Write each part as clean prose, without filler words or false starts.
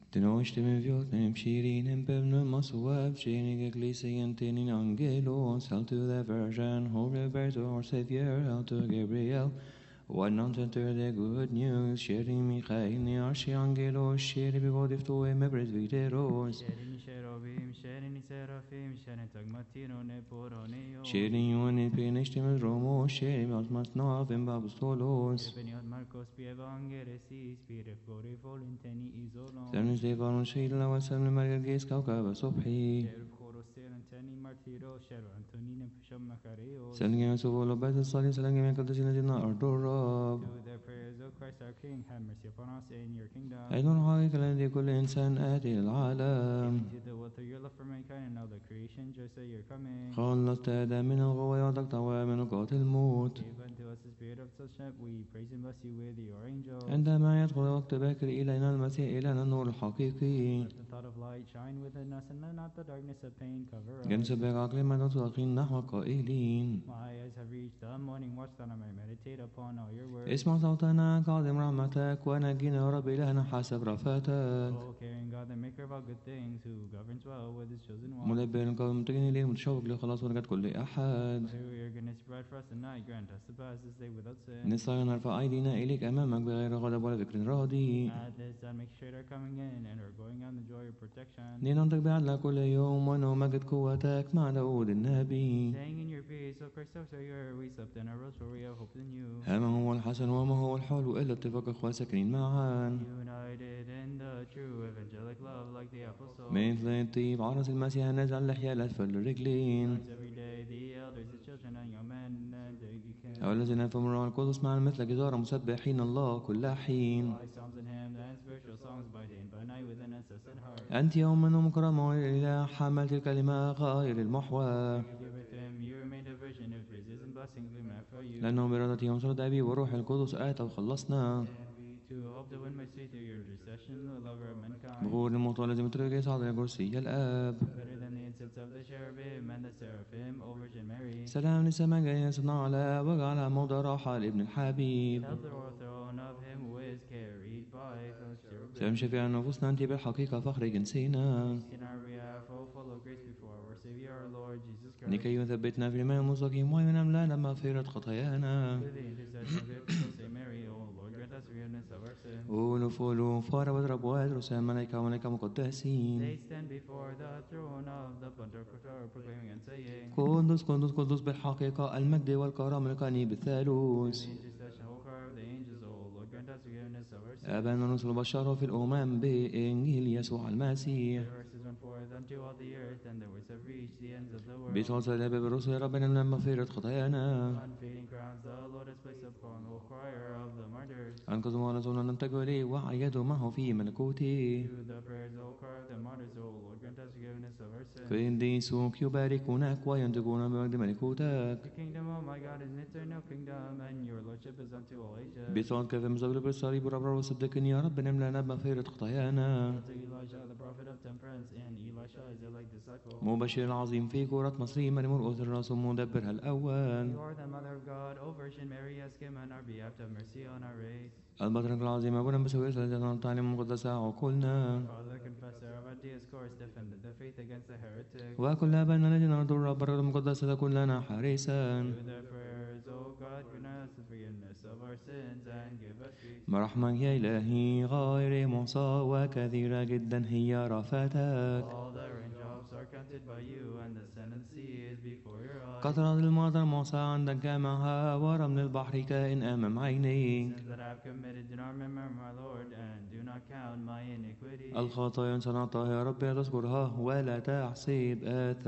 Tenochteme vjotnem shirinem pevnem masuav shenig ecclesian tenin angelos, hail to the Virgin, who reveres our Savior, hail to Gabriel, who announced her the good news, sharing Michael, Arshi angelos, sharing begodif to him, presbyteros, Sharing cherubim, sharing seraphim, sharing tagmatino neporoneo. sharing unit penishtim romo, sharing asmas novim babustolos, Ebeniot Marcos pi evangelis, pi refgori volinteni izolon. سلم ستيفان شيلا وسلم مرقس كوكب صبحي Sherif Chorosel anteni martiro, Sherif Antoninem Pisham Macareos. سلم يوسف ولبات الصالح سلم جميع قدس الذين أرضوا الرب To the prayers of Christ our King, have mercy upon us in your kingdom. أيضا حقيقة الذي كل إنسان آتي العالم To the will through your love for mankind and all the creation, just that you're coming. خلصت آدم من الغواية وتقطع من قوة الموت Give unto us the spirit of sonship, we praise and bless you with your angels. عندما يدخل وقت باكر إلينا المسيح إلينا النور الحقيقي Let the thought of light shine within us, and let not the darkness of pain cover us. جنسب بعقل ما تطلقين نحو قائلين My eyes have reached the morning watch, that I may meditate upon all your words. اسمع صوتنا كعظم رحمتك ونجينا يا رب إلهنا حسب رفاتك O caring God, the maker of all good things, who governs well with his chosen ones. مدبر القوم متجني ليه متشوق لخلاص ونجاة كل أحد Through your goodness provide for us tonight, grant us to pass this day without sin. نستطيع نرفع أيدينا إليك أمامك بغير غضب ولا فكر راضي At this time, make straight our coming in and our going out, the joy of protection. لننطق بعدلك كل يوم ونمجد قوتك مع داود النبي Saying in your peace, O Christ our Savior, we slept and arose, for we have hope in you. هذا هو الحسن وما هو الحلو إلا اتفاق أخوة ساكنين معا United in the true evangelic love, like the apostles. مثل الطيب عرس المسيح نزع اللحية الأسفل الرجلين Guards every day the elders, the children, and young men, and deacons. أو الذين فهم الروح القدس مع مثل جزارة مسبحين الله كل حين By psalms and hymns and spiritual songs, by day and by night, with an incessant heart. أنت يوما ومكرمة إلى حملت الكلمة غير المحور Give with him, you remain a virgin of praises and blessings we meant for you. لأنه برادتي ومصرد أبي وروح القدس آتى وخلصنا And we too hope to win mercy through your intercession, the lover of mankind. بغور الموت الذي مترجس على كرسي الآب Better than the incense of the cherubim and the seraphim, O Virgin Mary. سلام للسماء جاي صنع على وجعل موضع راحة لابن الحبيب Held the royal throne of him who is carried by those cherubim. سلام شفيع نفوسنا أنت بالحقيقة فخر جنسينا In our behalf, O full of grace before our Savior, our Lord Jesus Christ. لكي يثبتنا في الماء المستقيم وينملنا مغفرة خطايانا Through the intercession of your Epistle, Saint Mary, O Lord, grant us forgiveness of our sins. أولوف أولوف فربت ربوات رسام ملائكة وملائكة مقدسين They stand before the throne of the Pantocrator, proclaiming and saying, قدس قدس قدس بالحقيقة المجد والكرم لقني بالثالوث the intercession, O choir of the angels, O Lord, grant us forgiveness of our sins. أبانا الرسل بشروا في الأمم بإنجيل يسوع المسيح The verses went forth unto all the earth, and the words have reached the ends of the world. بصوت الأب بالرسل ربنا لنا مغفرة خطايانا Unfading crowns the Lord has placed upon the choir of the martyrs. أنقذوا رسولنا ننتج إليه وعيدوا معه في ملكوته Through the prayers, O choir of the martyrs, O Lord, grant us forgiveness of our sins. فإنديسوك يباركونك وينتجون بمجد ملكوتك The kingdom of my God is an eternal kingdom, and your lordship is unto all ages. بصوت كيف مزغلب الصليب وربنا وصدقني يا رب نملنا بمغفرة خطايانا To Elijah, the prophet of temperance, and Elisha, his elect disciple. مبشر العظيم في كرة مصري من مرقس الرسول مدبرها الأول You are the mother of God, O Virgin Mary, ask him on our behalf to have mercy on our race. البطرك العظيم أبونا بسويس الذي التعليم المقدسة عقولنا Father, confessor of our discourse, defended the faith against the heretics. وكل أبائنا الذين نرضوا البركة المقدسة تكون لنا حارسا Through their prayers, O God, grant us the forgiveness of our sins and give us peace. برحمك يا إلهي غير محصى وكثيرة جدا هي رفاتك All the raindrops are counted by you, and the sand and sea is before your eyes. قطرة المطر محصى عندك جامعها ورمل البحر كائن أمام عينيك Sins that I have committed do not remember, my Lord, and do not count my iniquity. الخطايا صنعتها يا رب لا تذكرها ولا تحسب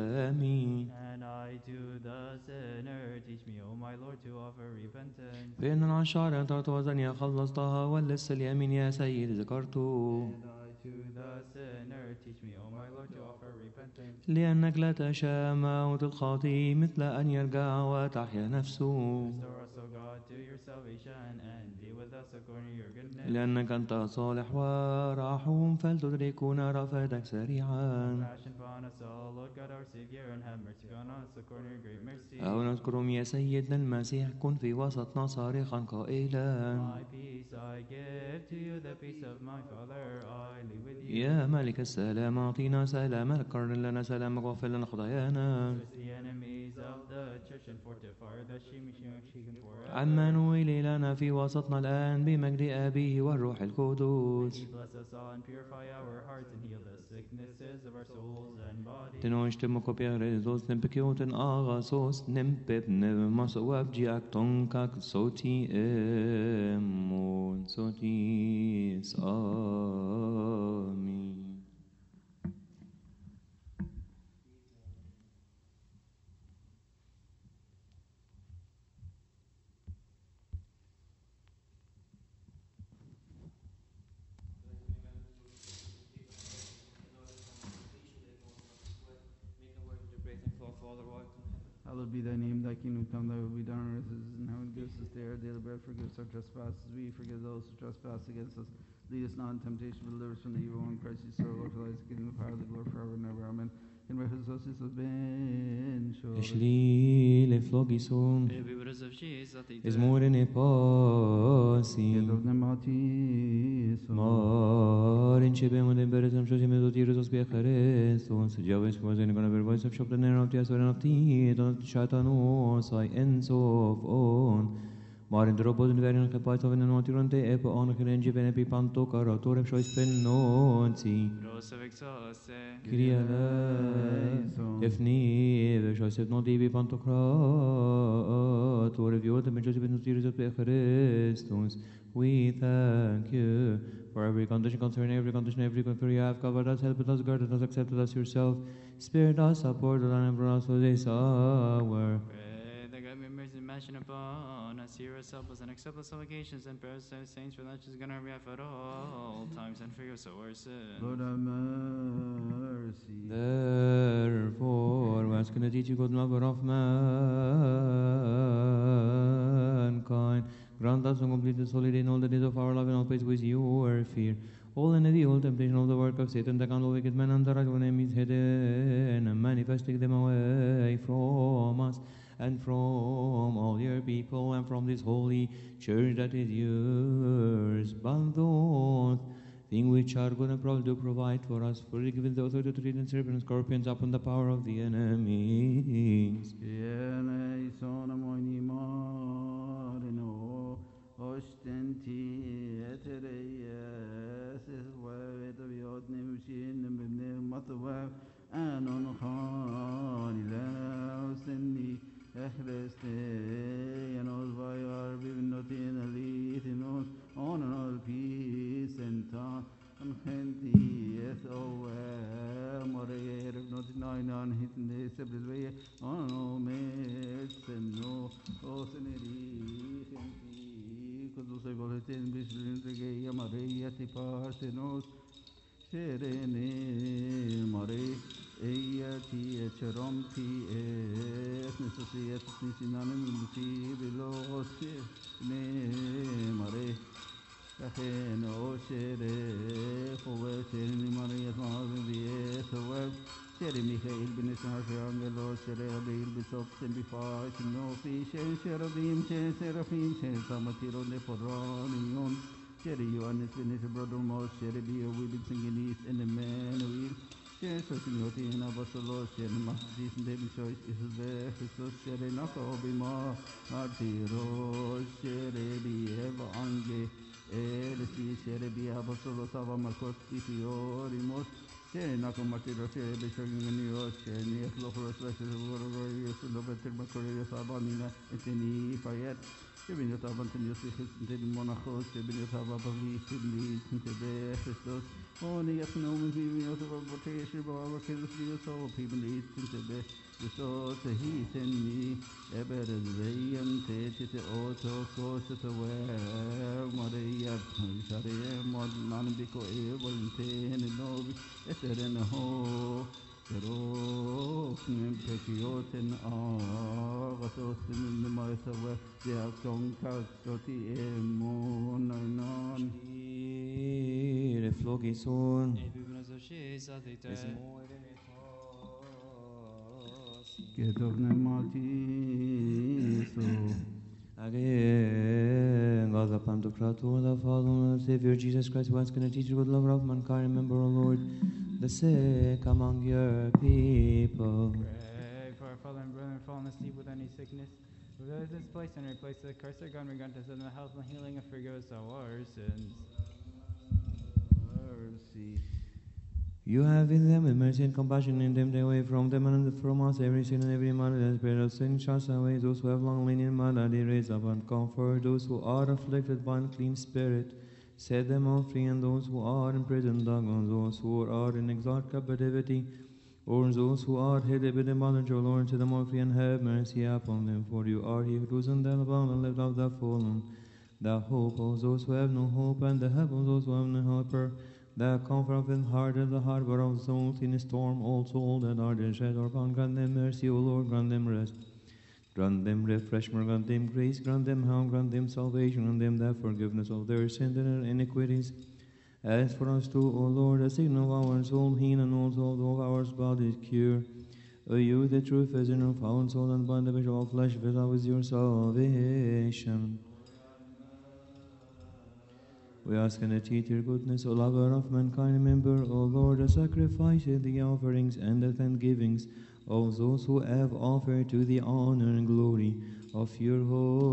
آثامي And I to the sinner, teach me, O my Lord, to offer repentance. فإن العشار أنت وزني خلصتها ولسه اليمين يا سيد ذكرته And I to the sinner, teach me, O my Lord, to offer repentance. لأنك لا تشاء موت الخاطي مثل أن يرجع وتحيا نفسه Restore us, O God, to your salvation, and be with us according to your goodness. لأنك أنت صالح ورحوم فلتدركنا رفاتك سريعا Compassion upon us all, Lord God, our Savior, and have mercy on us according to your great mercy. أو نذكرهم يا سيدنا المسيح كن في وسطنا صارخا قائلا My peace I give to you, the peace of my Father I abidingly with you. يا ملك السلام أعطينا سلامك، قرر لنا سلامك واغفر لنا خطايانا. Curse the enemies of the church and fortify her that she can forever. عمانويل لنا في وسطنا الآن بمجد أبيه والروح May القدس. He bless us all and purify our hearts and heal the sicknesses of our souls and bodies. Tenojtemo Christus nempekioten agasos nempep nemas wabjiak tonkak soti emon sotis. Amen. Hallowed be thy name, thy kingdom come, thy will be done on earth as it is in heaven. Give us this day our daily bread, forgive us our trespasses, we forgive those who trespass against us. Lead us not in temptation, but deliver us from the evil one. Christ Jesus our Lord, for thy is the kingdom, the power, the glory forever and ever. Amen. In Christos ben Eshli leflogison Baby brothers of Jesus, is more in a pasi. Marin chebemo de beretam shosim ezotiros be Christos. Javis was in gonna be voice of shop the name of the asweren of the shatano sai ensof on. Marin dropos in variant capite of an notirante epo on crenji benepi panto caratorem shois penonzi. Rosa vexose. Kyrie eleison. Efni shois non divi pantocrat. Or if you want to mention the notiros of Christos. We thank you for every condition, concerning every condition, every confer you have covered us, helped us, guarded us, accepted us yourself, spared us, supported and brought us to this hour. Pray that God may have mercy and compassion upon us, hear us, help us, and accept us supplications and prayers of saints for not just going to behalf at all times and forgive us our sins. Lord have mercy. Therefore, we ask in the teaching good lover of mankind, grant us to complete the solid in all the days of our life and all peace with your fear. All in the old temptation of the work of Satan, the kind of wicked men and the right one is hidden, and manifesting them away from us and from all your people and from this holy church that is yours. But those things which are going to provide for us, for giving the authority to treat and serpents and scorpions upon the power of the enemies. Ostenti etereyes eswavet aviot nimshin nimmatwa anon khanila ostenni ehreste yanos vayar bivnotin alitinos onon peace and time and khenti esowa morer not nine on hitting the sebelway on mets and no oseneri khenti Kudus Egoletin Bisrintrige Maria Tipartenos Serene Mare Eati Echeromti Ethnicity Ethnicinanim Below Ne Mare Kaheno Shere Fovetin Maria Maria Web Shere Michael Benisar Angelo Shere Abil Bishop Simplify No Fish Sherabim Seraphim Samatiro Neporonion Shere Ioannis Benis Brother Mos Shere Bio we've been singing East and the Man Shere Sosinoti and Abasolos Shere Mahadis and David Choice is there Jesus Shere Nakobima Martiro Shere Bieva Ange Elisi Shere Bia Abasolos Ava Marcos Ifiorimos Shere Nakomatiro Shere Bishoginios Shere Niefloforos Vesses Lovetir Macoria Sabanina Etini Fayet Shere Tabantin Yosifis Din Monachos Shere Tababali Sidli Tebe Christos Oni Yasnomi Vivios of Abortation Baba Kills Dio People Eat Tebe So to he send me ever as they and take it also close to where Maria Shari Mod Nanbico able and ten no eter ho pero Pekiot and Avatos in the Martha where they are conquered Soti Mon non Reflogison Baby brothers of Jesus, is more than a Get of Nemati so again and God, the Pantocrator, the Father, the Savior Jesus Christ, who has going to teach you good love of mankind. Remember, O Lord, the sick among your people. Pray for our fallen brethren fallen asleep with any sickness. Who those this place and replace the curse of God, grant us in the health and healing and forgive us our sins. Mercy. You have in them with mercy and compassion in them, away from them and from us every sin and every matter that spirit of sin shut away. Those who have long lain in malady, raise up and comfort. Those who are afflicted by unclean spirit, set them all free. And those who are in prison, those who are in exiled captivity, or those who are hidden with the bondage, O Lord, to them all free, and have mercy upon them. For you are he who rose and died upon and lived of the fallen, the hope of those who have no hope, and the help of those who have no helper, the comfort of the heart and the harbor of souls in a storm, all souls that are distressed or bound. Grant them mercy, O Lord, grant them rest. Grant them refreshment, grant them grace, grant them help, grant them salvation, grant them the forgiveness of their sins and their iniquities. As for us too, O Lord, the signal of our soul, heal, and also of our bodies cure. O you, the true physician of our soul and bond the bishop of flesh, visit with your salvation. We ask and entreat your goodness, O lover of mankind. Remember, O Lord, the sacrifices, the offerings, and the thanksgivings of those who have offered to the honor and glory of your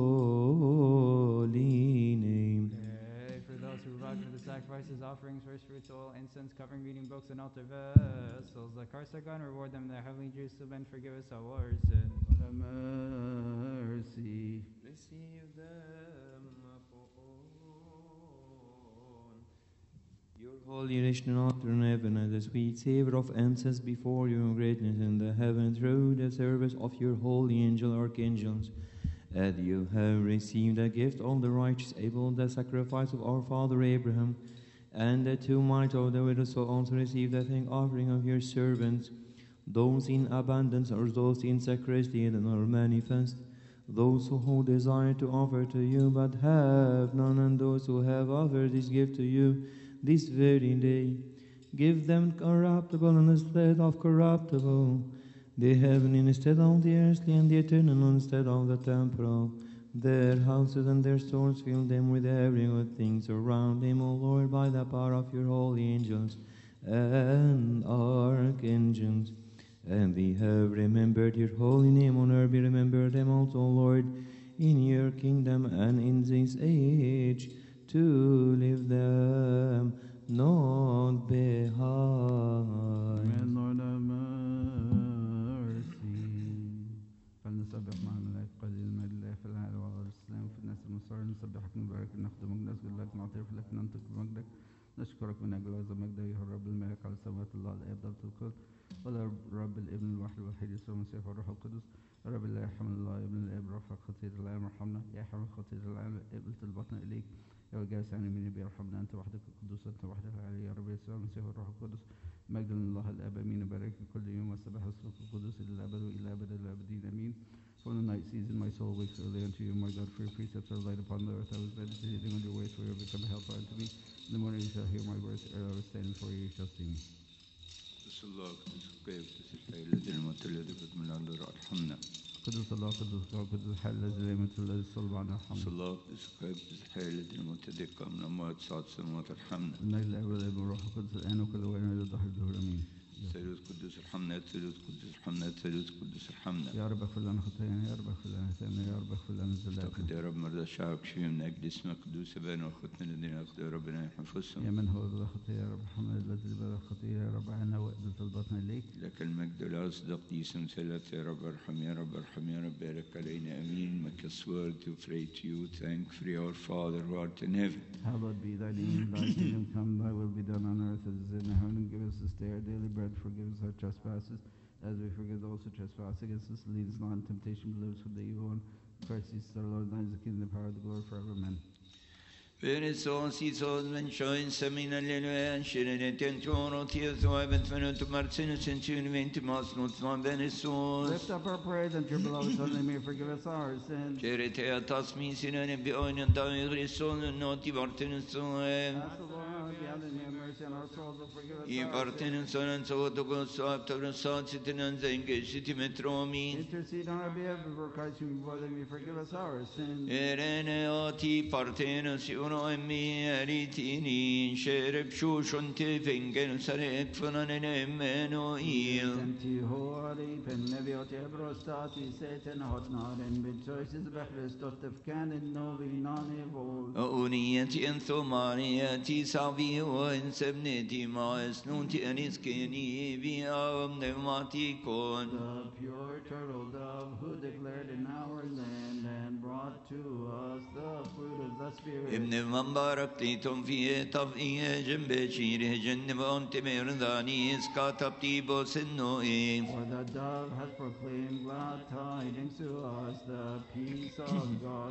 holy name. Pray for those who provide for the sacrifices, offerings, first fruits, oil, incense, covering, reading books, and altar vessels. The curse of God reward them their heavenly Jerusalem and forgive us our sins. Have mercy. Receive them upon your holy nation and altar in heaven as a sweet savor of incense before your greatness in the heaven through the service of your holy angel archangels. As you have received a gift of the righteous Abel, the sacrifice of our father Abraham, and the two might of the widow, so also receive the thank offering of your servants, those in abundance or those in sacristy and are manifest, those who desire to offer to you but have none, and those who have offered this gift to you this very day. Give them corruptible instead of corruptible, the heavenly instead of the earthly, and the eternal instead of the temporal. Their houses and their stores fill them with every good thing. Surround them, O Lord, by the power of your holy angels and archangels. And we have remembered your holy name on earth. We remember them also, Lord, in your kingdom and in this age, to leave them not behind. Amen, Lord, have mercy. فلنسبح مع الملائكة قليل المجد لله في العالى وعلى السلام في الناس المسار. نسبحك نبارك نخدمك نسجد لك نعترف لك ننطق بمجدك. نشكرك من أجل هذا المجد أيها الرب الملك على سماوات الله الآب ضبط الكل ولا رب الابن الواحد الوحيد يسوع المسيح والروح القدس. الرب لا يرحم الله ابن الاب رفع خطية العالم ارحمنا. يا حمل خطية العالم قبلت البطن إليك. يا الجالس عن يميني بيرحمنا. أنت وحدك القدوس أنت وحدك العلي يا رب يسوع المسيح والروح القدس. مجد لله الآب أمين. بارك كل يوم وسبح اسمك القدوس إلى الأبد وإلى أبد الآبدين أمين. From the night season, my soul wakes early unto you, my God, for your precepts are light upon the earth. I was meditating on your ways, for you have become a helper unto me. In the morning you shall hear my words, ere I was standing for you, you shall see me. قدس الله قدس الغيب قدس الحي الذي الموت الذي قد من الأنظار ارحمنا. قدس الله قدس الله قدس الحي الذي لا يموت الذي الصلب عنا قدس ارحمنا. الله قدس الغيب قدس الحي الذي الموت الذي قام من الأموات صعد السماوات ارحمنا. المجد الاب والابن والروح القدس الان وكل وين الى دهر الدهور امين. ثالوث قدوس ارحمنا ثالوث قدوس ارحمنا ثالوث قدوس ارحمنا. يا رب اغفر لنا خطايانا يا رب اغفر لنا ثامنا يا رب اغفر لنا افتقد زلاتنا. يا رب مرضى شعبك شفي من أجل اسمك قدوس أبانا وأخوتنا الذين أخذوا يا ربنا يا يحفظهم. من هو بلا خطيه يا رب ارحمنا. الذي بلا خطيه يا رب عنا واقبل طلباتنا اليك. لك المجد والأصدق ديسم ثلاثة يا رب ارحم يا رب ارحم يا رب بارك علينا أمين. Make us worthy to pray to you. Thank for our Father who art in heaven. Hallowed be thy name, thy kingdom come, thy will be done on earth as it is in heaven. Give us this day our daily bread, forgive us our trespasses, as we forgive those who trespass against us. Lead us not into temptation, but deliver us from the evil one. Christ Jesus our Lord, thine is the kingdom, the power, the glory forever. Amen. Verison si sos men shoin semina leluen shirene tentono tieso event venuto marcinus centuni venti mas not non venesus. Lift up our praise unto your beloved Son, that he may forgive us our sins. Cerete atas mi sinene bioinen da rison noti vartenus. Ask the Lord, be and have mercy on our souls, and forgive us I our sins. partinin sonen soğutuk soğuptavın soğutsitinen zenge sitimetromi. Intercede on our behalf before Christ, whom before them you forgive us our sins. Erene ati partinin siuno emmi eritini. Şerep şuşun tefingen sarek fınanen Emmanuel. Senti hori penneviot ebrostati seten hotnaren bechoices bechristos tefkanen novi nanevol. أونيتي أن ثمانيتي صعبي وإن سبنتي ما أسنونتي أنسكني بأم نماتي كون. The pure turtle dove who declared in our land and brought to us the fruit of the Spirit. ابن من باركتيتم فيه طفئي جنب شيره جنب أنت مرضاني اسكاتبتي بوسنوئي. For the dove has proclaimed glad tidings to us, the peace of God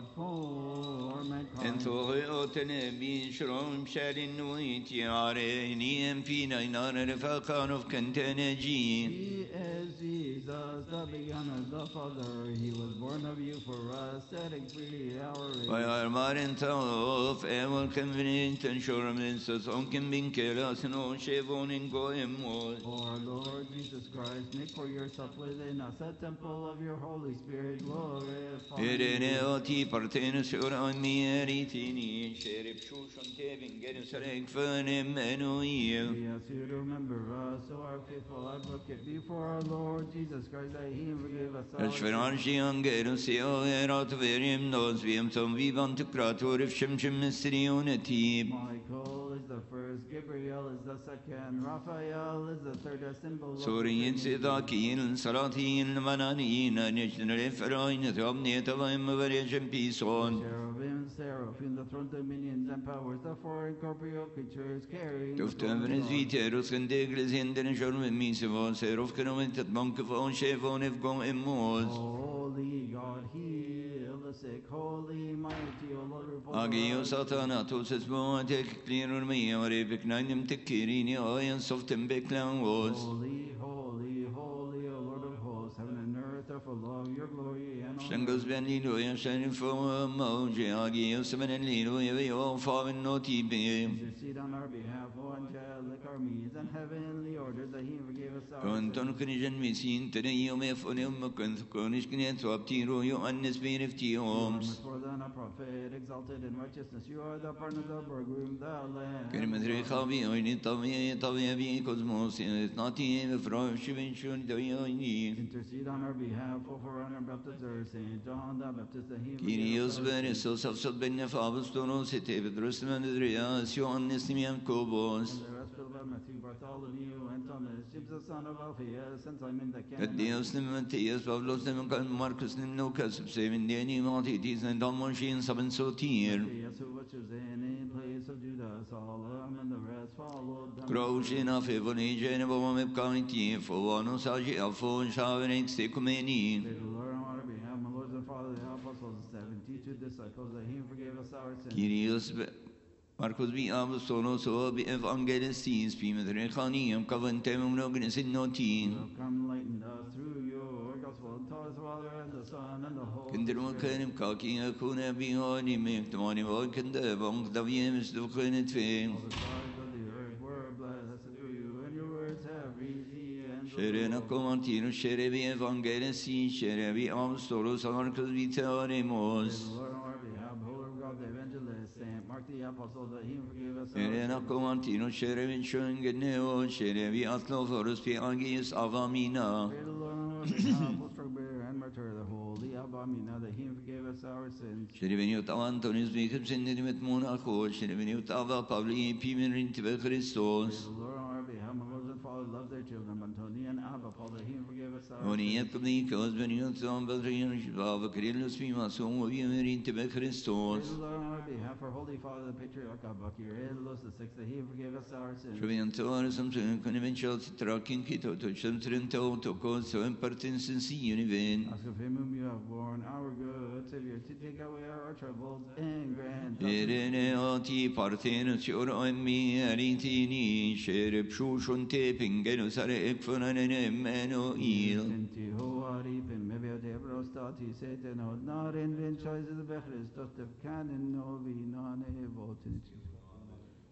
for mankind. انتو أوتنبي شروم شارين نويتي عاريني فينا ينار رفاقان في كنتنجي. He is Jesus, the beginner, the Father. He was born of you for us, setting free our race. ويا مارن توف أول كمبنين تنشر من سسونكم بين كلاس نوشيفون قويموس. O Lord Jesus Christ, make for yourself within us a temple of your Holy Spirit. Glorify you. إرني أوتي برتين سوران ميريتيني شرب شوشون تبين جل سرق فن منويل. We ask you to remember us, O our faithful advocate, before our Lord Jesus Christ, that He forgive us our sins. أشفرانشي أنجلو سيو إيرات فيريم نوز بيم توم فيبان تكراتور في شمشم مستريونتي. Michael is the first, Gabriel is the second, Raphael is the third, a symbol of سوريين the Trinity. سيداكين سلاطين المنانيين نجن الفراين ثوبني تضايم بريجم بيسون. Cherubim, seraphim, the throne dominions and powers, the four incorporeal creatures carrying the تفتن throne of God. بنزفيتي روسكن ديغل زيندن شرم ميسفون سيروف كنوين تتبنك فون شيفون فقون إموز. Holy God, heal the sick. Holy, mighty, O Lord, revolt أجيو us. ساتانا توسس بواتك كلير المية وريبك نايم تكيريني أوين صفتن بكلان ووز. Holy, holy, holy, O Lord of hosts, heaven and earth are full of your glory and honor. شنقز بن ليلو يشن فو موجي أجيو سمن ليلو يبيو فاون نوتي بي. Intercede on our behalf, O angelic armies and heavenly orders, that He forgive us our sins. كنتن كنجن مسين تنيوم يفون يوم كنش كنيت وابتيرو يؤنس بيرفتيوم. More than a prophet, exalted in righteousness, you are the partner of the bridegroom, the Lamb. كلمة ريخابي ويني طبيعي بي كوزموس ناتي بفروش شبين شون دويوني. Intercede on our behalf, O forerunner baptizer, Saint John the Baptist, that He forgive كيريوس us our sins. بنسوس أفسد بن فابستونو ستي بدرس من درياس يؤنس نميان كوبوس. And the rest filled by Matthew, Bartholomew, and Thomas, James the son of Alphaeus, and Simon the Canaanite. Taddeus نمتيس بابلوس نمكان ماركوس نمنوكاس بسيفن ديني ماتي تيزن دامونشين سبن سوتير. Matthias, who was chosen in place of Judas, Solomon, and the rest followed them. كروشنا في فونيجين بوم بكايتي فوانو ساجي أفون شاون إكسيكوميني. May the Lord on our behalf, my Lord and Father, the apostles, 72 disciples, that He forgave us our sins. كيريوس ماركوس بي أبستونوس بإفانجيلستيس بمدرخانيم كفنتم منوغنس النوتين. Have come enlightened us through your gospel, and taught us the Father and the Son and the Holy كندر Spirit. مكانم كاكي أكون بيوني مكتماني وكند بانك دبيه مستوكنت فيه. All the tribes of the earth were blessed through you, and your words have reached the ends of the شرنا world. كومانتينو شربي إفانجيلستي شربي أبستونوس ماركوس بي May تاريموس. the Lord on our behalf, Holy of God, the evangelist, Saint Mark the apostle, that He forgave us our شرنا sins. كومانتينو شربي شونغنيو شربي أطلوفورس في أنجيس أفامينا. Pray the Lord on our behalf, O strong bearer and martyr, the holy Abamina, that He forgave us our sins. شربني وطبعا تونس بيكم سندني متمون أخوش شربني وطبعا قبلي بي من رنتبه May خريستوس. the Lord on our behalf, my Lord and Father, love their children, Antoni and Abba, Paul, that He forgave us our sins. ونيتكم لي كوزبني وطبعا بدرين شباب كريلوس في مسوم وبي من رنتبه Pray خريستوس. the Lord on our behalf, our Holy Father, the Patriarch Abakir, Elos the Sixth, that He forgave us our sins. شبي أنتوا سمسون كنا بنشال تراكين كيتو تشم ترنتو تكون سوين برتنسن سيوني بين. Ask of Him whom you have born, our good Savior, to take away our troubles and grant us إرني أتي بارتين سيور أمي أريتيني شرب شوشون تيبين جنو سرق فنان إمانوئيل. Senti hoari pen mebeo de brostati seten od naren ven choices be Christos te canon novi non evotin.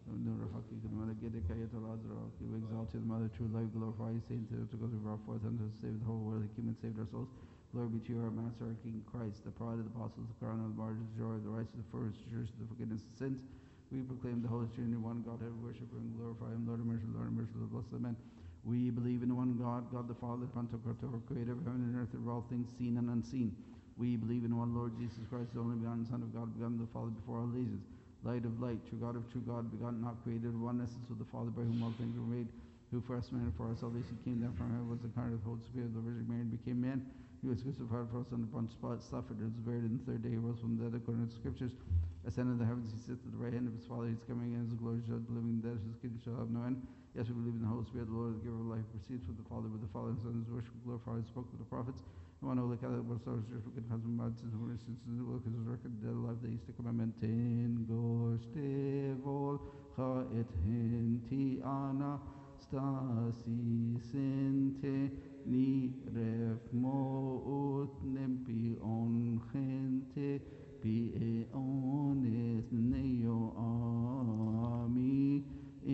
We exalt you, the Mother, true life, glorify you, saints, to go to brought forth unto us, save the whole world, the human saved our souls. Glory be to you, our Master, our King Christ, the pride of the apostles, the crown of the martyrs, the joy of the righteous, the first church, the forgiveness of sins. We proclaim the Holy Trinity, one God, every worshiper and glorify him. Lord of mercy, the blessed Amen. We believe in one God, God the Father, Pantocrator, creator of heaven and earth, of all things seen and unseen. We believe in one Lord Jesus Christ, the only begotten Son of God, begotten of the Father before all ages. Light of light, true God of true God, begotten, not created, one essence with the Father, by whom all things were made, who for us man and for our salvation came down from heaven, was incarnate of the Holy Spirit, the Virgin Mary, and became man. He was crucified for us under Pontius Pilate, suffered, and was buried, and the third day he rose from the dead, according to the Scriptures. Ascended to the heavens, he sits at the right hand of his Father. He's coming again as a glorious judge, the living and dead. His kingdom shall have no end. Yes, we believe in the Holy Spirit, the Lord, the giver of life, proceeds from the Father, with the Father and Son, is worshipped, glorified, and spoke with the prophets. And one holy Catholic, one Church, forgive husband, bad sins, holy sins, and the work is resurrected, dead, alive, the Easter commandment. Ten goste vol ha et henti ana stasi sente ni ref mo ut nempi on gente pi e ones neo ami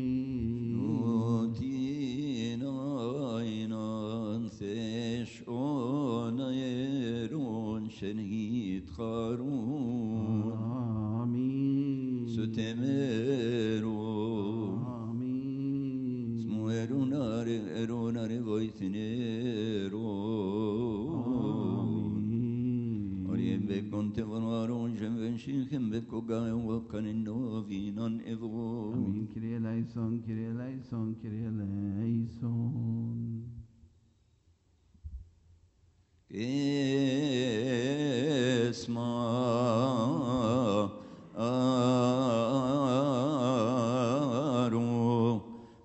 Notina'inan thesh'onayeron shenit charun Amin. Sutemero Amin. Smuerunare voitinero Oriem conte vonaron Shinkim Bekogai Wakanin Novinan Evo. Amin. Kyrie eleison, Kyrie eleison, Kyrie eleison. Esma Aro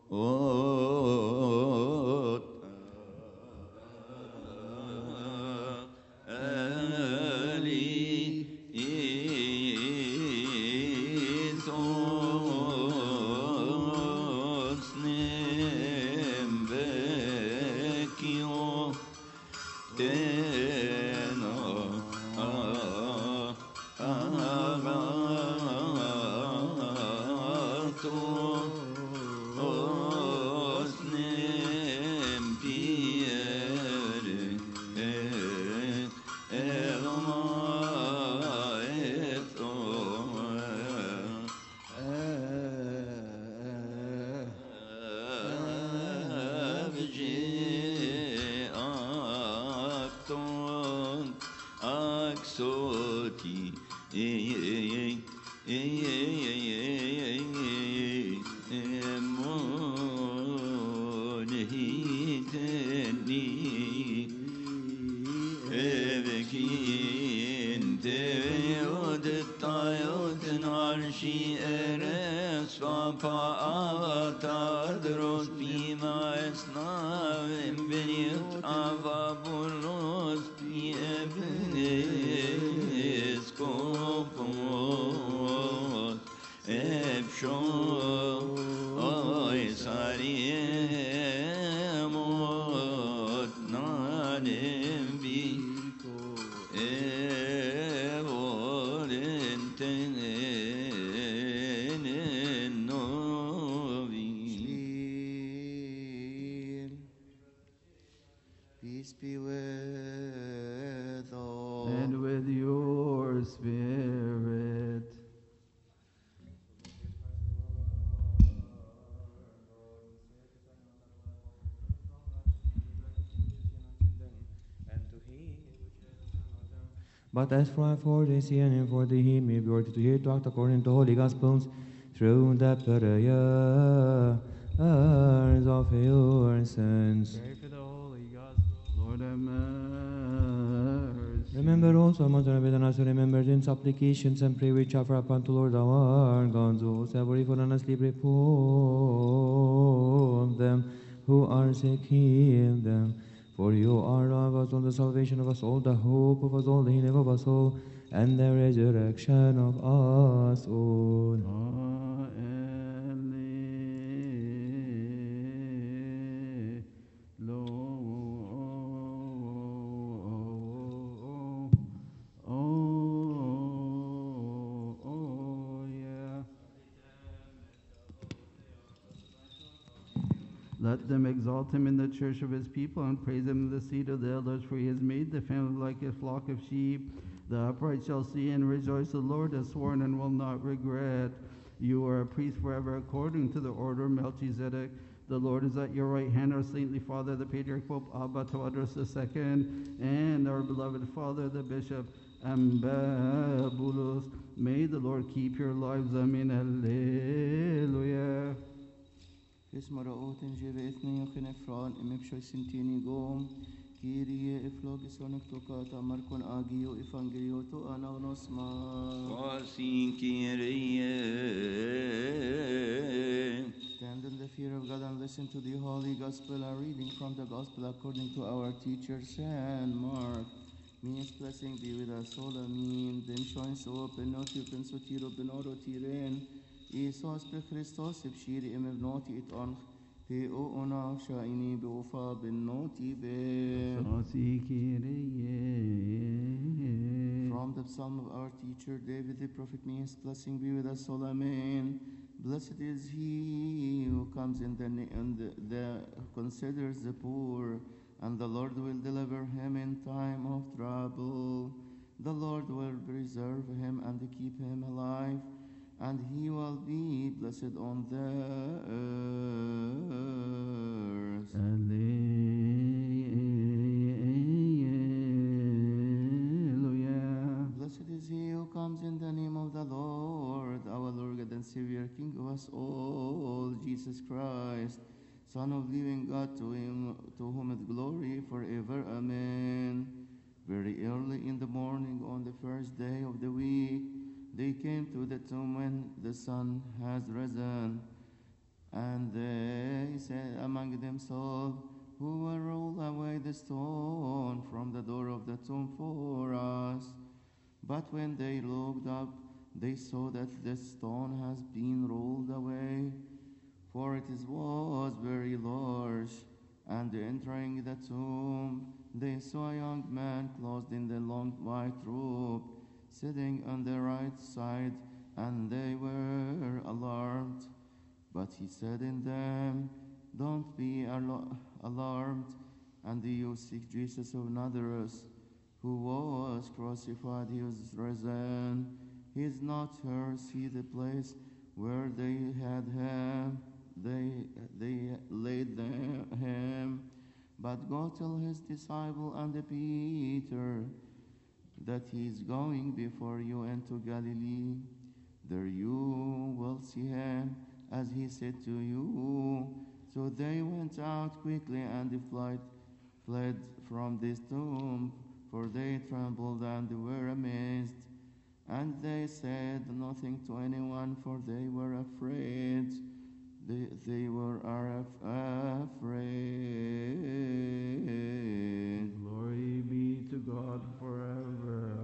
Peace be with all. And with your spirit. But as for this year and for the him, may be worthy to hear to act according to holy gospels through the prayers of your sons. Pray for the holy gospel. Lord have mercy. Remember also, Mother of us, remember in supplications and pray which offer upon to Lord our God, those every for honestly repose them who are sick, heal them. For you are of us all, the salvation of us all, the hope of us all, the healing of us all, and the resurrection of us all. Let them exalt him in the church of his people and praise him in the seat of the elders, for he has made the family like a flock of sheep. The upright shall see and rejoice. The Lord has sworn and will not regret. You are a priest forever according to the order of Melchizedek. The Lord is at your right hand, our saintly father, the Patriarch Pope Abba Tawadros II, and our beloved father, the Bishop Ambabulus. May the Lord keep your lives. Amen. Alleluia. اسم رؤوت جيب اثنين يخن افران امبشوي سنتيني قوم كيري افلوغي سونك توكاتا مركون اجيو افانجيو تو انا ونسمع Quasi Kyrie. Stand in the fear of God and listen to the Holy Gospel, a reading from the Gospel according to our teacher Saint Mark. Means blessing be with us all, amen. Then shines open, not you can so tiro benoro tiren. Isos per Christos bshiri imevnoti it on pe o ona shaini be ufa benoti be. From the psalm of our teacher David the prophet, means blessing be with us all, amen. Blessed is he who comes in the considers the poor, and the Lord will deliver him in time of trouble. The Lord will preserve him and keep him alive, and he will be blessed on the earth. Alleluia. Blessed is he who comes in the name of the Lord, our Lord God and Savior, King of us all, Jesus Christ, Son of living God, to whom is glory forever. Amen. Very early in the morning on the first day of the week, they came to the tomb when the sun has risen, and they said among themselves, who will roll away the stone from the door of the tomb for us? But when they looked up, they saw that the stone has been rolled away, for it was very large. And entering the tomb, they saw a young man clothed in the long white robe, sitting on the right side, and they were alarmed. But he said in them, don't be alarmed, and you seek Jesus of Nazareth, who was crucified. He was risen. He is not here. See the place where they had him. They laid him. But go tell his disciple and Peter that he is going before you into Galilee. There you will see him, as he said to you. So they went out quickly and fled from this tomb, for they trembled and were amazed. And they said nothing to anyone, for they were afraid. They were afraid. Glory be to God forever.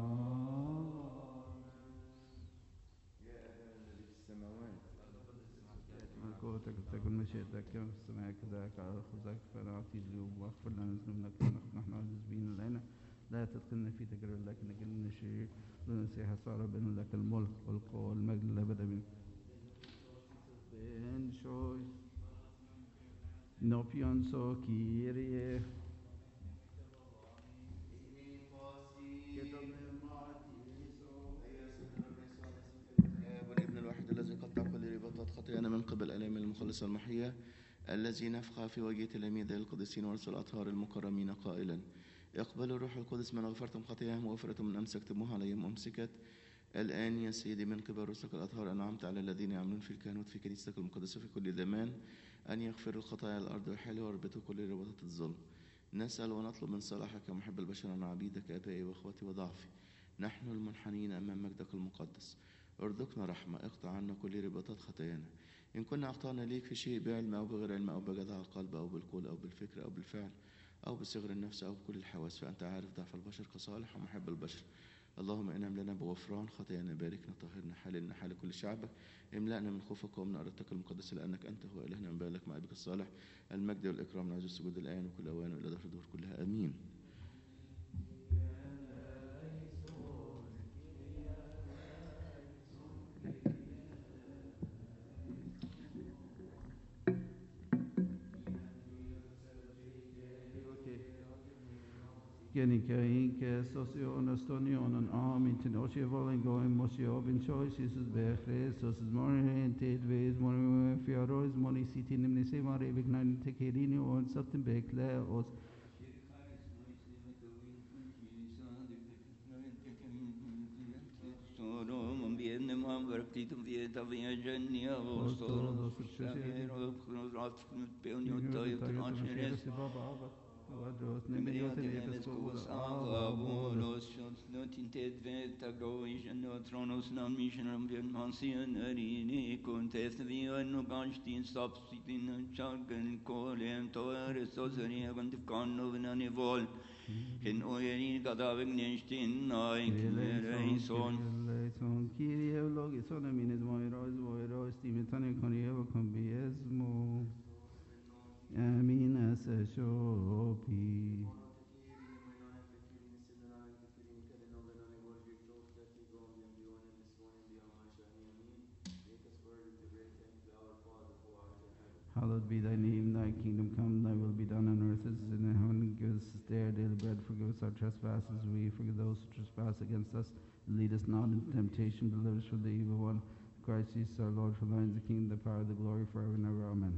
تكن مشيئتك كما في السماء كذلك على الأرض. خذك فنعطي اليوم واغفر لنا ذنوبنا كما نحن عاجزين لنا. لا تدخلنا في تجربة لكن نجلنا من الشرير. ونسيح صار بأن لك الملك والقوة والمجد للأبد. آمين. No pienso Kyrie. والابن الواحد الذي قطع كل رباطات خطايانا من قبل الام المخلص المحيا، الذي نفخ في وجه تلاميذه القديسين ورسل الاطهار المكرمين قائلا: اقبلوا الروح القدس من غفرتم خطاياهم وغفرتم من امسكتموها عليهم امسكت. الان يا سيدي من قبل رسلك الاطهار انعمت على الذين يعملون في الكهنوت في كنيستك المقدسه في كل زمان ان يغفروا الخطايا الارض ويحلوا ويربطوا كل رباطات الظلم. نسال ونطلب من صلاحك يا محب البشر ان عبيدك ابائي واخوتي وضعفي، نحن المنحنين امام مجدك المقدس. ارزقنا رحمة، اقطع عنا كل رباطات خطايانا. إن كنا أخطأنا ليك في شيء بعلم أو بغير علم أو بجدع القلب أو بالقول أو بالفكر أو بالفعل أو بصغر النفس أو بكل الحواس، فأنت عارف ضعف البشر كصالح ومحب البشر. اللهم انعم لنا بغفران خطايانا، باركنا، طهرنا، حللنا حال كل شعبك، املأنا من خوفك ومن أرادتك المقدسة، لأنك أنت هو إلهنا من بالك مع أبيك الصالح. المجد والإكرام نعوذ السجود الآن وكل أوان وإلى دهر الدهور كلها. آمين. Kenikain, Kesosion, Astonion, and Army, Tenosia, Volingoin, Mosio, Ben Choice, Jesus, Bechres, Sosis, Morin, Tedways, Morin, Fiarois, Moni, City, Nimnese, Mari, Vignan, Tekerino, and Sutton Bekle, or in oyerin gadaving nishtin nai kireison. Kyrie logison, I mean, is Moira, Steven, Conio, Combiesmo. Amin as a shopi. Hallowed be thy name, thy kingdom come, thy will be done on earth as it is in heaven. Give us this day our daily bread, forgive us our trespasses, we forgive those who trespass against us. Lead us not into temptation, but deliver us from the evil one. Christ Jesus our Lord, for thine is the kingdom, the power, the glory, forever and ever. Amen.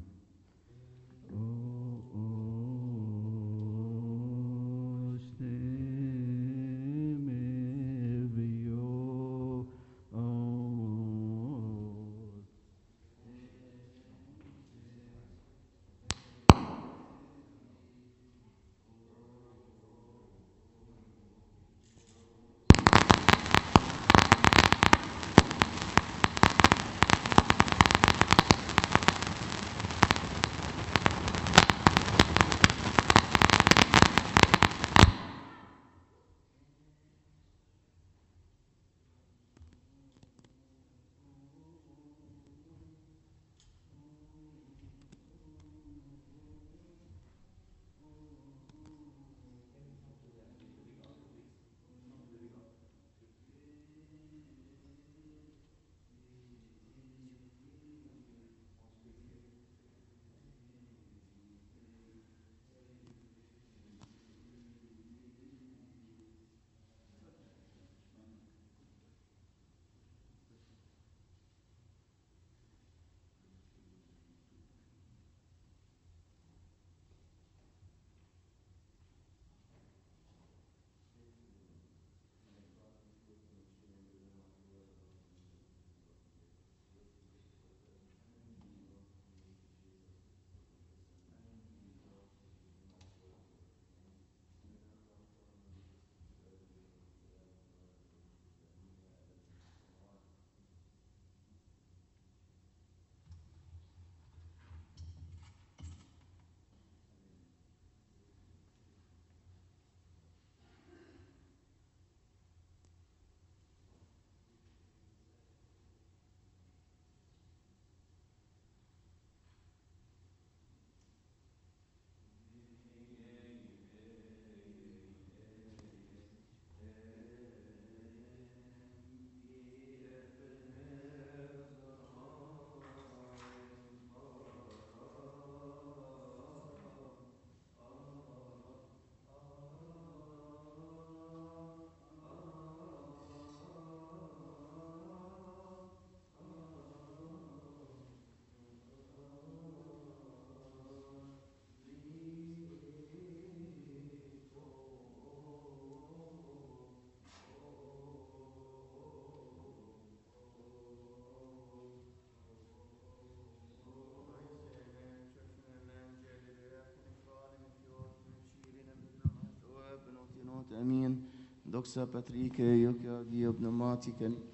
Amen. Doxa Patrice, Yokia, Pneumatic, and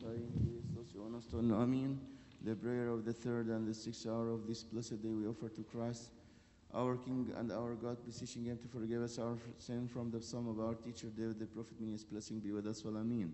Amen. The prayer of the third and the sixth hour of this blessed day we offer to Christ, our King and our God, beseeching Him to forgive us our sin from the psalm of our teacher David the prophet. May His blessing be with us all. Amen.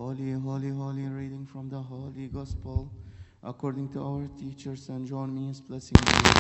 Holy, holy, holy, reading from the Holy Gospel, according to our teacher St. John, means blessing.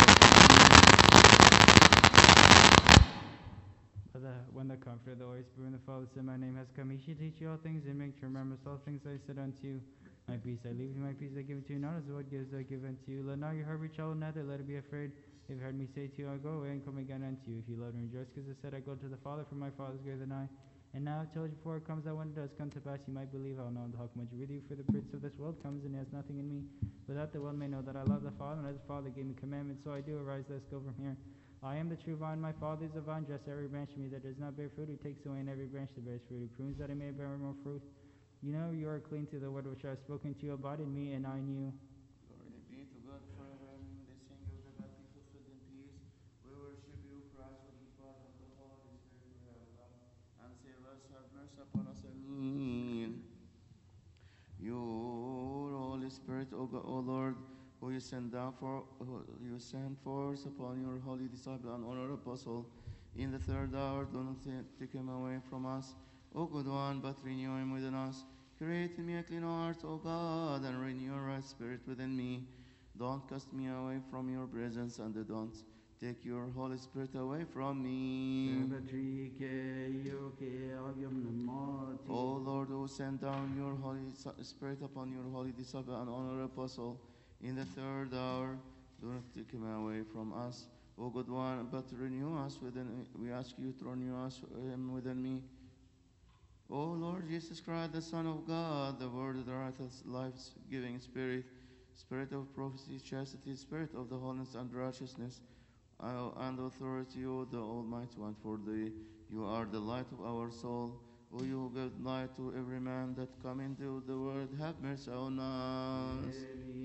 When the Comforter, the Holy Spirit, and the Father said, my name has come, he shall teach you all things, and make to remember all things I said unto you. My peace I leave you, my peace I give unto you, not as the world gives I give unto you. Let not your heart be troubled, neither let it be afraid. If you heard me say to you, I go away and come again unto you. If you love me, rejoice, because I said, I go to the Father, for my Father is greater than I. And now I've told you before it comes, that when it does come to pass, you might believe. I will not talk much with you, for the prince of this world comes, and he has nothing in me. But that the world may know that I love the Father, and as the Father gave me commandments, so I do arise, let's go from here. I am the true vine, my Father is the vine, just every branch of me that does not bear fruit, he takes away, and every branch that bears fruit, he prunes that it may bear more fruit. You know you are clean through the word which I have spoken to you, abide in me, and I in you. Glory be to God forever. Amen. The saying of the God be fulfilled in peace. We worship you, Christ, with the Father and the Holy Spirit, who have come and save us. Have mercy upon us. Amen. Your Holy Spirit, O God, O Lord, who you sent forth upon your holy disciple and honored apostle, in the third hour, do not take him away from us, O good one, but renew him within us. Create in me a clean heart, O God, and renew a right spirit within me. Don't cast me away from your presence, and don't take your Holy Spirit away from me. O Lord, who sent down your Holy Spirit upon your holy disciple and honored apostle, in the third hour, do not take him away from us, O good one, but renew us within. We ask you to renew us him within me. O Lord Jesus Christ, the Son of God, the Word of the life-giving Spirit, Spirit of prophecy, chastity, Spirit of the holiness and righteousness, and authority, O the Almighty One, for you are the light of our soul. O you who give light to every man that come into the world, have mercy on us.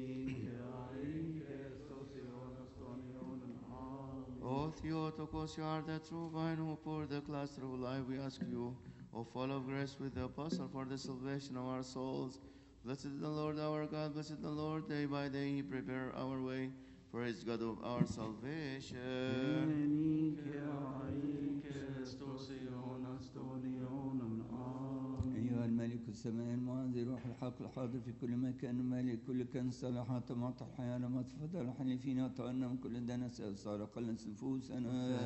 O Theotokos, you are the true vine who poured the cluster of life. We ask you, O full of grace with the apostle, for the salvation of our souls. Blessed the Lord our God, blessed the Lord, day by day he prepare our way, for he is God of our salvation. أيها الملك السماء المعزي روح الحق الحاضر في كل مكان مالك كل كان صلاحات معطى الحياة لما تفضل حليفين وتعلم كل دنس صار قلنس نفوسنا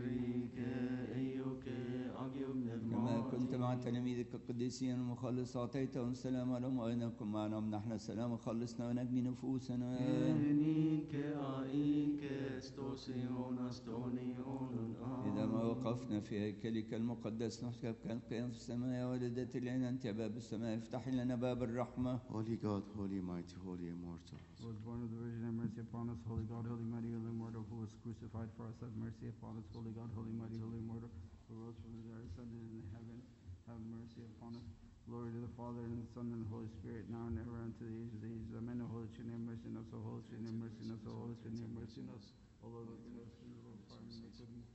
كما كنت مع تلاميذك القديسين المخلص أعطيتهم السلام لهم وأيضا كن معنا ونحن السلام خلصنا ونجمي نفوسنا إذا ما وقفنا في هيكلك المقدس نحكب كالقيام في السماء ولدت العين أنت يا باب السماء افتح لنا باب الرحمة. Holy God, holy mighty, holy immortal, who was born of the Virgin, have mercy upon us. Holy God, holy mighty, holy immortal, who was crucified for us, have mercy upon us. Holy God, holy mighty, holy immortal, who rose from the dead, ascended in heaven, have mercy upon us. Glory to the Father, and the Son, and the Holy Spirit, now and ever, unto the age of the ages. Amen. O Holy Trinity, have mercy on us. O Holy Trinity, have mercy on us. O Holy Trinity, have mercy on us. O Lord, forgive us our iniquity.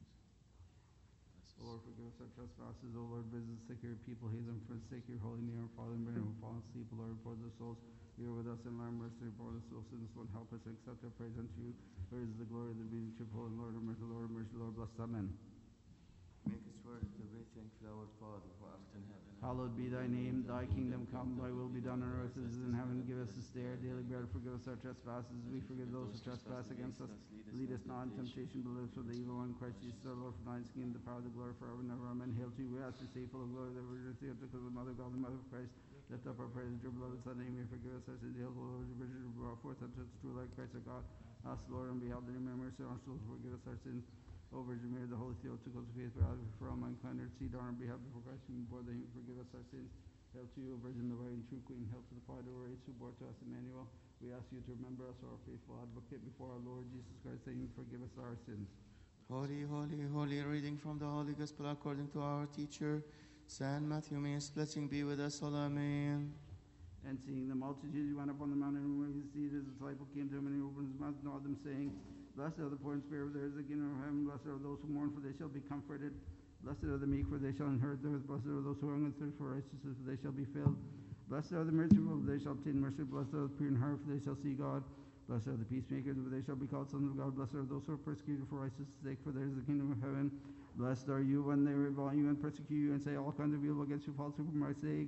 O Lord, forgive us our trespasses. O Lord, visit the sick of your people, heal them, forsake your holy name, our Father, and bring them fall asleep. O Lord, repose their souls. You are with us and learn mercy for the souls in this one. Help us and accept our praise unto you. Where is the glory of the being true, holy Lord, and mercy, Lord, bless. Amen. make us worthy to be thankful, our Father, who art in heaven. Hallowed be thy name, thy kingdom come, thy will be done on earth as it is in heaven. Give us this day our daily bread, forgive us our trespasses, as we forgive those who trespass against us. Lead us not into temptation, but deliver us from the evil one. Christ Jesus, our Lord, for thine is the kingdom, the power, the glory, forever and ever. Amen. Hail to you, we ask you, say, full of glory, the Virgin Theotokos, the Mother of God, the Mother of Christ. Lift up our praise to your beloved Son, that he may forgive us our sins. Hail, O Lord, the Virgin, who brought forth unto us true light, Christ our God. Ask, Lord, on behalf of the remember mercy on our souls, forgive us our sins. O Virgin Mary, the Holy Theotokos, faith, for all mankind, intercede on our behalf before Christ, and before that he may forgive us our sins. Hail to you, O Virgin, the right and true Queen. Hail to the Father, who raised, who bore to us Emmanuel. We ask you to remember us, our faithful advocate, before our Lord Jesus Christ, that you may forgive us our sins. Holy, holy, holy, reading from the Holy Gospel according to our teacher, Saint Matthew. May his blessing be with us all. Amen. And seeing the multitudes, he went up on the mountain, and when he seated, his disciple came to him, and he opened his mouth and awed them, saying, Blessed are the poor in spirit, for there is the kingdom of heaven. Blessed are those who mourn, for they shall be comforted. Blessed are the meek, for they shall inherit the earth. Blessed are those who hunger and thirst for righteousness, for they shall be filled. Blessed are the merciful, for they shall obtain mercy. Blessed are the pure in heart, for they shall see God. Blessed are the peacemakers, for they shall be called sons of God. Blessed are those who are persecuted for righteousness' sake, for there is the kingdom of heaven. Blessed are you when they revile you and persecute you and say all kinds of evil against you falsely for my sake.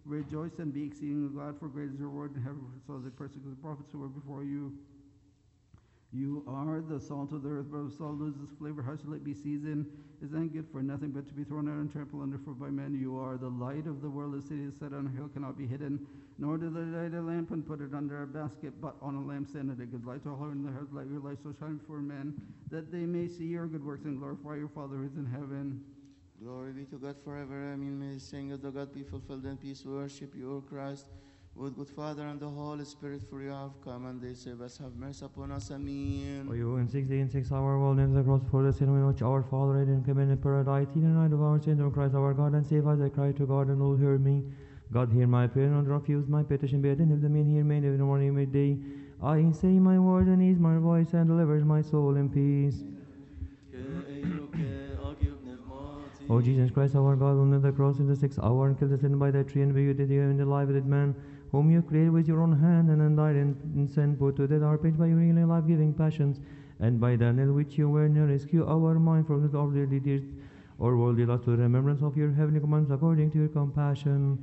Rejoice and be exceedingly glad, for great is your reward in heaven, for so they persecuted the prophets who were before you. You are the salt of the earth, but if salt loses flavor, how shall it be seasoned? Is then good for nothing but to be thrown out and trampled underfoot by men? You are the light of the world. The city is set on a hill, cannot be hidden. Nor do they light a lamp and put it under a basket, but on a lampstand, and it gives light to all who are in the house. Let your light so shine before men, that they may see your good works and glorify your Father who is in heaven. Glory be to God forever. Amen. May the saying of the God be fulfilled in peace. We worship you, O Christ, with good Father and the Holy Spirit, for you have come, and they save us. Have mercy upon us. Amen. For you in 6 days and 6 hours will names the cross for the sin in which our Father had in common in paradise, in the night of our sins, O Christ our God, and save us. I cry to God, and will hear me. God, hear my prayer, and refuse my petition. Be and if the men hear me, in the morning midday, I say my word, and ease my voice, and delivers my soul in peace. O Jesus Christ, our God, who nailed the cross in the 6th hour and killed the sin by that tree, and viewed the and the life of that man, whom you created with your own hand, and died in sin, put to death our pain by your healing life-giving passions, and by the nail which you were near, rescue our mind from the worldly deeds, or worldly lust, to the remembrance of your heavenly commands, according to your compassion.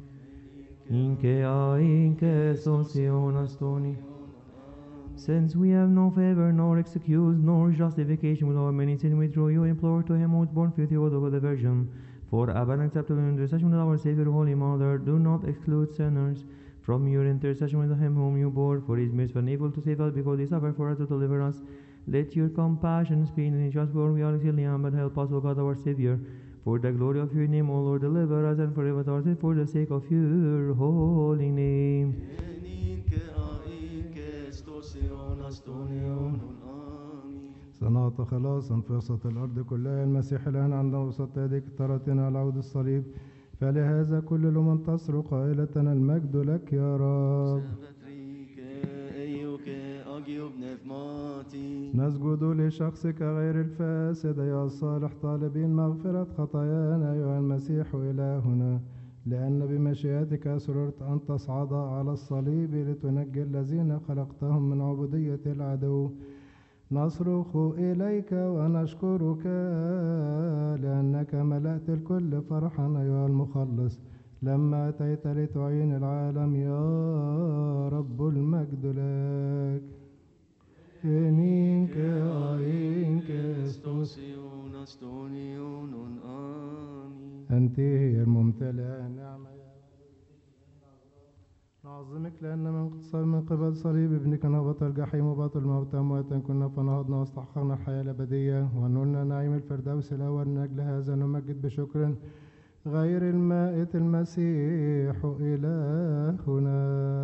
Since we have no favor, nor excuse, nor justification with our many sin, we draw you, implore to him who was born with you of the Virgin, for abundant acceptable intercession with our Savior, Holy Mother, do not exclude sinners from your intercession with him whom you bore, for he is merciful and able to save us, because he suffered for us to deliver us. Let your compassion speed in just for we are exceedingly humble, help us, O God, our Savior, for the glory of your name, O Lord, deliver us, and forgive us our sins, for the sake of your holy name. صنعت خلاصا في وسط الأرض كلها، المسيح الآن عند وسط يديك ترتنا على عود الصليب، فلهذا كل من تصر قائلة المجد لك يا رب. نسجد لشخصك غير الفاسد يا الصالح، طالبين مغفرة خطايانا أيها المسيح إلهنا، لأن بمشيئتك أسررت أن تصعد على الصليب لتنجي الذين خلقتهم من عبودية العدو. نصرخ إليك ونشكرك لأنك ملأت الكل فرحا أيها المخلص، لما أتيت لتعين العالم يا رب المجد لك. إنك أنت هي الممتلئة نعمة، نعظمك لأن من قبل صليب ابنك نهبط الجحيم وباطل الموت أمواتا كنا فنهضنا واستحققنا الحياة الأبدية ونلنا نعيم الفردوس الأول. من أجل هذا نمجد بشكر غير المائت المسيح إلهنا.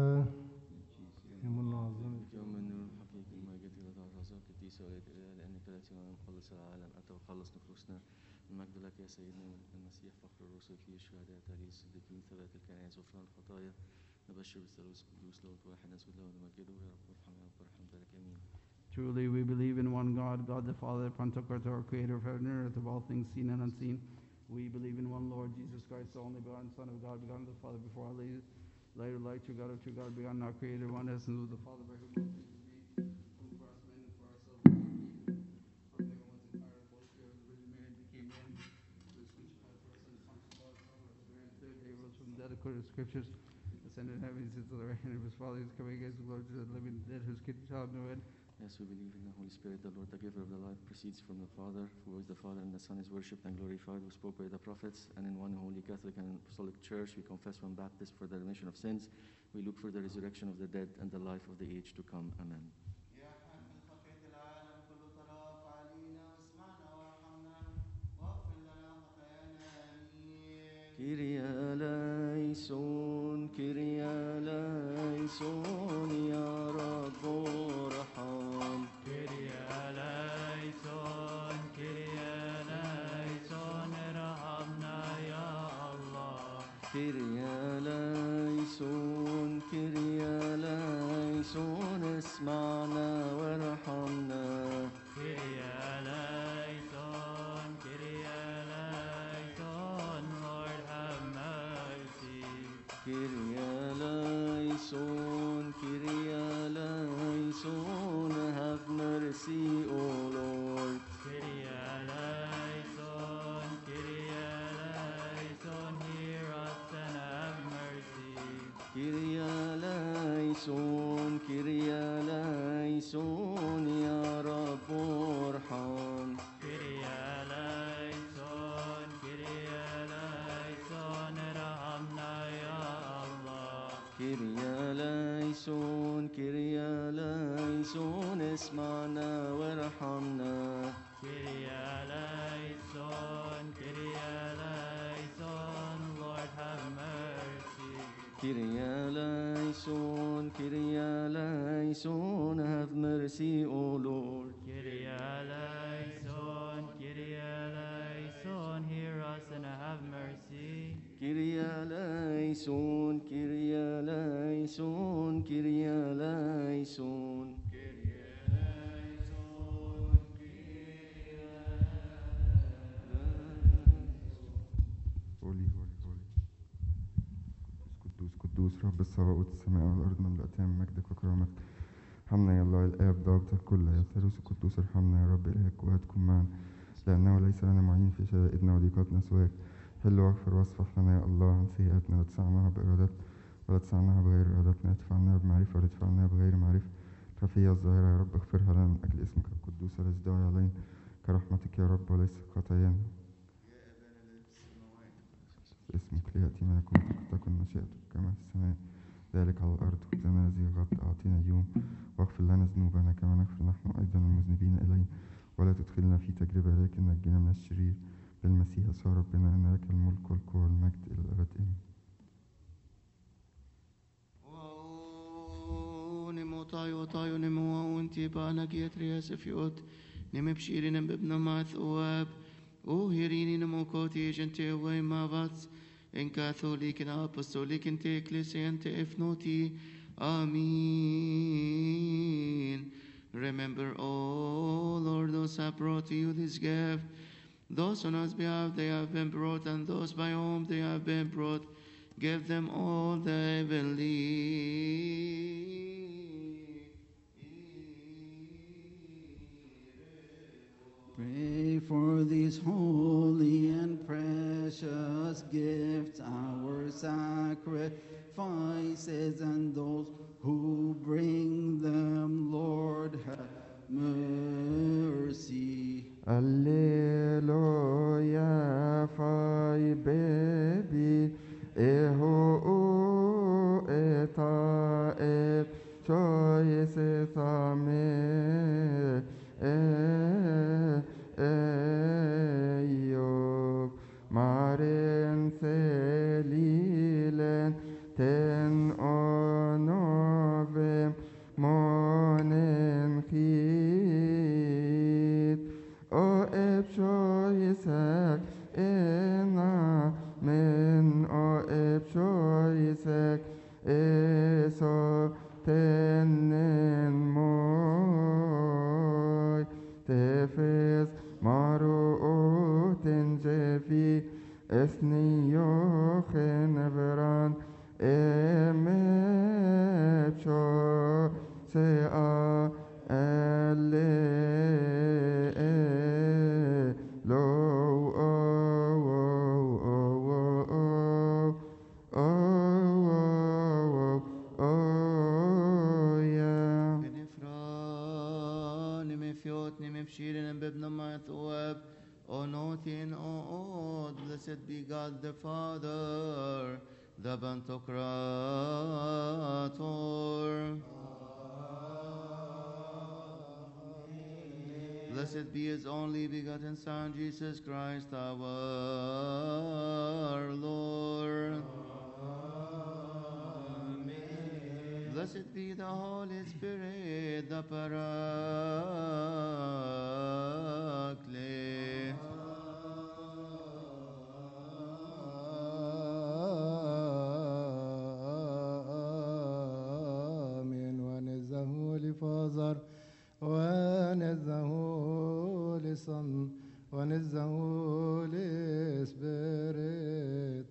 المجد لك يا سيدنا المسيح، فخر الرسل فيه الشهداء تاريخ الصديقين ثبات الكنائس غفران الخطايا، نبشر بالثالوث القدوس له واحد نسجد له ونمجده يا رب ارحم يا رب ارحم ذلك امين. Truly we believe in one God, God the Father, Pantocrator, creator of heaven and earth, of all things seen and unseen. We believe in one Lord Jesus Christ, the only begotten Son of God, begotten of the Father before all ages, light of light, true God of true God, begotten our creator, one essence with the Father, by whom all things were made, who for us men and for ourselves we are created. From heaven was inspired, the Holy Spirit of the Virgin Mary became man, who was crucified for us and Pontius Pilate, and the third day rose from the dead according to the Scriptures, ascended in heaven, he sits at the right hand of his Father, he is coming against the glory to the living and dead, whose kingdom shall have no end. Yes, we believe in the Holy Spirit, the Lord, the giver of the life, proceeds from the Father, who is the Father, and the Son is worshipped and glorified, who spoke by the prophets, and in one holy Catholic and Apostolic Church we confess one baptism for the remission of sins. We look for the resurrection of the dead and the life of the age to come. Amen. Kyrie eleison, Kyrie eleison, ya Rab ارحم. Kyrie eleison, Kyrie eleison, ارحمنا يا الله. Kyrie eleison, Kyrie eleison, اسمعنا وارحمنا. Kyrie eleison, Kyrie eleison, Lord have mercy. Kyrie eleison, Kyrie eleison, have mercy, O Lord. Kyrie eleison, Kyrie eleison, hear us and have mercy. كيريا ليسون كيريا ليسون يا رب ارحم كيريا ليسون ارحمنا يا الله. كيريا ليسون اسمعنا وارحمنا. كيريا ليسون Lord have mercy. Kyria eleison, have mercy, O Lord. Kyrie eleison, hear us and have mercy. Kyria eleison, Kyria eleison, Kyria eleison. Holy, holy, holy. قدوس قدوس رب الصباوت السماء والأرض مملأتها من مجدك وكرامتك. ارحمنا يا الله الآب ضابطك كلها يا ثالوث القدوس ارحمنا يا رب إله قواتكم معنا لأنه ليس لنا معين في شدائدنا وضيقاتنا سواك. حل واغفر واصفح لنا يا الله عن سيئاتنا لا تسعناها بإرادتنا ولا تسعناها بغير إرادتنا ادفعناها بمعرفة ولا تدفعناها بغير معرفة. الخفية الظاهرة يا رب اغفرها لنا من أجل اسمك القدوس الذي دعا علينا كرحمتك يا رب وليس خطايانا. اسمك ليأتي ملكوتك تكن مشيئتك كما في السماء ذلك على الأرض. خبزنا الذي غد أعطينا اليوم واغفر لنا ذنوبنا كما نغفر نحن أيضا المذنبين إلينا ولا تدخلنا في تجربة لكن نجينا من الشرير بالمسيح يسوع ربنا أن لك الملك والقوة والمجد إلى الأبد آمين. Nemo tayo nemo unti ba nagiatria sefiot neme pshiri nem bibna math oab o hirini nemo koti gente way mavats in Catholic and Apostolic and Ecclesia and Efnoti. Amen. Remember, O Lord, those who have brought to you this gift, those on whose behalf they have been brought, and those by whom they have been brought, give them all they believe. Pray for these holy and precious gifts, our sacrifices, and those who bring them, Lord, have mercy. Alleluia, fai baby, eho eta et choice thame Eyob Maren Celilen ten onovem monen chit o epshoisek ena men o epshoisek eso tenen moi tefes maru oten jefi esni yochen veran emecho se a ele lo Blessed be God the Father, the Pantocrator. Blessed be His only begotten Son, Jesus Christ our Lord. Amen. Blessed be the Holy Spirit, the Paraclete. Father, ونزه لصن ونزه لسبرت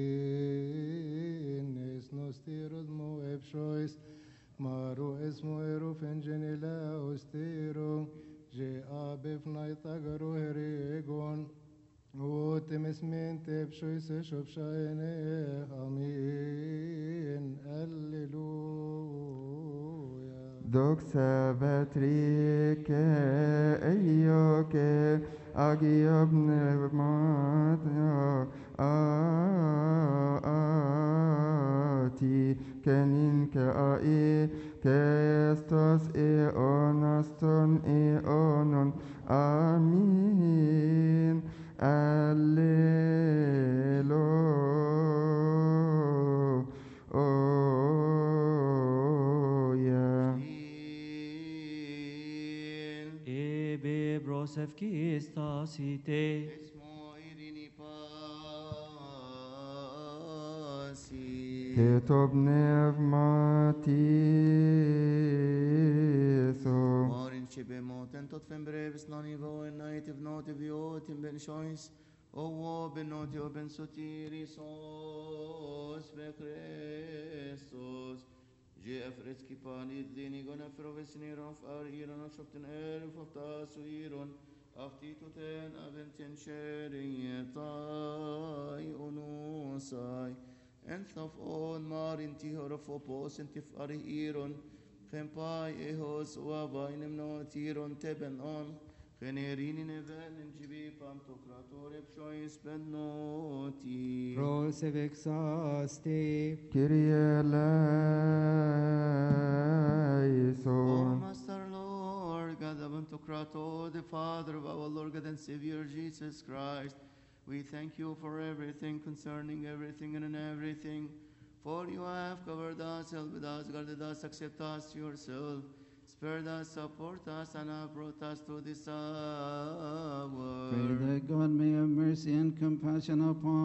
أمين اسنو ستيروز مو ابشويس مارو اسمو إيرو فنجنلا أستيرو جاء بفنايتا غرو هريغون وتمس من تبشوي سشوب شاينه آمين هللويا Doxa Patrike Eioke Agiab Nevmatya Ati Kenin Ke Ai Kestos Eonaston Eonon Amin Alleluia. Ebe brosef kistasite. Esmo irini pasi. Ketob Nevmatiso. Marin shibe moten tot fembrevis nanivo en native notive yotim ben shois. Owo ben notio ben sotirisos be Christos. Jefretski panit dini gona frovesni rof ar iran of shopten erf of tasu iron. Aftituten aventen sherietai unusai. Enthaf on marin tihorofopos entif ari iron. Gempai ehos wavainem no tiron teben on. Generini neven in gibi pantocratore pshois ben noti. Prosevexaste. Kyrie O eleison. Master Lord, God of Pantocrator, the Father of our Lord God and Savior Jesus Christ, we thank you for everything concerning everything and in everything. For you have covered us, helped us, guarded us, accept us yourself, spared us, support us, and have brought us to this hour. Pray that God may have mercy and compassion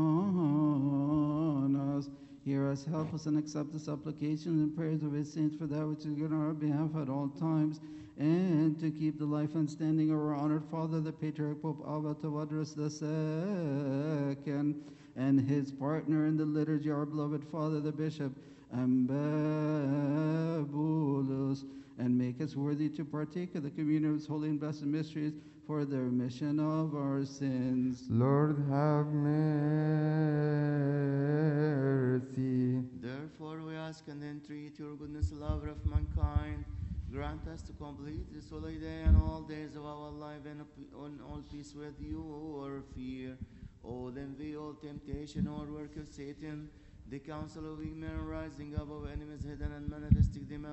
upon us. Hear us, help us, and accept the supplications and prayers of his saints for that which is good on our behalf at all times, and to keep the life and standing of our honored Father, the Patriarch Pope Abba Tawadros II, and his partner in the liturgy, our beloved Father, the Bishop Ambabulus, and make us worthy to partake of the communion of his holy and blessed mysteries for the remission of our sins. Lord, have mercy. Therefore we ask and entreat your goodness, lover of mankind, grant us to complete this holy day and all days of our life and on all peace with you or fear. All envy, all temptation, all work of Satan, the counsel of weak men rising up of enemies hidden and manifesting them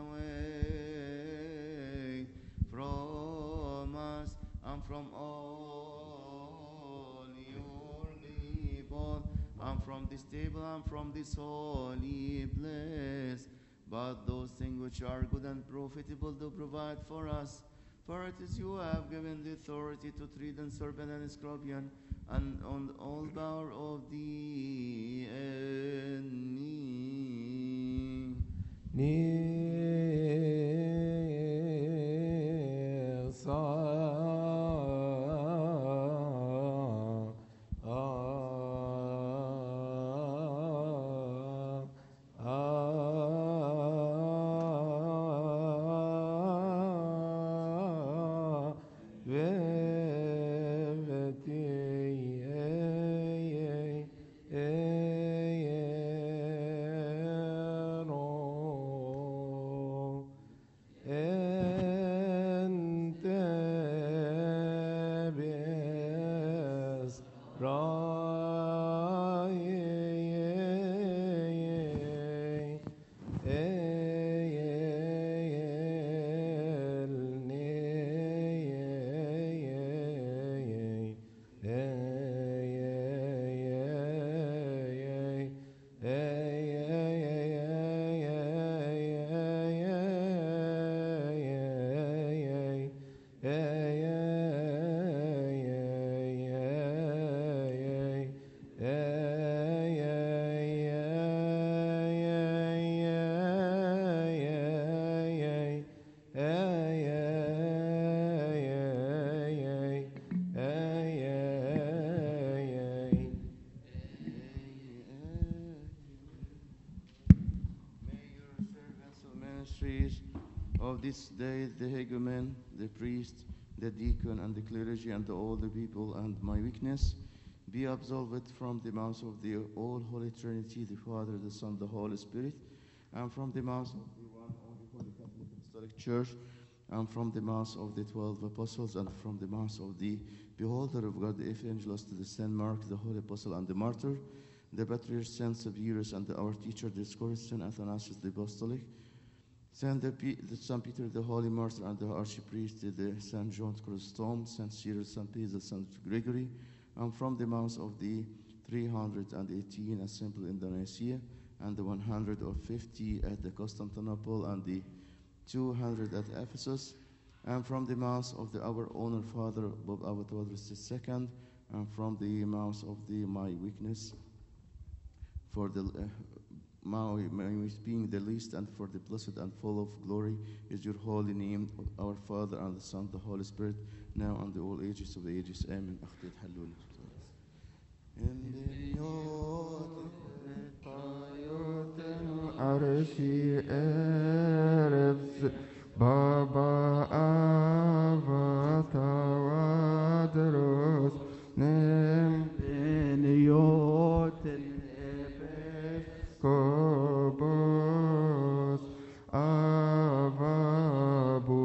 away from us and from all your people, and from this table and from this holy place. But those things which are good and profitable do provide for us. For it is you who have given the authority to tread on serpent and scorpion, and on all power of the enemy. Of this day, the hegumen, the priest, the deacon, and the clergy, and all the people, and my weakness, be absolved from the mouth of the all Holy Trinity, the Father, the Son, the Holy Spirit, and from the mouth of the one only Holy Catholic Apostolic Church, and from the mouth of the 12 apostles, and from the mouth of the beholder of God, the evangelist, the Saint Mark, the holy apostle and the martyr, the patriarch Saint Severus, and our teacher, the Scourge, Saint Athanasius the Apostolic, Saint Peter, the holy martyr, and the archpriest, the Saint John Chrysostom, Saint Cyril, Saint Peter, Saint Gregory, and from the mouth of the 318 assembled in the Nicaea, and the 150 at the Constantinople, and the 200 at Ephesus, and from the mouth of our honored Father, Bob Abbot II, and from the mouth of my weakness, for the my being the least, and for the blessed and full of glory is your holy name, our Father and the Son, the Holy Spirit, now and the all ages of the ages. Amen. Arshi Erebs Baba Avatavadros Nem Benioten Kobos Avabu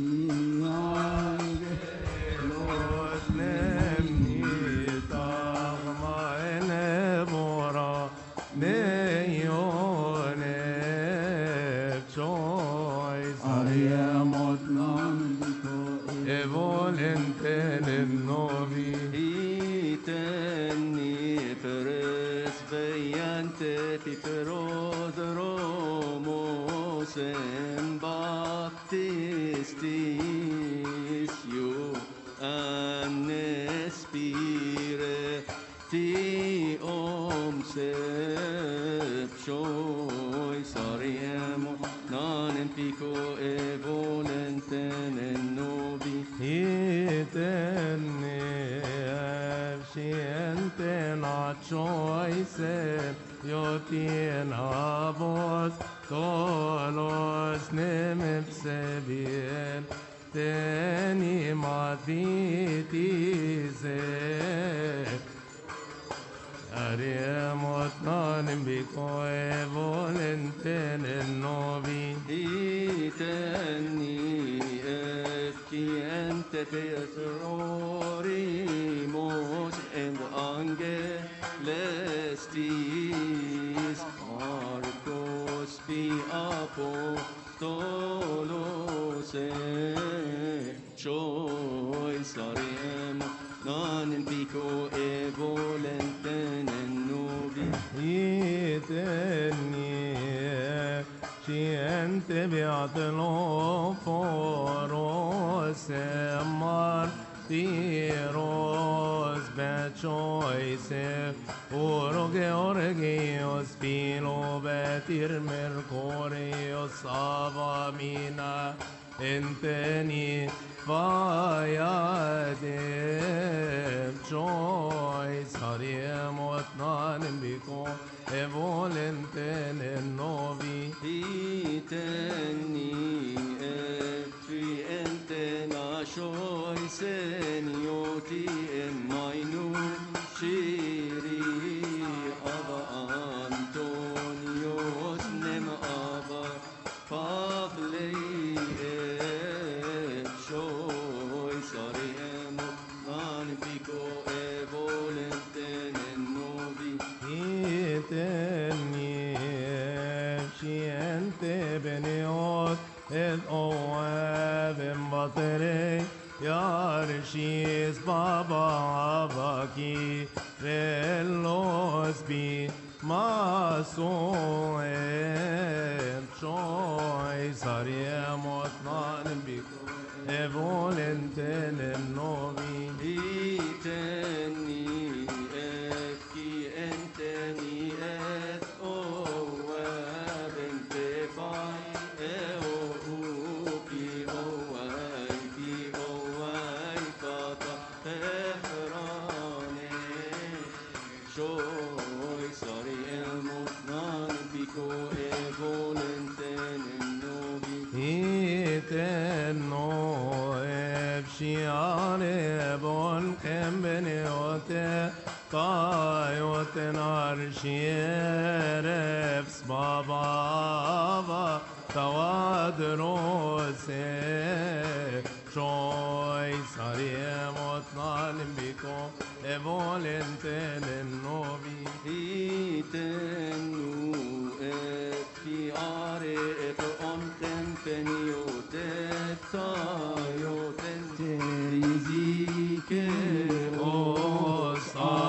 Lord, let me e volente nel novi Itenni peres veiante ti perodromos en baptistis iu annespire ti omseptioi sariemo non in pico e volente nel novi Itenni efsiente na choice yotin avos tolos nemepsebien teni matitize Ariemot nanim biko e volenten en novi Itenni efciente petrorimos and angelestis Marcos pi apostolos choice ariem non in pico e volenten en novi Itenni Ciente beatelo foros martiros bechoise Oro Georgios Philo betir Mercurios avamina Enteni vaiadem choice Ariemot nanim biko e volenten en novi Itenni efciente nashoi senioti en mainum shiri aba Antonios nem aba Pavlei shoi sariemo nan pico e volenten en novi Itenni efciente beniot et oevem batere Yarshis baba avaki velos bi masoem choice ariemot nanim biko e volenten en novi Itenni efcienteni et oevente fai e upi oai fata efrane shoi sariemot nan pico e volenten en novi Itenno efshiare bon kembeniote Tayoten arshierefs babava tawadrose choice ariemot nanim biko e volenten en novi Itennu effiare et ontem peniote taioten terizike os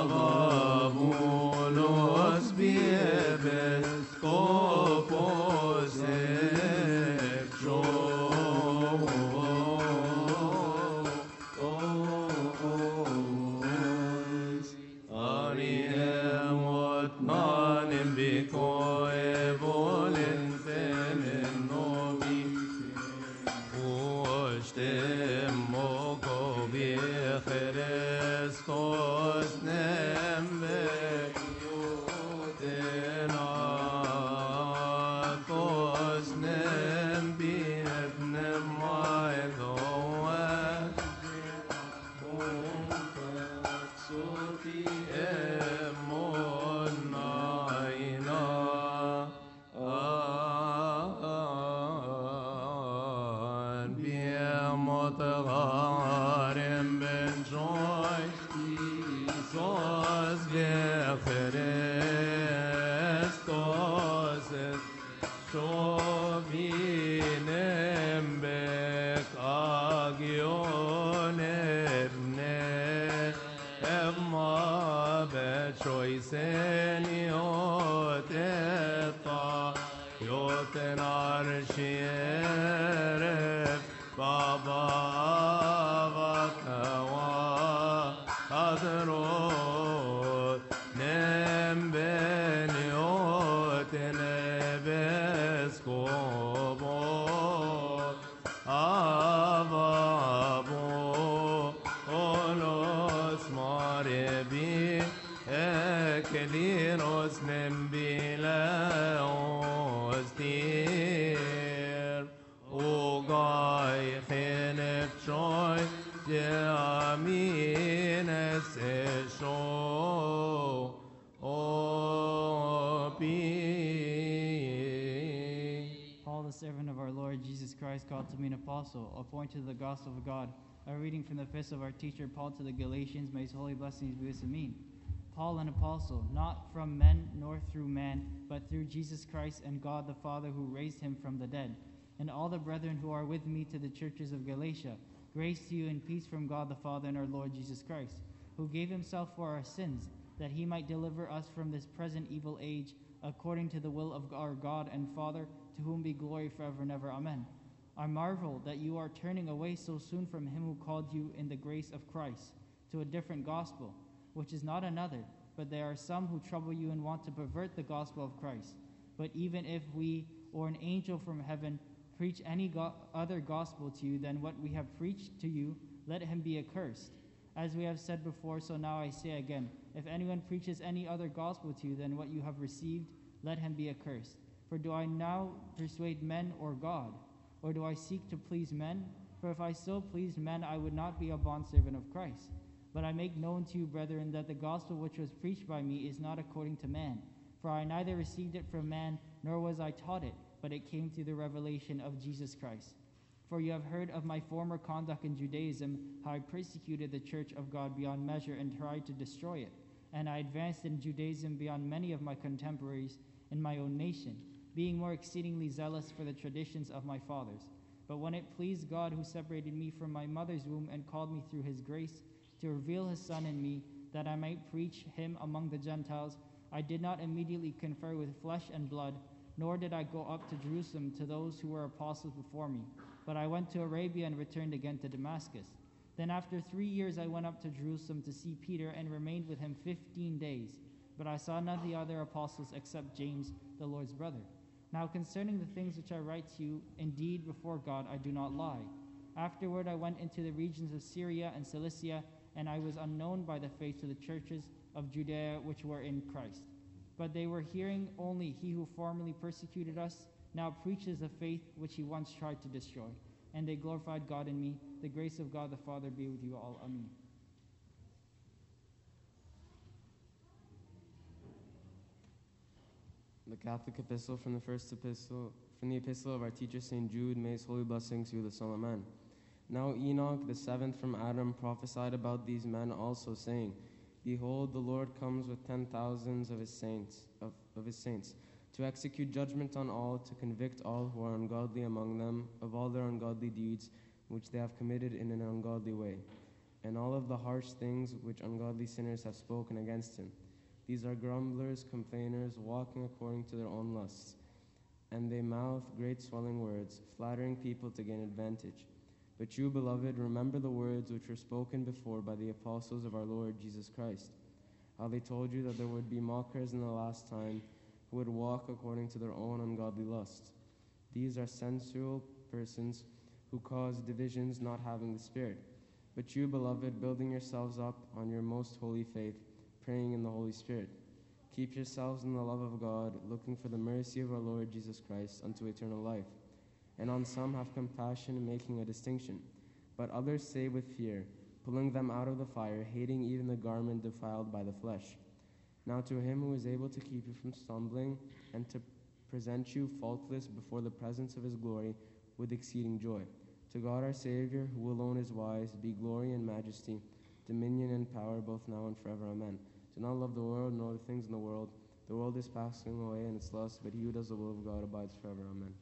avabulos biebes copos Ariemot nanim biko e volenten en novi Oste Amin esesho opi. Paul, the servant of our Lord Jesus Christ, called to be an apostle, appointed to the gospel of God. A reading from the epistle of our teacher Paul to the Galatians. May his holy blessings be with us. Amen. Paul, an apostle, not from men nor through man, but through Jesus Christ and God the Father who raised him from the dead, and all the brethren who are with me to the churches of Galatia. Grace to you and peace from God the Father and our Lord Jesus Christ, who gave himself for our sins, that he might deliver us from this present evil age, according to the will of our God and Father, to whom be glory forever and ever. Amen. I marvel that you are turning away so soon from him who called you in the grace of Christ to a different gospel, which is not another, but there are some who trouble you and want to pervert the gospel of Christ. But even if we or an angel from heaven preach any other gospel to you than what we have preached to you, let him be accursed. As we have said before, so now I say again, if anyone preaches any other gospel to you than what you have received, let him be accursed. For do I now persuade men or God? Or do I seek to please men? For if I still pleased men, I would not be a bondservant of Christ. But I make known to you, brethren, that the gospel which was preached by me is not according to man. For I neither received it from man, nor was I taught it, but it came through the revelation of Jesus Christ. For you have heard of my former conduct in Judaism, how I persecuted the church of God beyond measure and tried to destroy it. And I advanced in Judaism beyond many of my contemporaries in my own nation, being more exceedingly zealous for the traditions of my fathers. But when it pleased God, who separated me from my mother's womb and called me through his grace to reveal his Son in me, that I might preach him among the Gentiles, I did not immediately confer with flesh and blood, nor did I go up to Jerusalem to those who were apostles before me. But I went to Arabia and returned again to Damascus. Then after 3 years I went up to Jerusalem to see Peter and remained with him 15 days. But I saw none of the other apostles except James, the Lord's brother. Now concerning the things which I write to you, indeed before God I do not lie. Afterward I went into the regions of Syria and Cilicia, and I was unknown by the faith to the churches of Judea which were in Christ. But they were hearing only, he who formerly persecuted us now preaches the faith which he once tried to destroy. And they glorified God in me. The grace of God the Father be with you all. Amen. The Catholic Epistle from the epistle of our teacher St. Jude. May his holy blessings be with us all. Amen. Now Enoch, the seventh from Adam, prophesied about these men also, saying, Behold, the Lord comes with 10,000s of his saints, to execute judgment on all, to convict all who are ungodly among them of all their ungodly deeds which they have committed in an ungodly way, and all of the harsh things which ungodly sinners have spoken against him. These are grumblers, complainers, walking according to their own lusts, and they mouth great swelling words, flattering people to gain advantage. But you, beloved, remember the words which were spoken before by the apostles of our Lord Jesus Christ, how they told you that there would be mockers in the last time who would walk according to their own ungodly lusts. These are sensual persons who cause divisions, not having the Spirit. But you, beloved, building yourselves up on your most holy faith, praying in the Holy Spirit, keep yourselves in the love of God, looking for the mercy of our Lord Jesus Christ unto eternal life. And on some have compassion, making a distinction, but others say with fear, pulling them out of the fire, hating even the garment defiled by the flesh. Now to him who is able to keep you from stumbling and to present you faultless before the presence of his glory with exceeding joy. To God our Savior, who alone is wise, be glory and majesty, dominion and power, both now and forever. Amen. Do not love the world, nor the things in the world. The world is passing away in its lust, but he who does the will of God abides forever. Amen.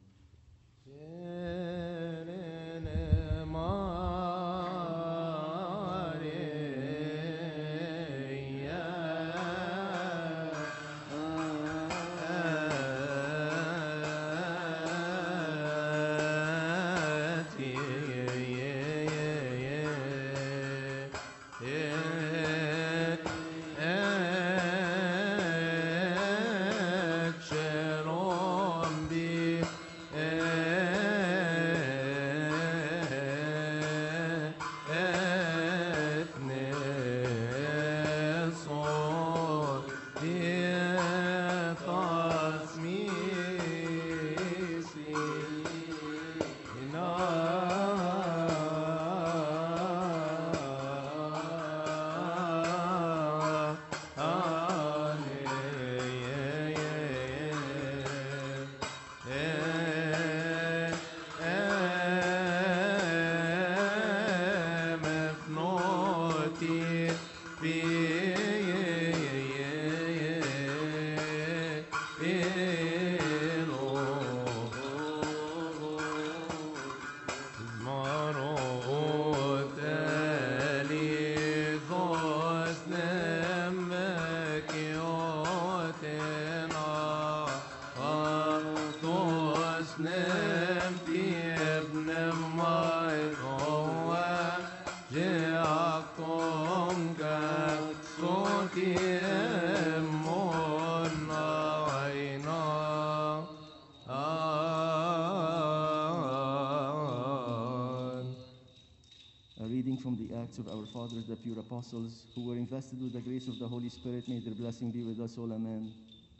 reading from the Acts of our fathers, the pure apostles, who were invested with the grace of the Holy Spirit. May their blessing be with us all. Amen.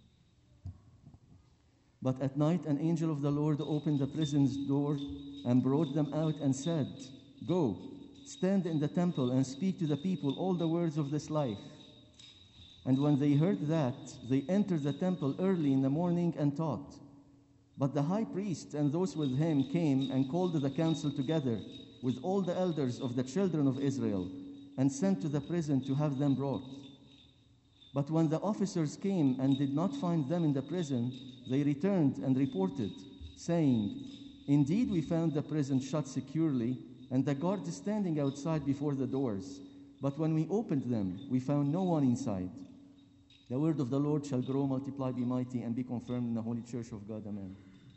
But at night an angel of the Lord opened the prison's door and brought them out and said, "Go, stand in the temple and speak to the people all the words of this life." And when they heard that, they entered the temple early in the morning and taught. But the high priest and those with him came and called the council together with all the elders of the children of Israel and sent to the prison to have them brought. But when the officers came and did not find them in the prison, they returned and reported, saying, "Indeed, we found the prison shut securely and the guards standing outside before the doors. But when we opened them, we found no one inside." The word of the Lord shall grow, multiply, be mighty, and be confirmed in the Holy Church of God. Amen.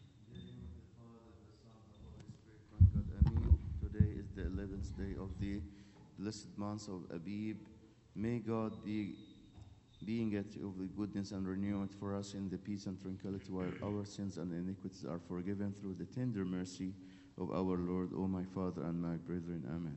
Today is the 11th day of the blessed month of Abib. May God be being at of the goodness and renew it for us in the peace and tranquility, while our sins and iniquities are forgiven through the tender mercy of our Lord, O my Father and my brethren. Amen.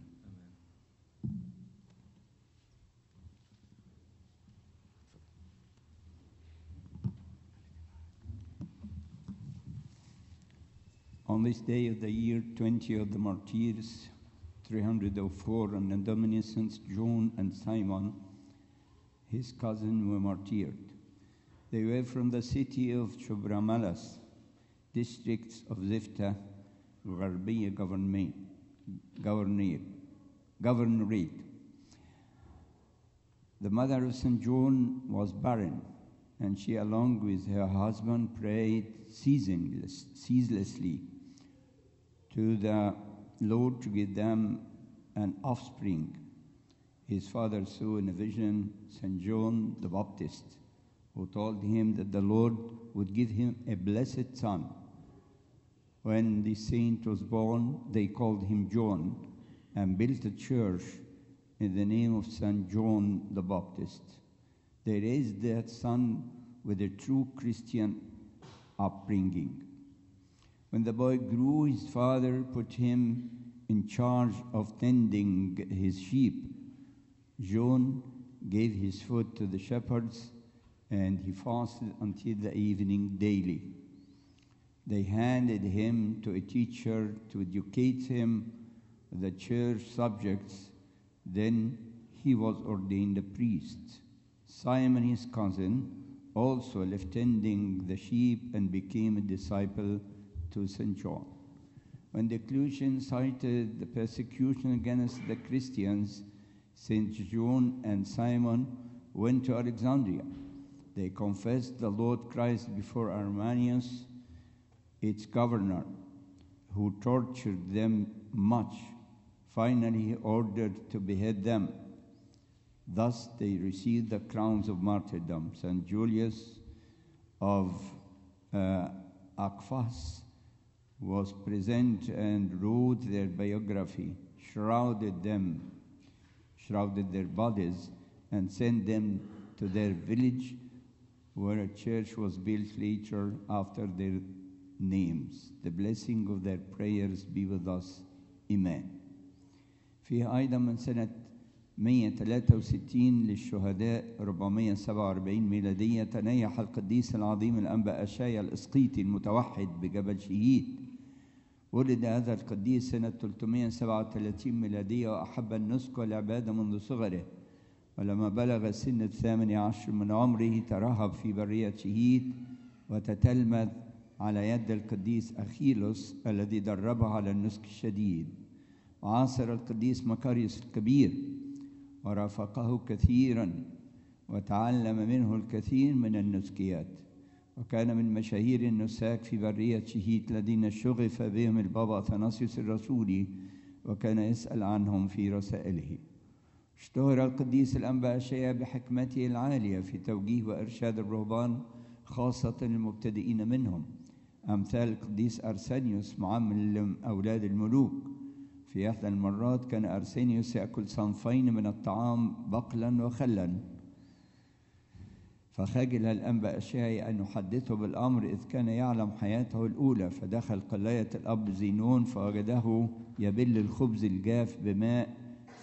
On this day of the year 20 of the martyrs, 304, and the Dominus Saints John and Simon, his cousin, were martyred. They were from the city of Chobramalas, districts of Zifta, Gharbiya Governorate. The mother of St. John was barren, and she, along with her husband, prayed ceaselessly to the Lord to give them an offspring. His father saw in a vision St. John the Baptist, who told him that the Lord would give him a blessed son. When the saint was born, they called him John and built a church in the name of St. John the Baptist. They raised that son with a true Christian upbringing. When the boy grew, his father put him in charge of tending his sheep. John gave his food to the shepherds, and he fasted until the evening daily. They handed him to a teacher to educate him with the church subjects. Then he was ordained a priest. Simon, his cousin, also left tending the sheep and became a disciple to St. John. When Diocletian cited the persecution against the Christians, St. John and Simon went to Alexandria. They confessed the Lord Christ before Arminius, its governor, who tortured them much. Finally, he ordered to behead them. Thus they received the crowns of martyrdom. St. Julius of Akphas was present and wrote their biography, shrouded their bodies, and sent them to their village, where a church was built later after their names. The blessing of their prayers be with us. Amen. فيه أيضا من سنة 163 للشهداء 447 ميلادية تنيح القديس العظيم الأنبا أشعيا الإسقيطي المتوحد بجبل شهيد. ولد هذا القديس سنة 337 ميلادية وأحب النسك والعبادة منذ صغره، ولما بلغ سن 18 من عمره ترهب في برية شهيد وتتلمذ على يد القديس أخيلوس الذي دربه على النسك الشديد. وعاصر القديس مكاريوس الكبير ورافقه كثيرا وتعلم منه الكثير من النسكيات، وكان من مشاهير النساك في برية شهيت الذين شغف بهم البابا أثناسيوس الرسولي وكان يسأل عنهم في رسائله. اشتهر القديس الأنبا أشعيا بحكمته العالية في توجيه وإرشاد الرهبان خاصة المبتدئين منهم، أمثال القديس أرسانيوس معلم أولاد الملوك. في إحدى المرات كان أرسانيوس يأكل صنفين من الطعام بقلا وخلا، فخجل الأنبا أشعيا أن يحدثه بالأمر إذ كان يعلم حياته الأولى، فدخل قلاية الأب زينون فوجده يبل الخبز الجاف بماء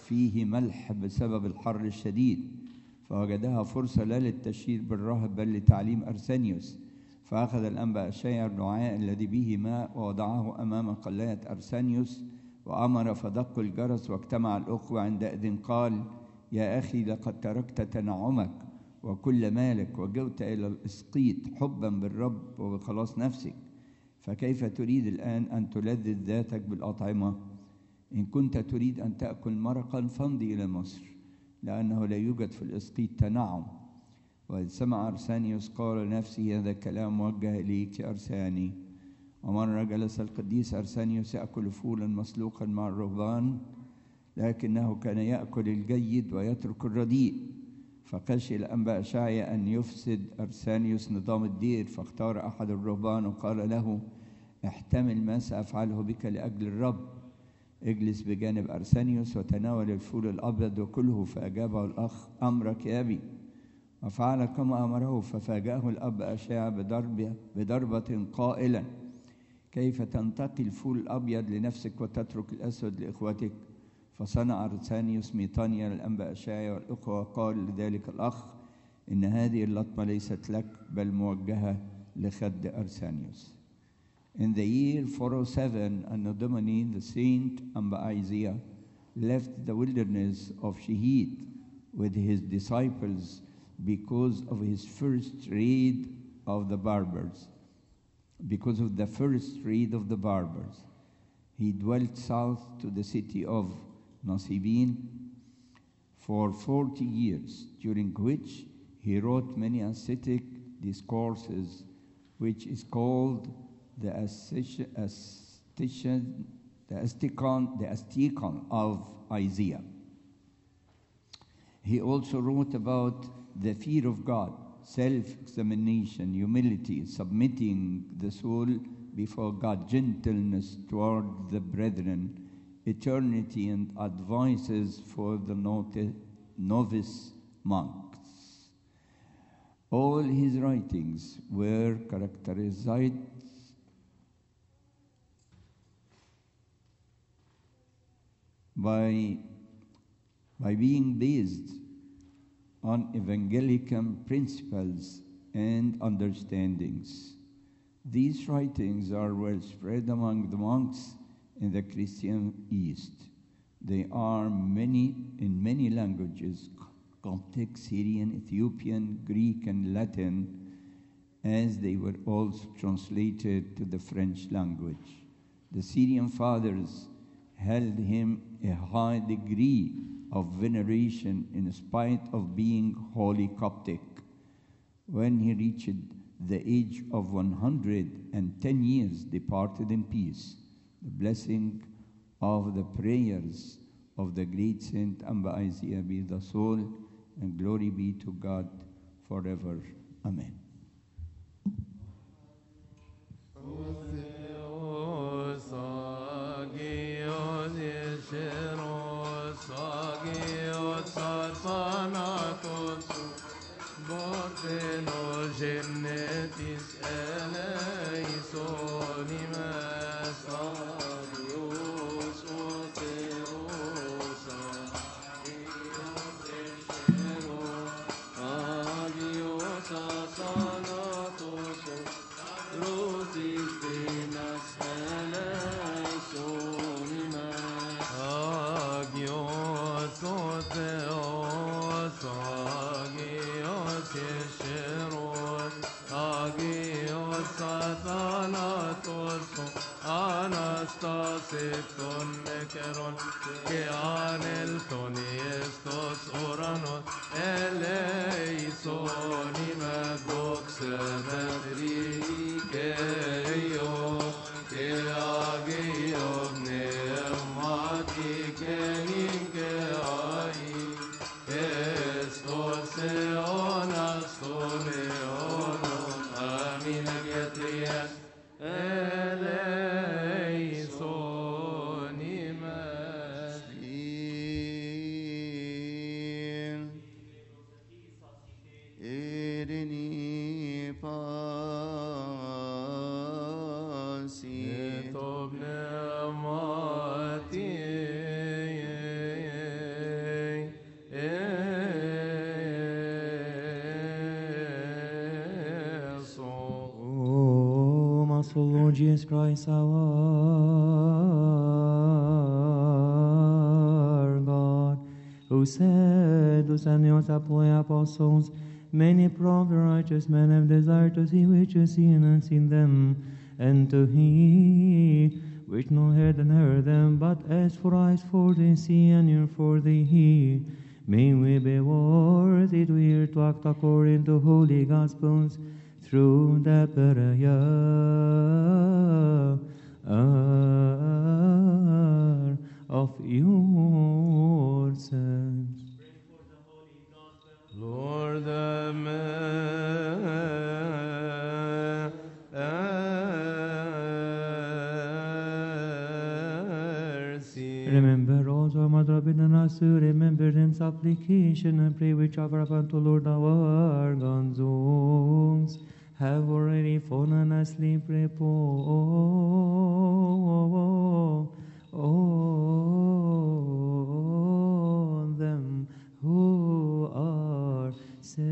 فيه ملح بسبب الحر الشديد، فوجدها فرصة لا للتشهير بالرهب بل لتعليم أرسانيوس. فأخذ الأنبا أشعيا الرعاء الذي به ماء ووضعه أمام قلاية أرسانيوس وأمر فدق الجرس، واجتمع الأخوة. عندئذ قال: يا أخي، لقد تركت تنعمك وكل مالك وجئت إلى الإسقيط حبا بالرب وبخلاص نفسك، فكيف تريد الآن أن تلذذ ذاتك بالأطعمة؟ إن كنت تريد أن تأكل مرقا فامضي إلى مصر، لأنه لا يوجد في الإسقيط تنعم. وإذ سمع أرسانيوس قال لنفسه: هذا كلام موجه إليك يا أرساني. ومرة جلس القديس أرسانيوس يأكل فولا مسلوقا مع الرهبان، لكنه كان يأكل الجيد ويترك الرديء. فخشي الأنبا أشعيا أن يفسد أرسانيوس نظام الدير، فاختار أحد الرهبان وقال له: احتمل ما سأفعله بك لأجل الرب، اجلس بجانب أرسانيوس وتناول الفول الأبيض وكله. فأجابه الأخ: أمرك يا أبي. وفعل كما أمره، ففاجأه الأب أشعيا بضربة قائلا: كيف تنتقي الفول الأبيض لنفسك وتترك الأسود لإخوتك؟ فصنع أرسانيوس ميطانيا للأنبا أشعيا والإخوة، وقال لذلك الأخ: إن هذه اللطمة ليست لك بل موجهة لخد أرسانيوس. In the year 407 Anno Domini, the saint Amba Isaiah left the wilderness of Shehid with his disciples because of his first raid of the barbers. Because of the first raid of the barbers, he dwelt south to the city of Nasibin for 40 years, during which he wrote many ascetic discourses, which is called the Asticon of Isaiah. He also wrote about the fear of God, self-examination, humility, submitting the soul before God, gentleness toward the brethren, eternity, and advices for the novice monks. All his writings were characterized by being based on evangelical principles and understandings. These writings are well spread among the monks in the Christian East. They are in many languages: Coptic, Syrian, Ethiopian, Greek, and Latin, as they were also translated to the French language. The Syrian fathers held him a high degree of veneration in spite of being wholly Coptic. When he reached the age of 110 years, departed in peace. The blessing of the prayers of the great Saint Amba Isaiah be the soul, and glory be to God forever. Amen. Erini pa Lord Jesus Christ, our God, who said to send your apostles, many proper righteous men have desired to see which you see and unseen them, and to hear which no heard and heard them, but as for eyes for they see and ear for they hear, may we be worthy to hear to act according to holy gospels through the prayer of your sons. Lord, mercy. Remember also, Mother of us to remember in supplication and pray which offer upon to Lord our God, those have already fallen asleep, on them who are sick,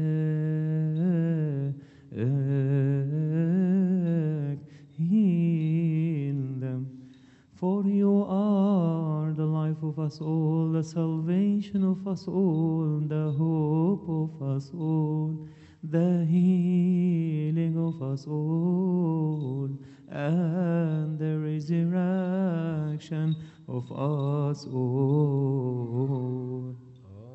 heal them. For you are the life of us all, the salvation of us all, the hope of us all, the healing of us all, and the resurrection of us all.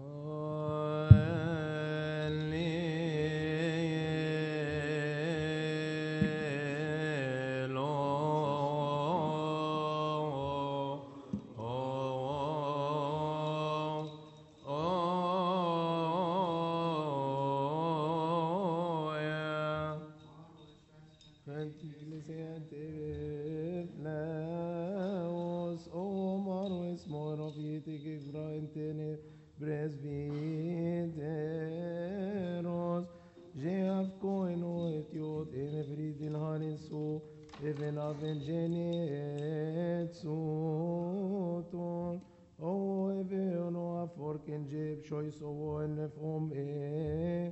Presbyteros, Jeff Koino, Etiot, Enevridin Haninsu, Even Avengenet Suton, O Eveono, Aforken Jeb, Choice of one from E,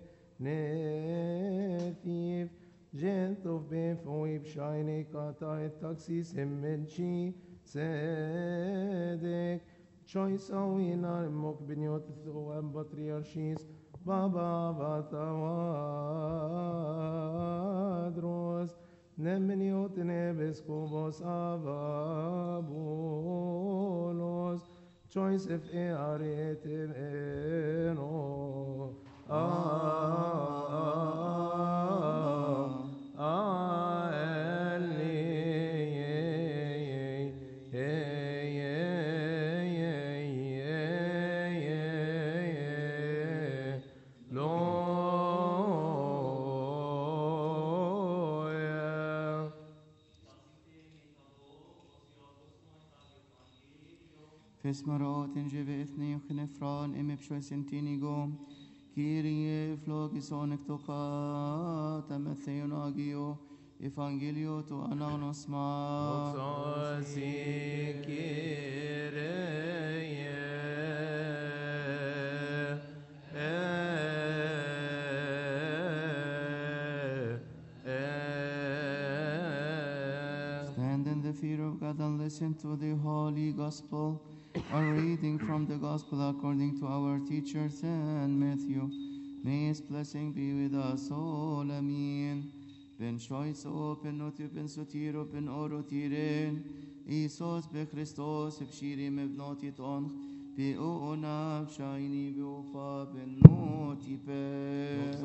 Netif, Gent of Befoib, Shine, Kata, Taxis, Emenchi, Sedek, Choice awina mok binyot and patriarchis Baba Vatavadros Nemeniot nebeskobos avabolos Choice if earetem eno Fesmarot in Jevethni Chinefran Emipshosentinigo Kyrie Flogison Ectoca Tamatheonagio Evangelio to Ananosma Stand in the fear of God and listen to the Holy Gospel. A reading from the Gospel according to our teacher Saint Matthew. May his blessing be with us all. Amen. Ben Shoiso, Ben Noti, Ben Sotiro, Ben Orotiren, Isos, Ben Christos, Ebshirim, Ebnotit Onch, Be Oonab, Shaini, Beofa, Ben Noti, Ben.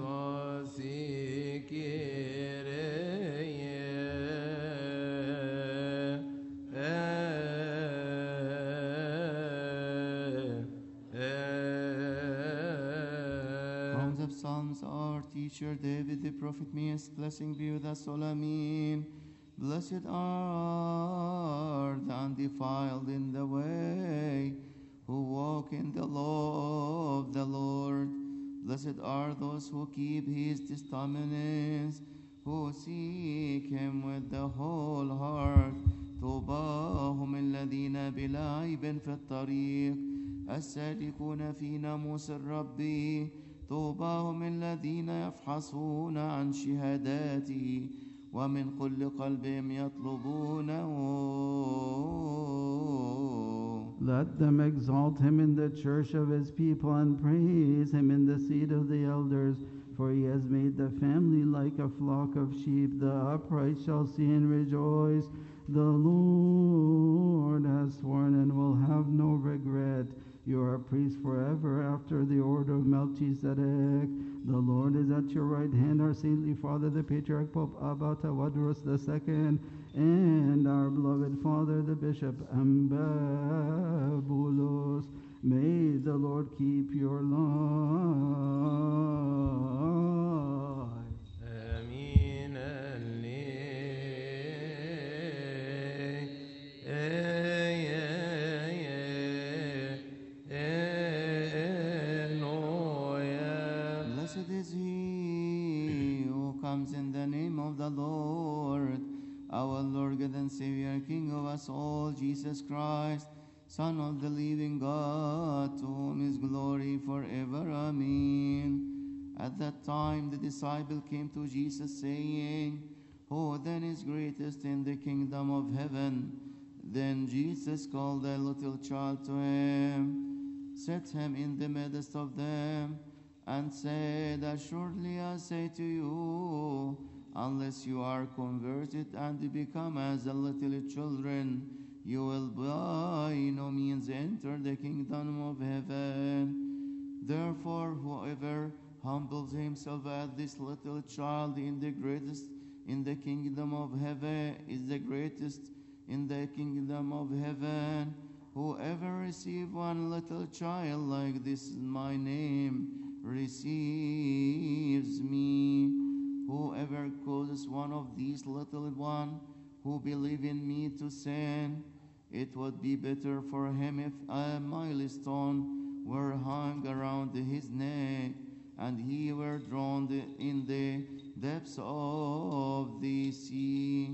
Psalms, our teacher David the prophet, may his blessing be with us all. Amen. Blessed are the undefiled in the way, who walk in the law of the Lord. Blessed are those who keep his testimonies, who seek him with the whole heart. طوباهم الذين بلا عيب في الطريق السالكون في ناموس الرب. طوباهم الذين يفحصون عن شهاداته ومن كل قلبهم يطلبونه. Let them exalt him in the church of his people and praise him in the seat of the elders. For he has made the family like a flock of sheep. The upright shall see and rejoice. The Lord has sworn and will have no regret. You are a priest forever after the order of Melchizedek. The Lord is at your right hand, our saintly father, the Patriarch Pope Abba Tawadros II, and our beloved father, the Bishop Ambabulus. May the Lord keep your life. Amen. Blessed is he who comes in the name of the Lord, our Lord God and Savior, King of us all, Jesus Christ, Son of the living God, to whom is glory forever. Amen. At that time the disciple came to Jesus, saying, Who then is greatest in the kingdom of heaven? Then Jesus called a little child to him, set him in the midst of them, and said, Assuredly I say to you, unless you are converted and become as the little children, you will by no means enter the kingdom of heaven. Therefore, whoever humbles himself as this little child in the kingdom of heaven is the greatest in the kingdom of heaven. Whoever receives one little child like this in my name receives me. Whoever causes one of these little ones who believe in me to sin, it would be better for him if a millstone were hung around his neck and he were drowned in the depths of the sea.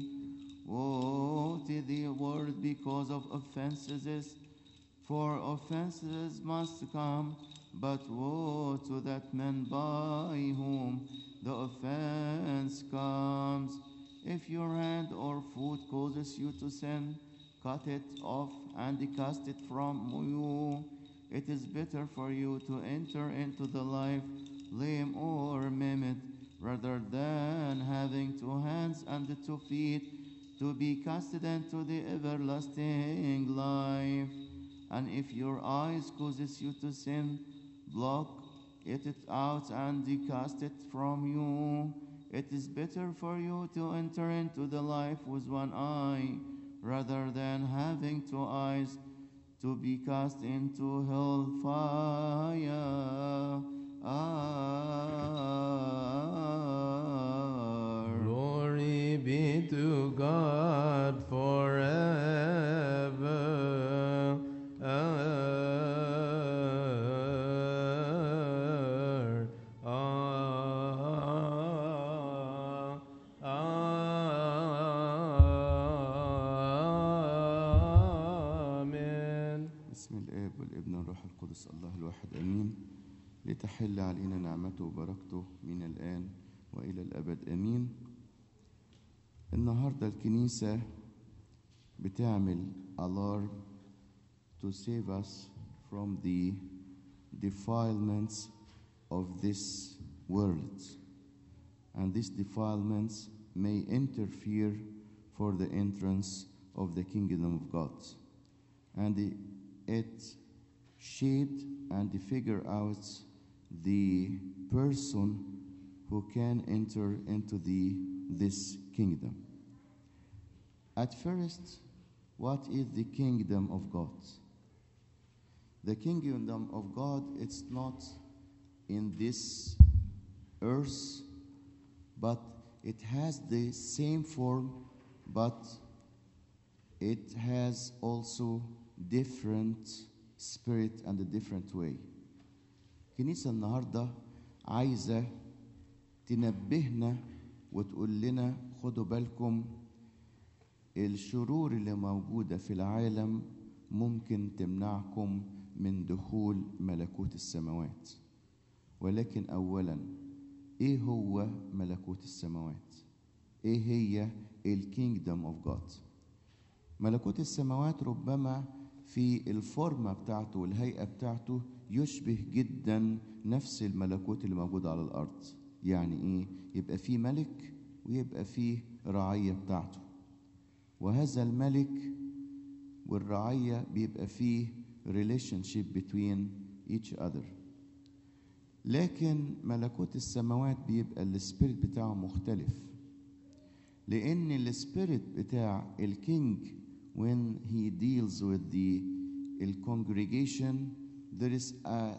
Woe to the world because of offenses, for offenses must come, but woe to that man by whom the offense comes. If your hand or foot causes you to sin, cut it off and cast it from you. It is better for you to enter into the life lame or maimed, rather than having 2 hands and 2 feet to be casted into the everlasting life. And if your eyes causes you to sin, pluck it out and cast it from you. It is better for you to enter into the life with 1 eye, rather than having 2 eyes to be cast into hellfire. Glory be to God forever. آمين. بسم الآب والابن والروح القدس الله الواحد آمين. لتحل علينا نعمته وبركته من الآن وإلى الأبد آمين. النهاردة الكنيسة بتعمل alarm to save us from the defilements of this world. And these defilements may interfere for the entrance of the kingdom of God. And it shaped and figure out the person who can enter into this kingdom. At first, what is the kingdom of God? The kingdom of God, it's not in this earth, but it has the same form, but it has also different spirit and a different way. كنيسة النهاردة عايزة تنبهنا وتقول لنا خدوا بالكم الشرور اللي موجودة في العالم ممكن تمنعكم من دخول ملكوت السماوات. ولكن أولا إيه هو ملكوت السماوات؟ ايه هي الكينجدم اوف جاد. ملكوت السماوات ربما في الفورمة بتاعته والهيئة بتاعته يشبه جدا نفس الملكوت اللي موجود على الأرض. يعني إيه؟ يبقى فيه ملك ويبقى فيه رعية بتاعته، وهذا الملك والرعية بيبقى فيه relationship between each other. لكن ملكوت السماوات بيبقى السبيريت بتاعه مختلف، لأن السبيريت بتاع الكينج when he deals with the congregation there is a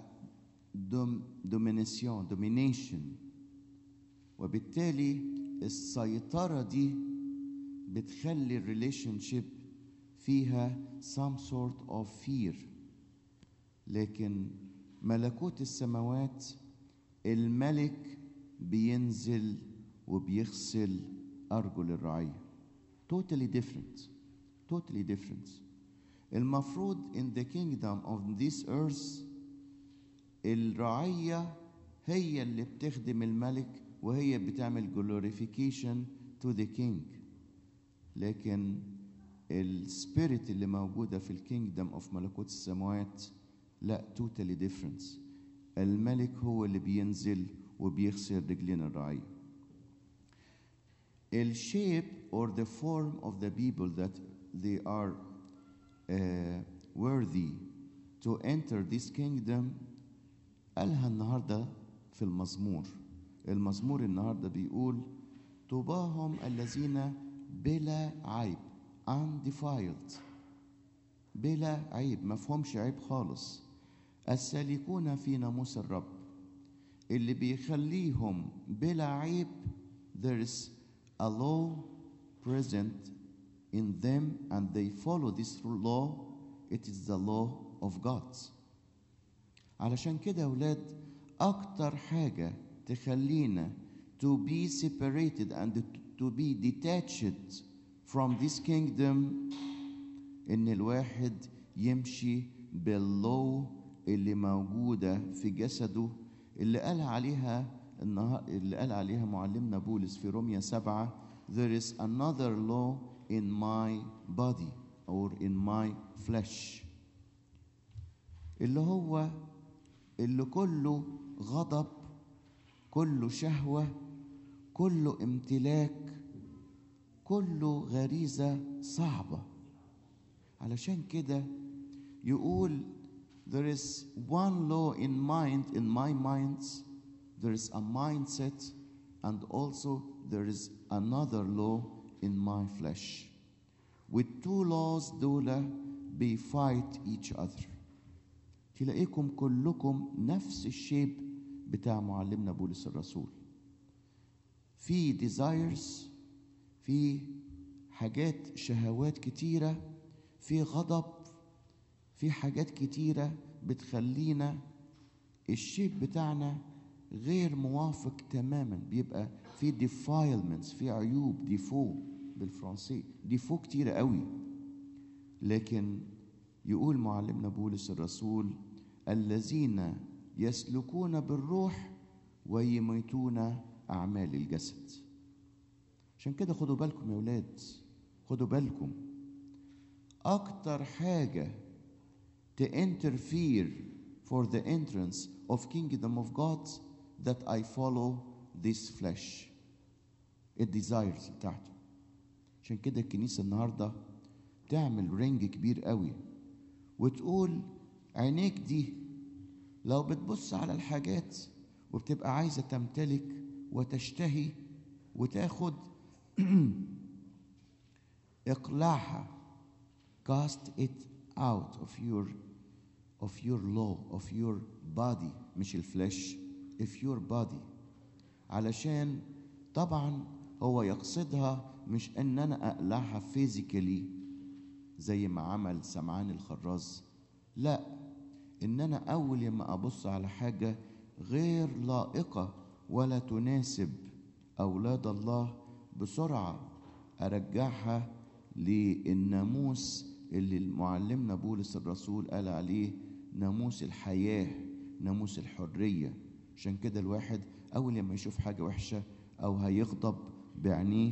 domination، وبالتالي السيطرة دي بتخلي الريليشنشيب فيها some sort of fear. لكن ملكوت السماوات الملك بينزل وبيغسل أرجل الرعية. totally different. المفروض in the kingdom of this earth الرعية هي اللي بتخدم الملك وهي بتعمل glorification to the king. لكن السبيريت اللي موجودة في الكينجدم of ملكوت السماوات لا، totally different. الملك هو اللي بينزل وبيغسل رجلين الرعية. The shape or the form of the people that they are worthy to enter this kingdom قالها النهارده في المزمور النهارده بيقول طوباهم الذين بلا عيب undefiled، بلا عيب، ما فهمش عيب خالص، السالكون في ناموس الرب، اللي بيخليهم بلا عيب. There is a law present in them and they follow this law. It is the law of God. علشان كده يا ولاد أكتر حاجة تخلينا to be separated and to be detached from this kingdom إن الواحد يمشي باللو اللي موجودة في جسده، اللي قال عليها معلمنا بولس في رومية 7 there is another law in my body or in my flesh، اللي كله غضب، كله شهوة، كله امتلاك، كله غريزة صعبة. علشان كده يقول there is one law in my mind, there is a mindset, and also there is another law in my flesh. With two laws دول fight each other. تلاقيكم كلكم نفس الشيب بتاع معلمنا بولس الرسول. في desires، في حاجات شهوات كتيرة، في غضب، في حاجات كتيرة بتخلينا الشيب بتاعنا غير موافق تماما، بيبقى في defilements، في عيوب، ديفو بالفرنسي، ديفو كتيرة قوي. لكن يقول معلمنا بولس الرسول الذين يسلكون بالروح ويميتون أعمال الجسد. عشان كده خدوا بالكم يا ولاد، خدوا بالكم، أكتر حاجة interfere for the entrance of kingdom of God that I follow this flesh، الديزايرز بتاعته. عشان كده الكنيسة النهاردة تعمل رينج كبير قوي وتقول عينيك دي لو بتبص على الحاجات وبتبقى عايزة تمتلك وتشتهي وتاخد اقلعها، cast it out of your law of your body، مش الفلش، of your body. علشان طبعا هو يقصدها مش ان انا اقلعها physically زي ما عمل سمعان الخراز، لا، ان انا اول لما ابص على حاجة غير لائقة ولا تناسب اولاد الله بسرعة ارجعها للناموس اللي معلمنا بولس الرسول قال عليه ناموس الحياة، ناموس الحرية. عشان كده الواحد اول لما يشوف حاجة وحشة او هيغضب بعينيه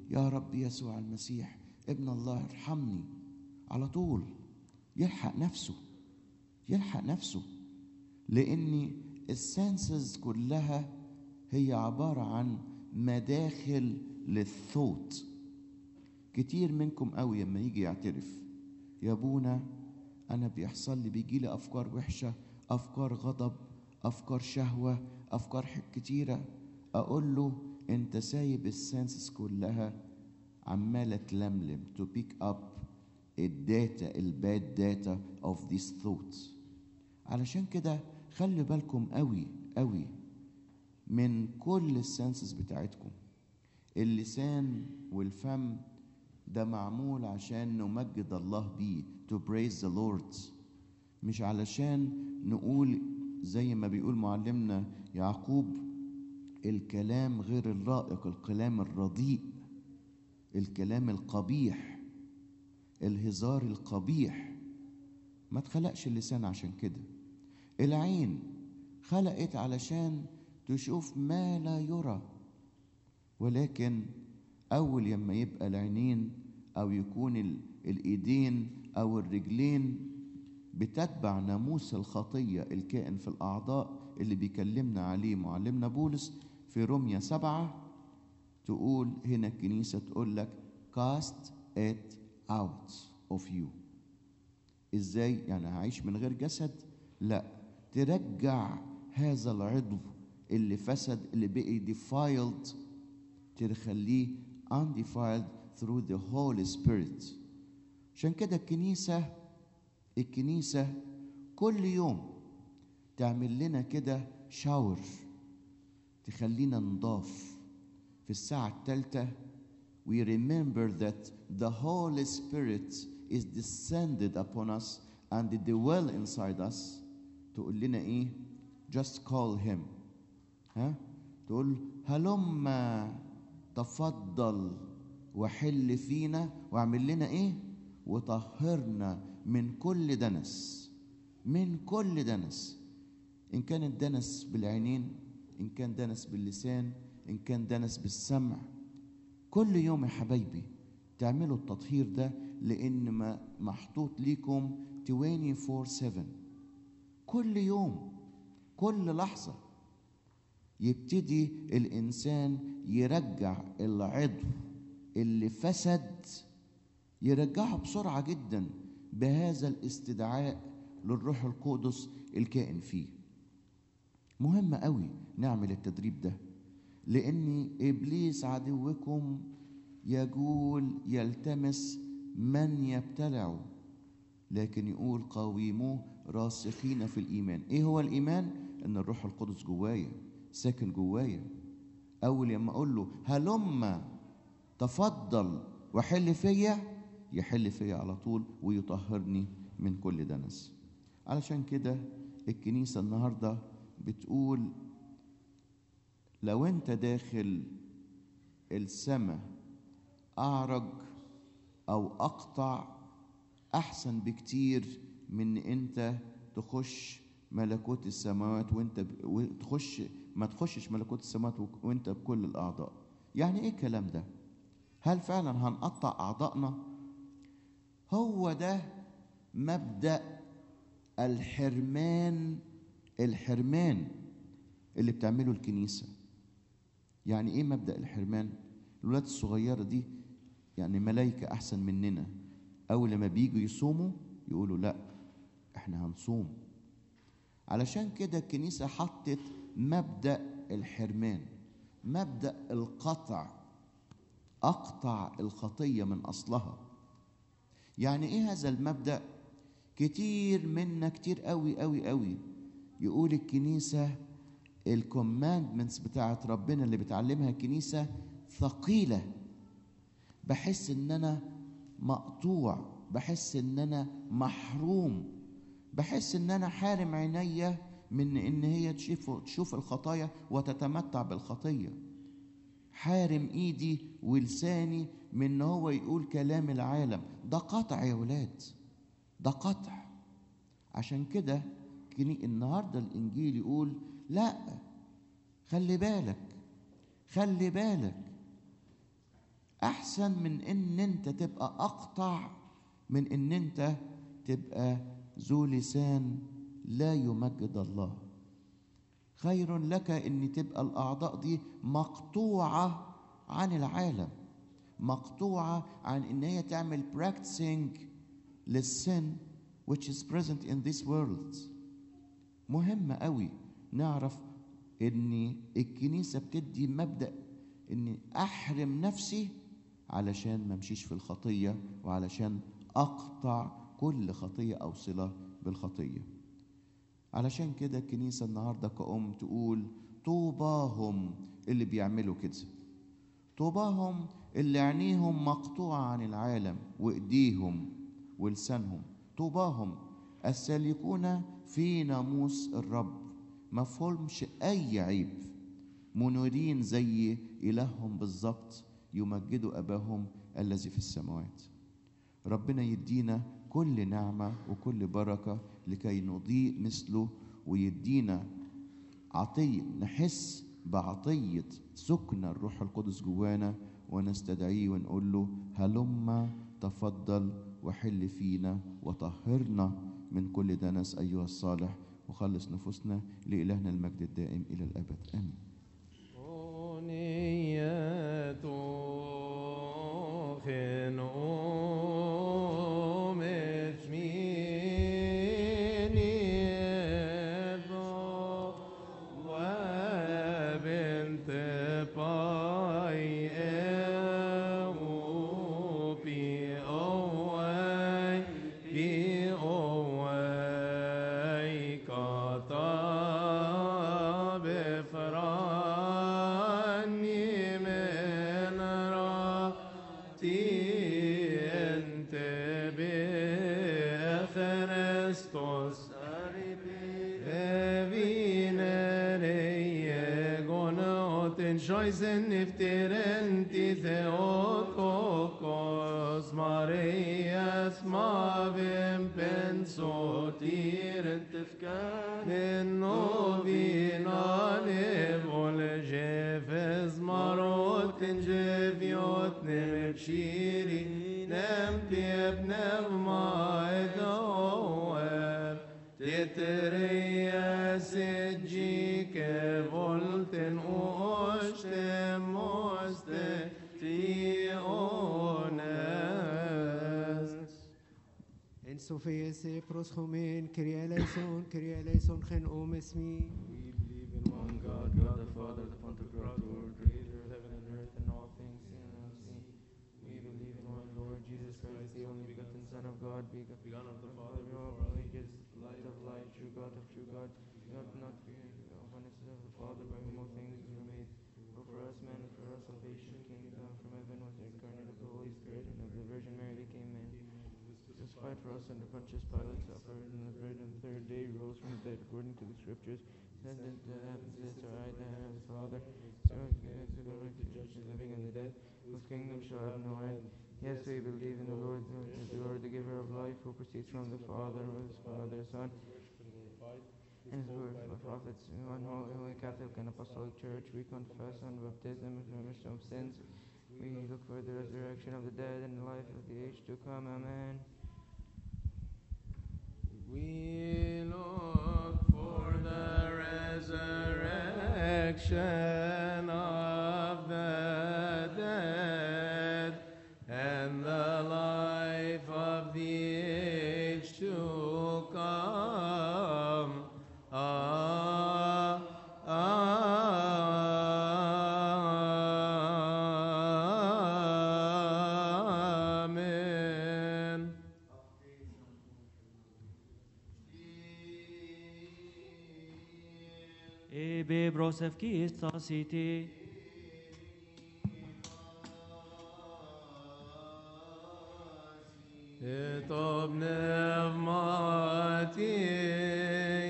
يا رب يسوع المسيح ابن الله ارحمني، على طول يلحق نفسه، يلحق نفسه. لأن السنسز كلها هي عبارة عن مداخل للثوت. كتير منكم قوي لما يجي يعترف، يا ابونا أنا بيحصل لي، بيجي لي أفكار وحشة، أفكار غضب، أفكار شهوة، أفكار كتيرة. أقول له أنت سايب السنسز كلها عمالة تلملم to pick up الداتا الباد داتا of these thoughts. علشان كده خلي بالكم قوي قوي من كل السنسز بتاعتكم. اللسان والفم ده معمول عشان نمجد الله بيه to praise the Lord، مش علشان نقول زي ما بيقول معلمنا يعقوب الكلام غير اللائق، الكلام الرديء، الكلام القبيح، الهزار القبيح. ما اتخلقش اللسان عشان كده. العين خلقت علشان تشوف ما لا يرى، ولكن أول يما يبقى العينين أو يكون الإيدين أو الرجلين بتتبع ناموس الخطية الكائن في الأعضاء اللي بيكلمنا عليه معلمنا بولس في رومية 7، تقول هنا الكنيسة تقول لك cast it out of you. إزاي؟ يعني هعيش من غير جسد؟ لا، ترجع هذا العضو اللي فسد اللي بقي defiled، تخليه undefiled through the Holy Spirit. عشان كده الكنيسة كل يوم تعمل لنا كده شاور، تخلينا نضاف. في الساعة الثالثة we remember that the Holy Spirit is descended upon us and dwell inside us. تقول لنا ايه؟ just call him. تقول هلما تفضل وحل فينا واعمل لنا ايه؟ وطهرنا من كل دنس، من كل دنس، ان كان الدنس بالعينين، ان كان دنس باللسان، ان كان دنس بالسمع. كل يوم يا حبايبي تعملوا التطهير ده، لان ما محطوط ليكم 24/7. كل يوم، كل لحظة يبتدي الإنسان يرجع العضو اللي فسد، يرجعه بسرعة جدا بهذا الاستدعاء للروح القدس الكائن فيه. مهم قوي نعمل التدريب ده، لأن إبليس عدوكم يجول يلتمس من يبتلعه، لكن يقول قاوموه راسخين في الإيمان. إيه هو الإيمان؟ إن الروح القدس جوايا، ساكن جوايا. أول لما أقول له هلما تفضل وحل فيا، يحل فيا على طول ويطهرني من كل دنس. علشان كده الكنيسة النهاردة بتقول لو أنت داخل السماء أعرج أو أقطع، أحسن بكتير من أنت تخش ملكوت السماوات وأنت ما تخشش ملكوت السماوات وأنت بكل الأعضاء. يعني إيه الكلام ده؟ هل فعلا هنقطع أعضائنا؟ هو ده مبدأ الحرمان اللي بتعمله الكنيسة. يعني إيه مبدأ الحرمان؟ الولاد الصغيرة دي يعني ملايكة أحسن مننا، أول لما بييجوا يصوموا يقولوا لا إحنا هنصوم. علشان كده الكنيسة حطت مبدأ الحرمان، مبدأ القطع، أقطع الخطية من أصلها. يعني إيه هذا المبدأ؟ كتير منا كتير قوي قوي قوي يقول الكنيسة الكوماندمنتس بتاعت ربنا اللي بتعلمها الكنيسة ثقيلة، بحس إن أنا مقطوع، بحس إن أنا محروم، بحس إن أنا حارم عينيا من إن هي تشوف الخطايا وتتمتع بالخطية، حارم إيدي ولساني من إن هو يقول كلام العالم. ده قطع يا ولاد، ده قطع. عشان كده النهاردة الإنجيل يقول لا، خلي بالك، خلي بالك، احسن من ان انت تبقى اقطع، من ان انت تبقى ذو لسان لا يمجد الله. خير لك ان تبقى الاعضاء دي مقطوعة عن العالم، مقطوعة عن ان هي تعمل practicing للسن which is present in this world. مهم قوي نعرف ان الكنيسة بتدي مبدأ ان احرم نفسي علشان ما امشيش في الخطية، وعلشان اقطع كل خطية او صلة بالخطية. علشان كده الكنيسة النهاردة كأم تقول طوباهم اللي بيعملوا كده، طوباهم اللي عينيهم مقطوعة عن العالم وايديهم ولسانهم، طوباهم السالكون في ناموس الرب، ما فهمش اي عيب، منورين زي إلههم بالظبط، يمجدوا أباهم الذي في السماوات. ربنا يدينا كل نعمة وكل بركة لكي نضيء مثله، ويدينا عطية، نحس بعطية سكن الروح القدس جوانا، ونستدعيه ونقول له هلما تفضل وحل فينا وطهرنا من كل دنس أيها الصالح، وخلص نفوسنا. لإلهنا المجد الدائم إلى الأبد آمين. Scheußen nifterenti Theotokos Marias Mavim pensotiren tefkanen novina nevol jefes maroten jeviot nemchiri nemtieb nevmaedoer تتريا سجيك فولتن أوشتم مستفتيونس En Sofia se proschomen, Kyrie eleison, chen om esmi. We believe in one God, God the Father, the Pantocrator, creator of heaven and earth and all things seen and unseen. We believe in one Lord Jesus Christ, the only begotten Son of God, begotten of the Father before all ages, light of light, true God of true God, God not created, of oneness of the Father, by whom all things were made. Who for us man and for our salvation came down from heaven, was incarnate of the Holy Spirit, and of the Virgin Mary became man. Crucified for us under Pontius Pilate, suffered and was buried, on the third day rose from the dead according to the Scriptures, ascended to the heavens, is to right the hand of the Father, so is given to the right to judge the living and the dead, whose kingdom shall have no end. Yes, we believe in the Lord, the giver of life, who proceeds from the Father, who is Father, Son, and who is the prophets, in one holy Catholic and Apostolic Church. We confess on baptism and remission of sins. We look for the resurrection of the dead and the life of the age to come. Amen. We look for the resurrection of the dead and the life of the age to come. Amen. Ebe brosevki istasiti. Etob nevmati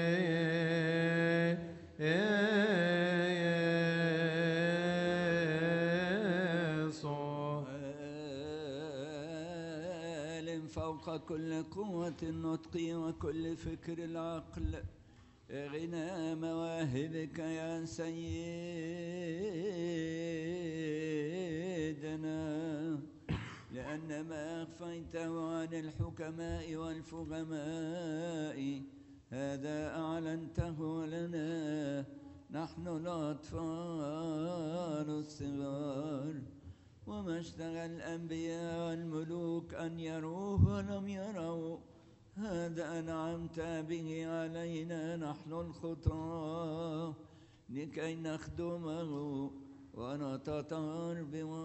فوق كل قوة النطق وكل فكر العقل، غنى مواهبك يا سيدي سيدنا، لأن ما أخفيته عن الحكماء والفهماء هذا أعلنته لنا نحن الأطفال الصغار. وما اشتغى الأنبياء والملوك أن يروه ولم يروا، هذا أنعمت به علينا نحن الخطاة لكي نخدمه ونتطهر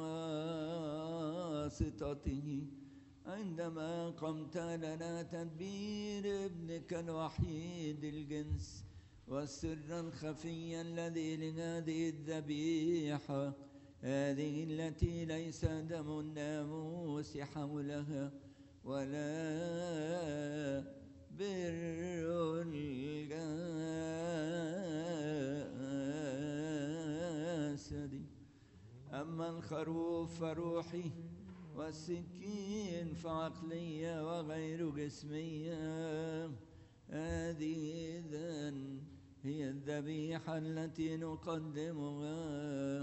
بواسطته. عندما قمت لنا تدبير ابنك الوحيد الجنس والسر الخفي الذي لهذه الذبيحة، هذه التي ليس دم الناموس حولها ولا بر الجسد. أما الخروف فروحي والسكين فعقلية وغير جسمية. هذه إذن هي الذبيحة التي نقدمها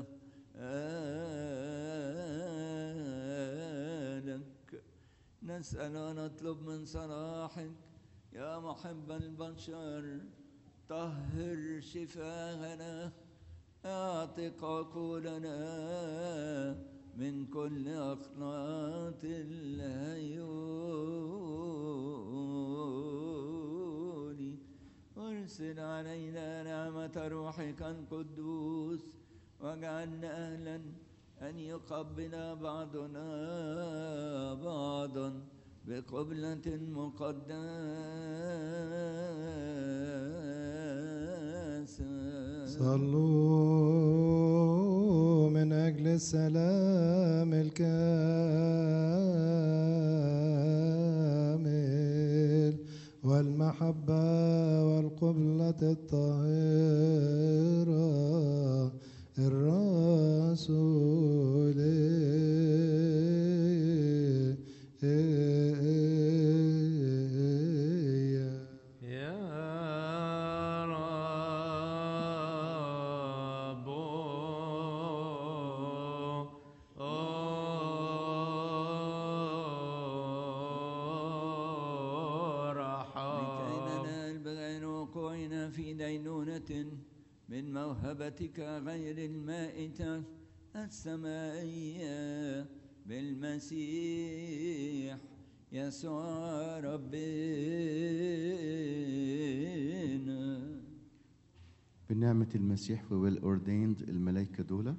لك. نسأل ونطلب من صلاحك يا محب البشر، طهر شفاهنا، أعتق عقولنا من كل أخلاط الهيون، وارسل علينا نعمة روحك القدوس، واجعلنا أهلا أن يقبل بعضنا بعضا بقبلة مقدسة. صلوا من أجل السلام الكامل والمحبة والقبلة الطاهرة الرسولية. يا رب لكي ننال بغير وقوعنا في دينونة من موهبتك غير المائتة السمائية بالمسيح يسوع ربنا. بنعمة المسيح we will ordained الملائكة دول.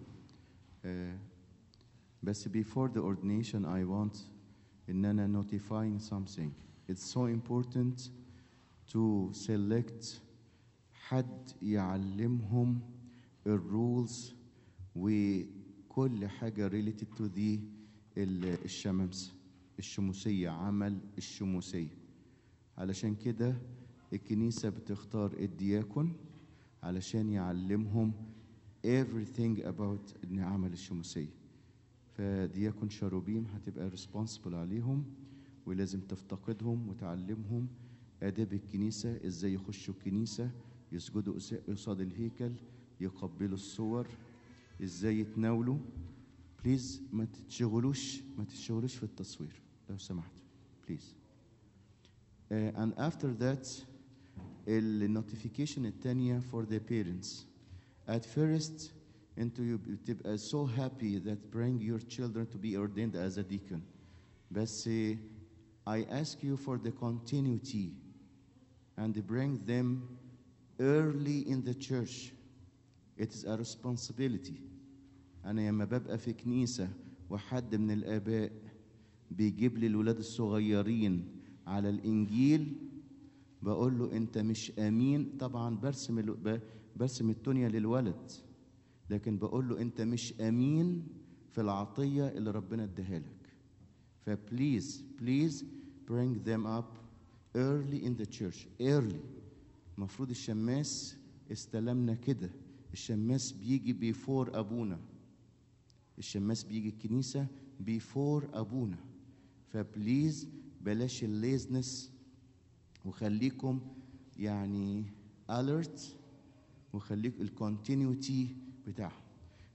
بس before the ordination I want إن أنا notifying something. It's so important to select حد يعلمهم الرولز وكل حاجة related to the الشمامسة الشموسية، عمل الشموسية. علشان كده الكنيسة بتختار الدياكون علشان يعلمهم everything about عمل الشموسية. فدياكون شاروبيم هتبقى responsible عليهم، ولازم تفتقدهم وتعلمهم آداب الكنيسة، ازاي يخشوا الكنيسة، يسجدوا قصاد الهيكل، يقبلوا الصور، ازاي يتناولوا. بليز ما تتشغلوش في التصوير لو سمحت بليز. And after that النوتيفيكيشن التانية for the parents. At first انتوا بتبقى so happy that bring your children to be ordained as a deacon. بس I ask you for the continuity and bring them early in the church. It is a responsibility. أنا لما ببقى في كنيسة وحد من الآباء بيجيب لي الولاد الصغيرين على الإنجيل، بقول له أنت مش أمين. طبعا برسم الدنيا للولد، لكن بقول له أنت مش أمين في العطية اللي ربنا اداها لك. فبليز bring them up early in the church. early. المفروض الشماس استلمنا كده، الشماس بيجي before أبونا، الشماس بيجي الكنيسة before أبونا. فبليز بلاش الليزنس، وخليكم يعني alert، وخليك الكونتينيوتي بتاعهم.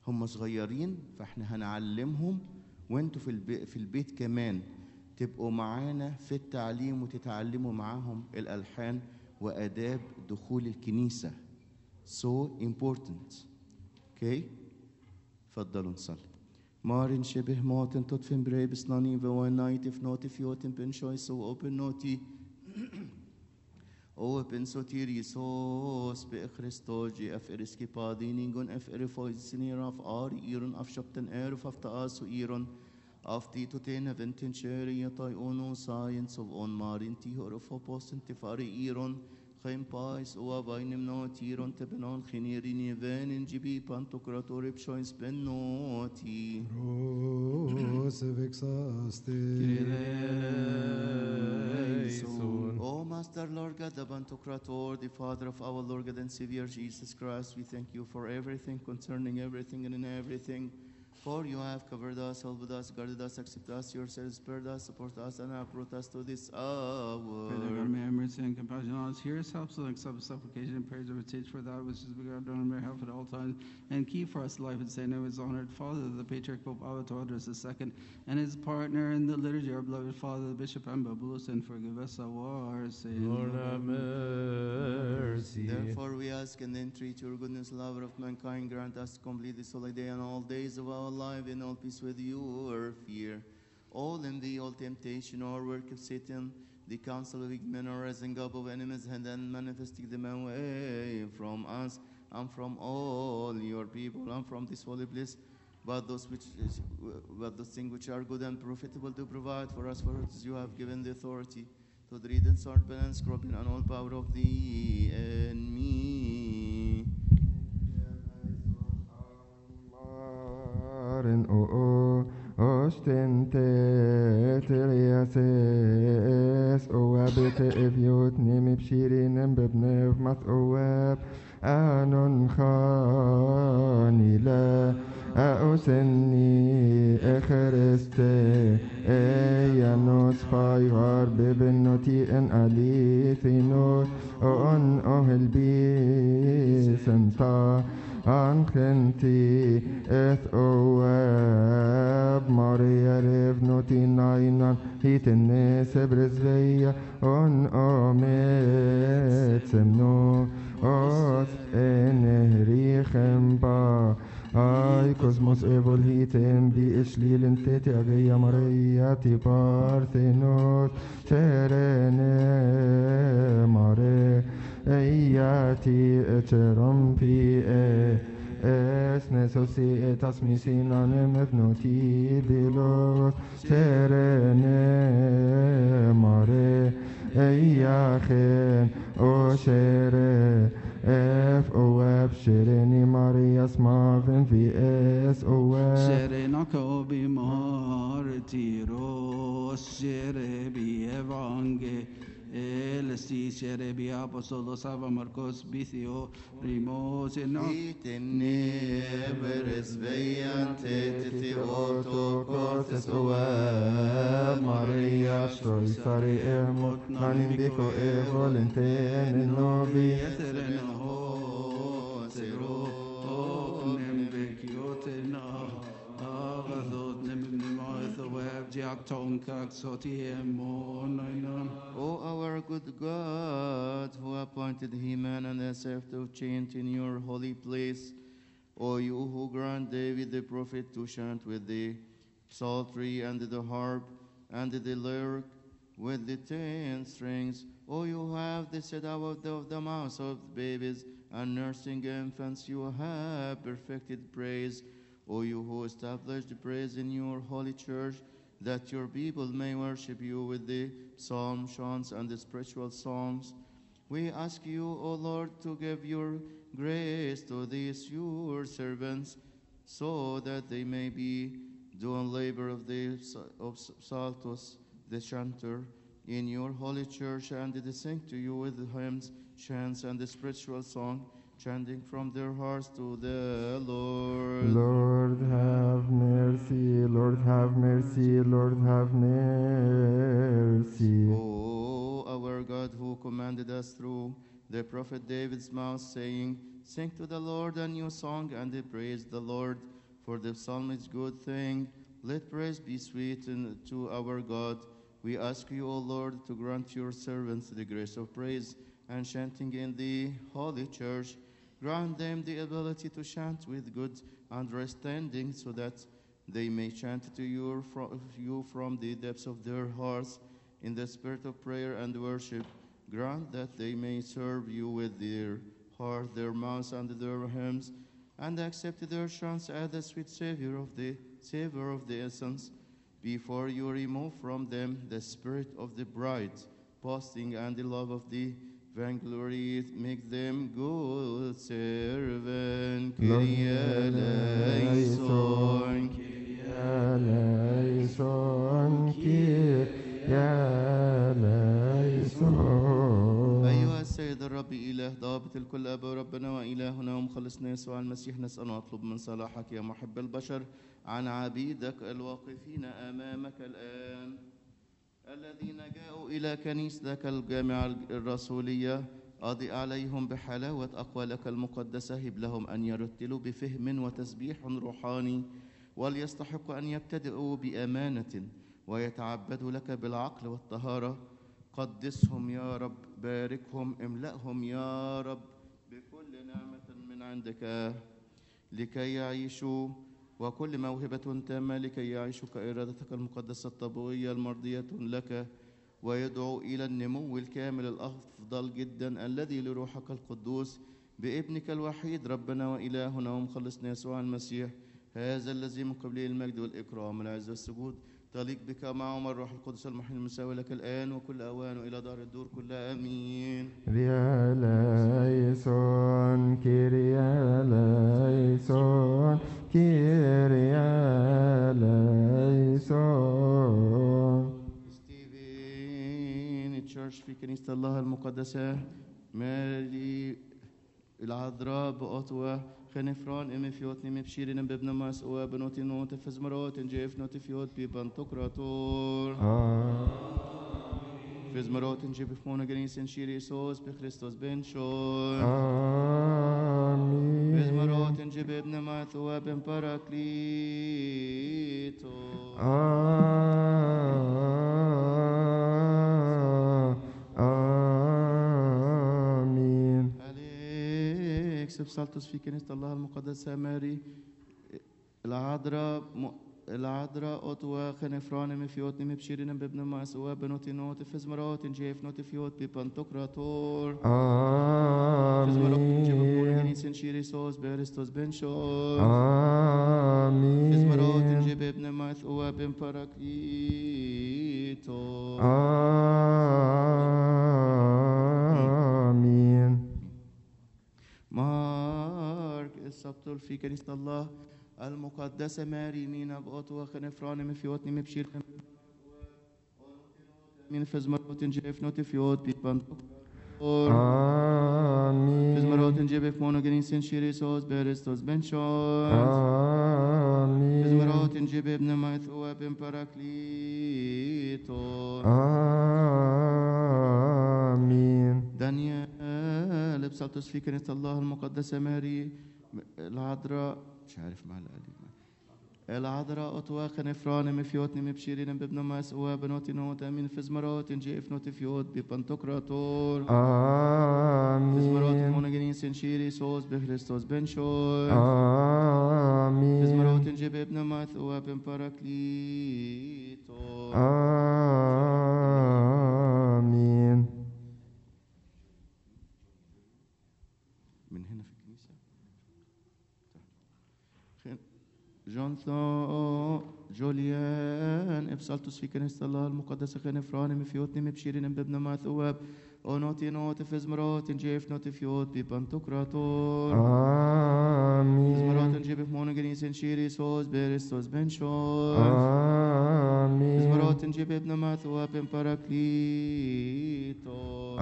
هم صغيرين فاحنا هنعلمهم، وانتوا في البيت كمان تبقوا معانا في التعليم وتتعلموا معاهم الألحان وآداب دخول الكنيسة. So important. Okay? اتفضلوا نصلي. مارن شبه موتن تطفن بريبس ناني وواينايت if not if you been choice so open noti open soterisos be Christogi af eriski padinin af erifoisinir af ari iron af shopten erf af taasu iron af tito ten eventin cheri tai ono science of on marin ti horof posten tifari iron خيم بايس او باين منوتيرون تبنون خنيرين يفان جيبي بانتوكراتور بشويس بنوتي روس فيكساستي O Master Lord God, the Pantocrator, the Father of our Lord God and Savior Jesus Christ, we thank you for everything, concerning everything and in everything. For you have covered us, helped us, guarded us, accepted us, yourselves, spared us, support us, and have brought us to this hour. Pray that God may have mercy and compassion on us. Hear us, help us, and accept supplication and praise, and teach for that which is begun done in our help at all times, and keep for us life and say no his honored Father, the Patriarch Pope Avatar II, and his partner in the liturgy, our beloved Father, the Bishop Ambabulus, and forgive us our sins. Lord have mercy. Therefore we ask and entreat your goodness, lover of mankind, grant us to complete this holy day and all days of our life in all peace with you or fear. All in the all temptation or work of Satan, the counsel of wicked men or rising up of enemies, and then manifesting them away from us and from all your people and from this holy place. But those things which are good and profitable to provide for us, for as you have given the authority to dread and sword, pen and scorpion and all power of the enemy. Maren Osten Teriases Oabit Eviot Nimi Pshirin and Bebnev Mat Oab Anon Khanila Aoseni Echareste Eyanos Fayar Bebenoti en Alithino On Ohelbi Senta Ankhenti eth oab Maria revnoti nainan hitene sebresveia on omet semno os enerichem ba Ai cosmos evol hitem bi ishlilin tete ageia Maria ti parthenos serene mare Eiati eterampi es necessitas misinanem evnoti bilos serene mare Eiachen o shere F O F Shereni Marias Marvin V S O F Serenako bi martiros, Sherebi evange Elesti Sherebi apostolos Ava Marcos Bithio Primos Itene beres veiante te Cortes O F Maria Stroisari Emot Nanim Biko Evolenten in Novi O our good God, who appointed Heman and Asaph to chant in your holy place, O you who grant David the prophet to chant with the psaltery and the harp and the lyre with the 10 strings, O you have the set out of the mouths of babies and nursing infants, you have perfected praise. O you who established praise in your holy church, that your people may worship you with the psalm, chants, and the spiritual songs. We ask you, O Lord, to give your grace to these your servants, so that they may be doing labor of Psaltos, the chanter, in your holy church, and they sing to you with the hymns, chants, and the spiritual song, chanting from their hearts to the Lord. Lord have mercy, Lord have mercy, Lord have mercy. O our God, who commanded us through the prophet David's mouth, saying, Sing to the Lord a new song and praise the Lord. for the psalmist's good thing. Let praise be sweet to our God. We ask you, O Lord, to grant your servants the grace of praise and chanting in the Holy Church. Grant them the ability to chant with good understanding, so that they may chant to you from the depths of their hearts in the spirit of prayer and worship. Grant that they may serve you with their heart, their mouths, and their hymns, and accept their chants as the sweet savor of the essence. Before you remove from them the spirit of the bride, boasting, and the love of the vainglory, make them good servant. Kyrie eleison, Kyrie eleison, Kyrie eleison. أيها السيد الرب إله ضابط الكل أبا ربنا وإلهنا ومخلصنا يسوع المسيح، نسأل ونطلب من صلاحك يا محب البشر عن عبيدك الواقفين أمامك الآن، الذين جاءوا إلى كنيستك الجامعة الرسولية. أضئ عليهم بحلاوة أقوالك المقدسة، هب لهم أن يرتلوا بفهم وتسبيح روحاني، وليستحقوا أن يبتدئوا بأمانة ويتعبدوا لك بالعقل والطهارة. قدسهم يا رب، باركهم، املأهم يا رب بكل نعمة من عندك لكي يعيشوا، وكل موهبة تامة لكي يعيشوا كإرادتك المقدسة الطبيعية المرضية لك، ويدعو إلى النمو الكامل الأفضل جدا الذي لروحك القدوس بابنك الوحيد ربنا وإلهنا ومخلصنا يسوع المسيح، هذا الذي من قبله المجد والإكرام والعز والسجود تليق بك معهم الروح القدس المحيي المساوي لك الآن وكل أوان وإلى دار الدور كلها آمين. Kyrie eleison, Kyrie eleison, Kyrie eleison. ستيفن تشيرش في كنيسة الله المقدسة، ماري العذراء بأطوة خنفران إمي فيوت نمي بشيرين بابن مسؤوة بنوتي نوت فزمرات جيف نوتي فيوت ببنتوكراتور فزمرات جيب فمونا جنيس شيري سوس بخريستوس بن شور آمين. فزمرات جيب ابن مسؤوة بن باراكليتو آمين. سبسالتوس في كنيسة الله المقدسة ماري العذراء أطوى خنفران مفيوت نمبشيرين بابن مسؤوة بنوتي نوت فزمرات جيف نوتي فيوت ببنتوكراتور آمين. فزمرات جيب بمونا جنيس شيري سوس بهرستوس بن شوز آمين. فزمرات جيب ابن مسؤوة بن باراكليتو آمين. مارك السبتول في كنيسة الله المقدسة ماري مينا بأطوة خنفران مفيوت نمبشير من فزمرات جيف نوتي فيوت ببنتوكراتور آمين. فزمرات جيب مونو جنيس شيري سوس بهرستوس بن شوز آمين. فزمرات جيب ابن مسؤوة بن باراكليتو آمين. دانيال بسالتوس في كنيسة الله المقدسة ماري العذراء مش عارف مع العذراء أطوى خنفران مفيوت نمبشيرين بابن مسؤوة بنوتي نوت أمين فزمرات جيف نوتي فيوت ببنتوكراتور آمين. فزمرات مونجنيس شيري سوس بخريستوس بن شوز آمين. فزمرات جيب ابن مسؤوة بن باراكليتو آمين. من هنا في الكنيسة جونثو جوليان ابسالتوس في كنيسة الله المقدسة خنفران مفيوت نمبشيرين بابن مسؤوة أونوتي نوت فزمرات جيف نوتي فيوت ببنتوكراتور آمين. فزمرات جيب مونو جنيس شيري سوس بهرستوس بن شوز آمين. فزمرات جيب ابن مسؤوة بن باراكليتو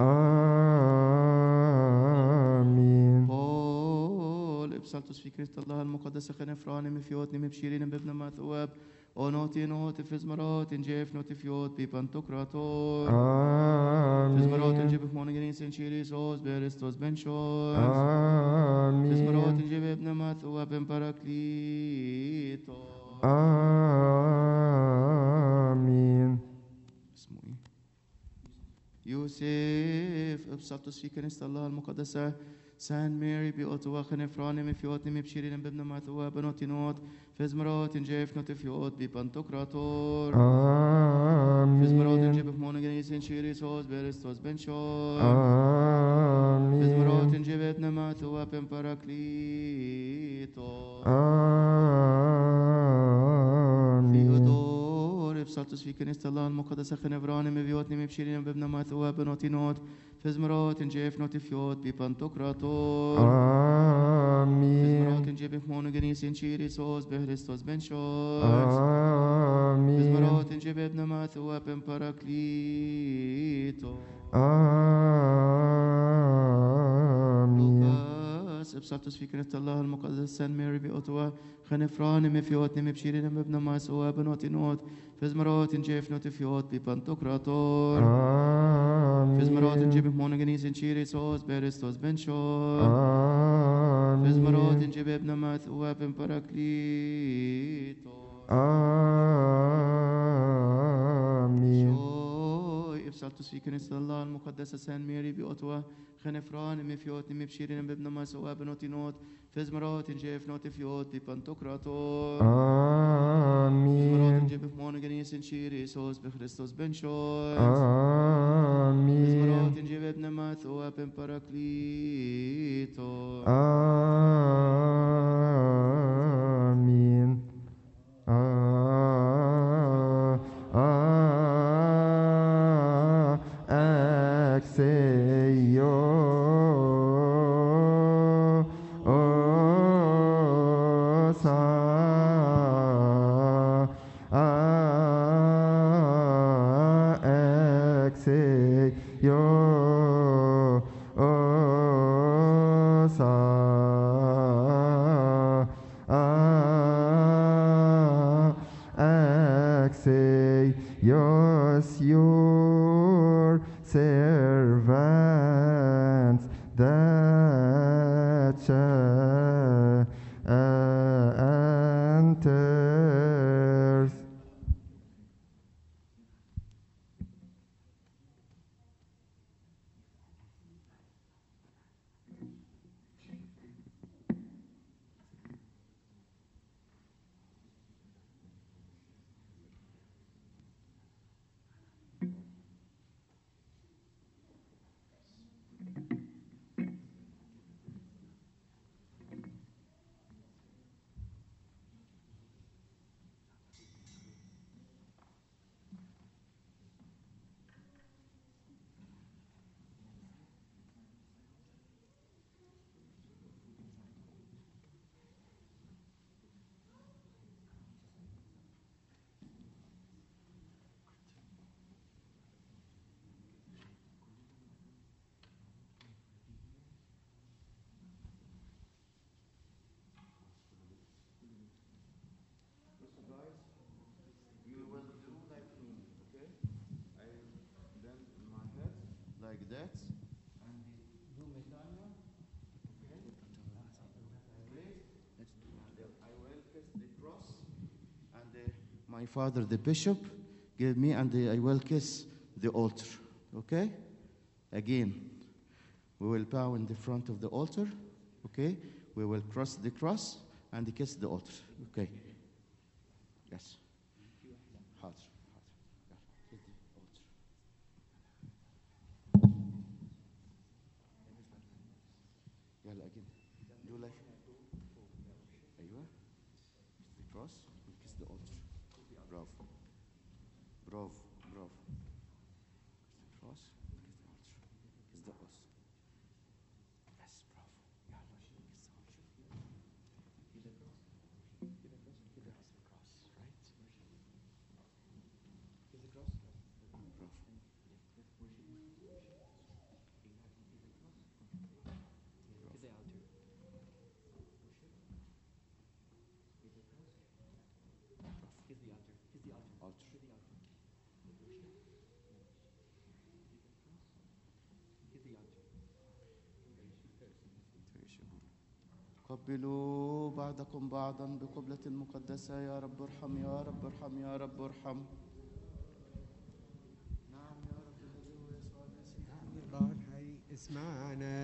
آمين. بول ابسالتوس في كنيسة الله المقدسة خنفران مفيوت نمبشيرين بابن مسؤوة O noti noti fizmarot in jef noti fiot pi pantokrator. Amen. Fizmarot in jef monogenes in chiris os berestos benchos. Amen. Fizmarot in jef nebnemath uabem paraklito. آمين. اسمه ايه؟ يوسف ابسطوا في كنيسة الله المقدسة سان ماري بأوتوا خنفرانم فيوتنم بشيرين بابن ماثوا بنوتينوت فزمرات جيف نوتفيوت ببنتوكراتور آمين. فزمرات جيف مونغنيس شيريسوس بيرستوس بنشوس آمين. فزمرات جيف ابن ماثوا بمبراكليتو ثيودور ابسطوا في كنيسة الله المقدسة خنفرانم فيوتنم بشيرين بابن ماثوا بنوتينوت فزمرات جيف نوتفيوت ببنتوكراتور آمين. فزمرات جيف مونغنيس شيريسوس بهرستوس بنشوس آمين. فزمرات جيف ابن ماثوا بمبراكليتو آمين. لوكاس ابسطوس في كنيسة الله المقدس سان ماري بأوتوا خنفران مفيوت نمبشيرين مبنى ماسوا بنوتي نوت فزمرات جيف نوتفيوت ببنتوكراتور فزمرات جيف مونغنيس شيري سوس بيرستوس بنشوس فزمرات جيف ابن ماثوا بمبراكليتو آمين. شوي ابسطوس في كنيسة الله المقدسة سان ماري بأوتوا خنفران مفيوت نمبشيرين مبنى ماسوا بنوتي نوت فزمرات جيف نوتفيوت ببنتوكراتور آمين. جيف مونغنيس شيري سوس بخريستوس بنشوس آمين. فزمرات جيف ابن ماثوا بمبراكليتو آمين. Yes, your servants that shall enters. Like that. I will kiss the cross, and my father, the bishop, gave me, and I will kiss the altar. Okay? Again, we will bow in the front of the altar. Okay? We will cross the cross and kiss the altar. Okay? Yes. حاضر. يلا again. Do like. أيوة. The cross and kiss the altar. Bravo. Bravo. Bravo. Kiss the cross. Kiss the altar. Kiss the cross. Yes, bravo. يلا. Kiss the altar. See the cross. See the cross. See the cross. Right. See the cross. Bravo. Kiss the altar. قبلوا بعضكم بعضا بقبلة مقدسة. يا رب ارحم، يا رب ارحم، يا رب ارحم. نعم يا رب الذي هو يسوع المسيح. الله الحي اسمعنا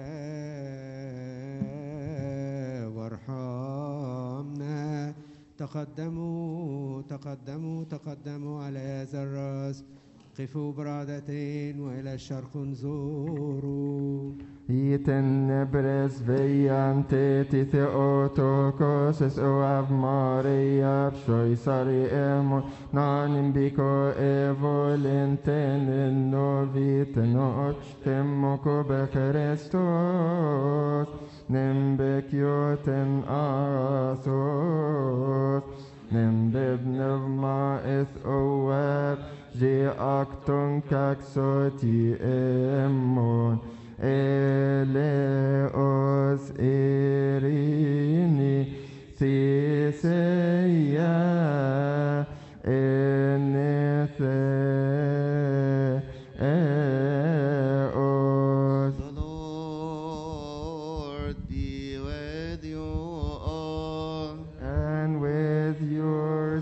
وارحمنا. تقدموا تقدموا تقدموا على هذا الرأس. قفوا برعدتين وإلى الشرق انظروا. Iten presveiante ti theotokos es oav Maria psoisari emon nanim biko evolenten in noviten ochtemoko be Christos nimbekioten asos nimbibnevma eth oav je acton kaxoti emon Eleos Irini Theseia Enetheos. The Lord be with you all. And with your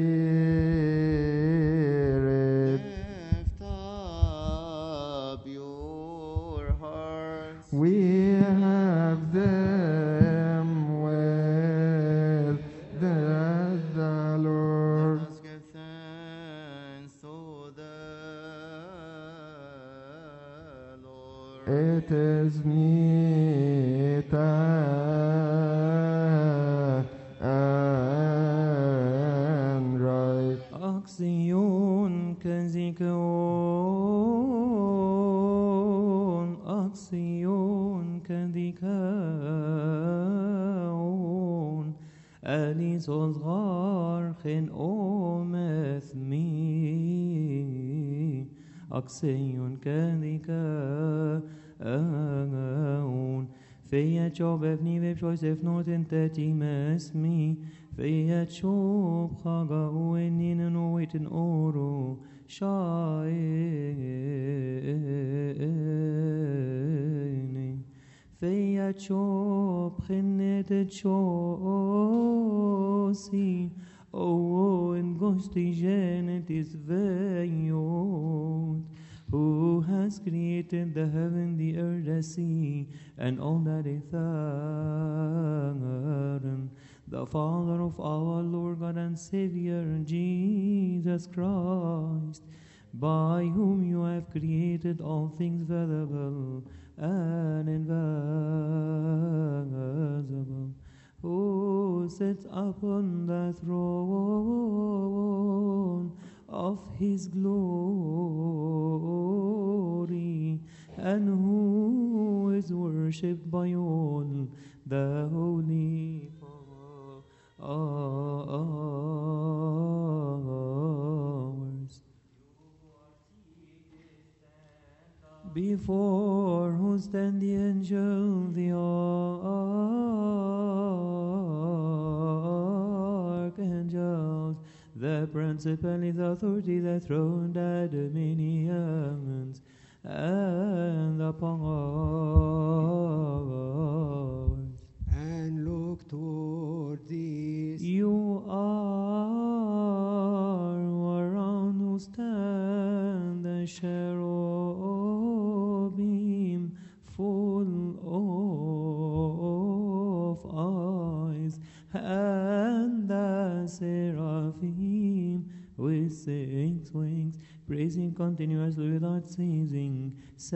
spirit. Lift up your hearts. We have them with the Lord. Let us give thanks to the Lord. It is meet and right. Axion kazikon, axion kazikon, Alisos garchen ometh mi, axion kazikon, Fiyat job evni vepshois efnot in teti mesmi, Fiyat shob chaga uenin and oitin oro, shaini. Fiyat shob chinetet shosi, O en gosti genet is veyot. Who has created the heaven, the earth, the sea, and all that is therein, the Father of our Lord God and Savior, Jesus Christ, by whom you have created all things visible and invisible, who sits upon the throne of his glory, and who is worshipped by all the holy powers. Before whom stand the angels, the archangels, the principalities, the authority, the throne, the dominions, and the powers. And look toward these. You are around who stand the cherubim full of eyes, and the seraphim with 6 wings, praising continuously without ceasing.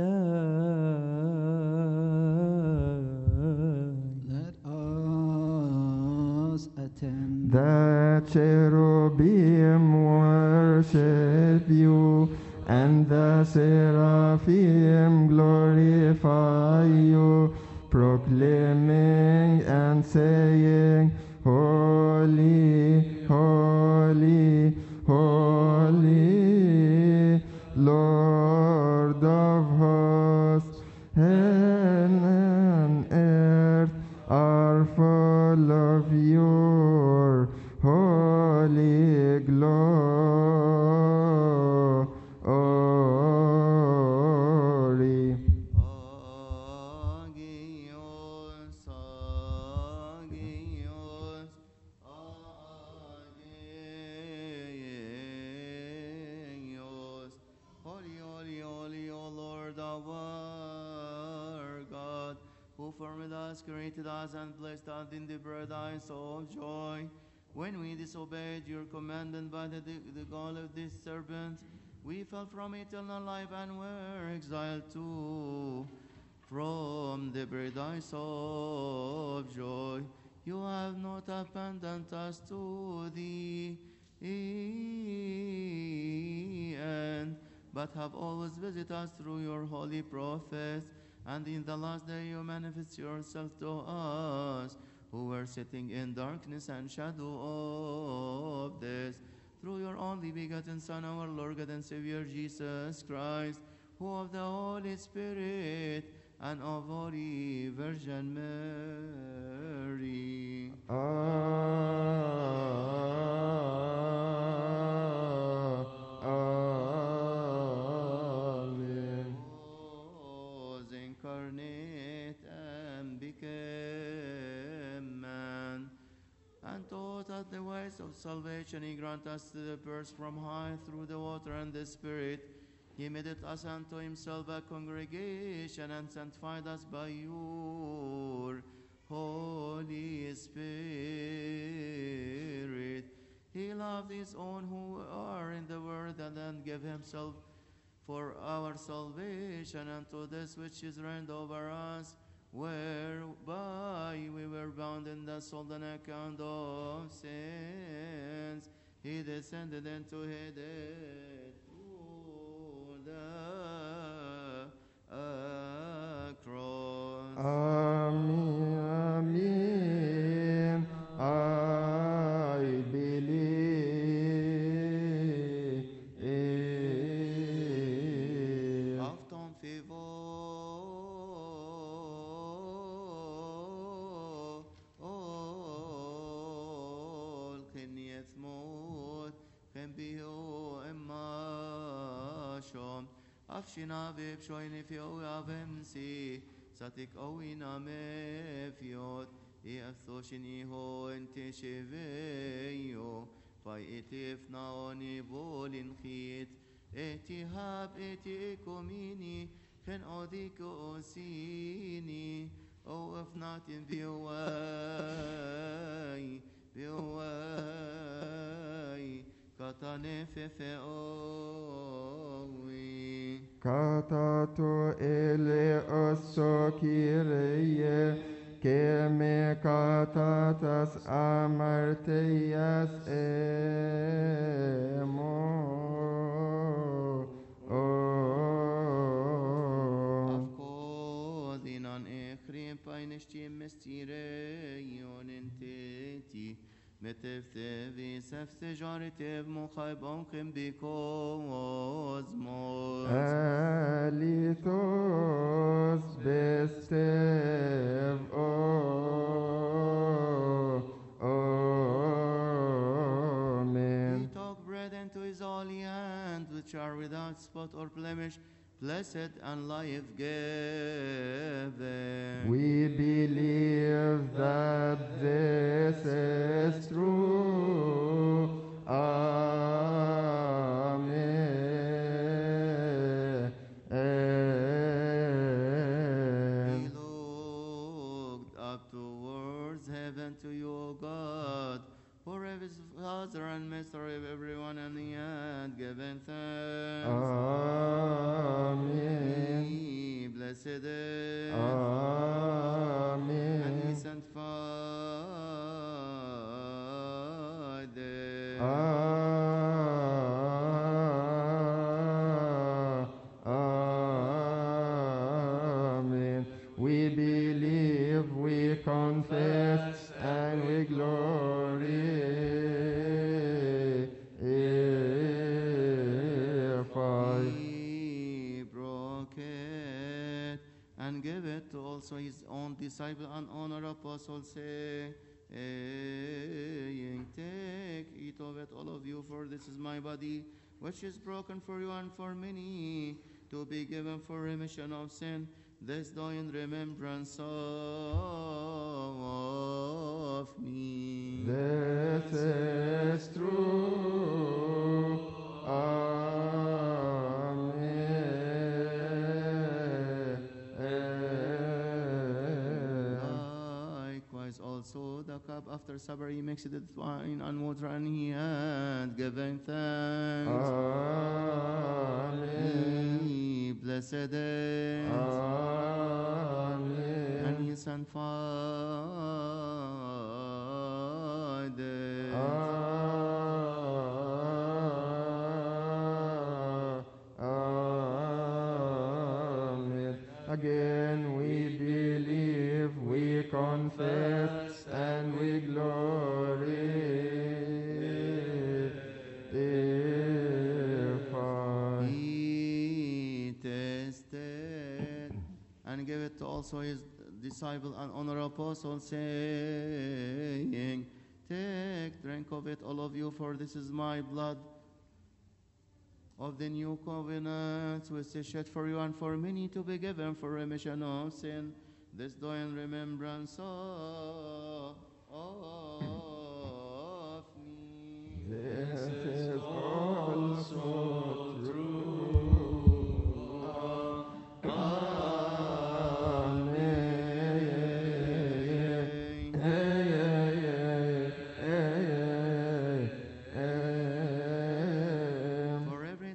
Let us attend. The cherubim worship you, and the seraphim glorify you, proclaiming and saying, Holy, holy, holy, Lord of hosts. Heaven and earth are full of your holy glory. Agios formed us, created us, and placed us in the paradise of joy. When we disobeyed your commandment by the goal of this serpent, we fell from eternal life and were exiled too from the paradise of joy. You have not abandoned us to the end, but have always visited us through your holy prophets. And in the last day you manifest yourself to us, who were sitting in darkness and shadow of death, through your only begotten Son, our Lord God and Savior Jesus Christ, who of the Holy Spirit and of Holy Virgin Mary. Amen. Was incarnate and became man, and taught us the ways of salvation. He granted us the birth from high through the water and the Spirit. He made it us unto himself a congregation and sanctified us by your Holy Spirit. He loved his own who are in the world and then gave himself for our salvation unto this which is reigned over us, whereby we were bound in the soul on account of sins. He descended into Hades through the cross. Amen. Amen. I believe. Av ton fivol knieth mot ken bio emma shom afshina vib shoyne fio avemsi satik owina me fiot I athoshin iho ente sheveyo fai etif naoni bolin khit etihab etikomini ken odiko osini o if not in biwai katane fefe owi Katato ele osso kyrie, que me katatas amarteias emo. Afkodinan ekrim painishtim mystireion inteti meteftevi seftejaritev mochaibon kim bikozmos. Alitos bestev Amen. He took bread into his holy hand, which are without spot or blemish, blessed and life-giving. We believe that this is true. Amen. He looked up towards heaven to you, O God, for of his Father and Master of everyone, and he had given thanks. Amen. He blessed it. Amen. And he sanctified it. Amen. We believe, we confess, and we glorify. He broke it and gave it to also his own disciple and honor apostle, saying, take, eat of it, all of you, for this is my body, which is broken for you and for many, to be given for remission of sin. This do in remembrance of me. This is true. Amen. the cup after supper, he mixed it with wine and water, and he had given thanks. Amen. He blessed it. Amen. And he sanctified it. Amen. Again we believe, we confess, and we glorify. He tasted and gave it to also his disciple and honor apostle, saying, Take, drink of it, all of you, for this is my blood of the new covenant, which is shed for you and for many to be given for remission of sin. This do in remembrance of me. This is also true. For every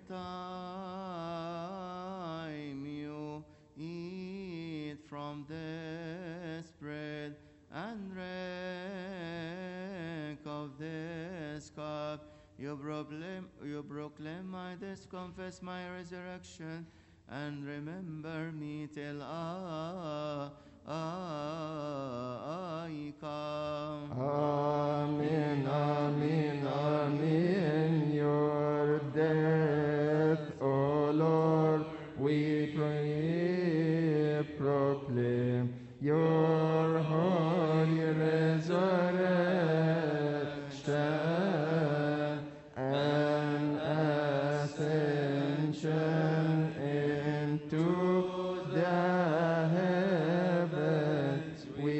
time you eat from this bread and drink of this cup, you proclaim my death, confess my resurrection, and remember me till I come. Amen, amen, amen. Your death, O Lord, we proclaim. Your holy resurrection and ascension into the heavens, we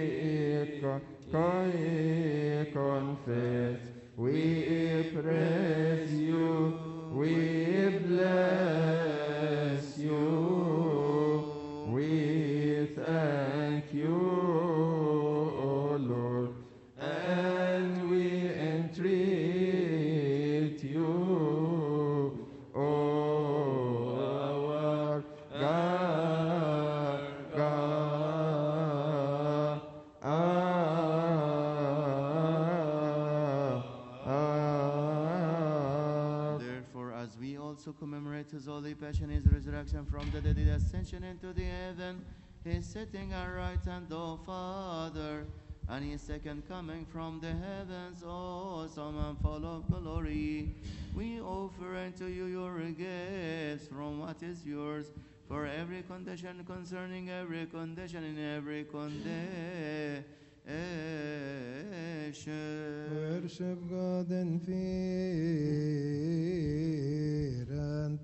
confess, we praise you, we bless you, we thank you, O Lord, and we entreat you, O our God. Therefore, as we also commemorate his holy passion, his resurrection from the dead, his ascension into the heaven, his sitting at right hand, O Father, and his second coming from the heavens, awesome and full of glory, we offer unto you your gifts from what is yours, for every condition concerning every condition in every condition. Worship God in fear and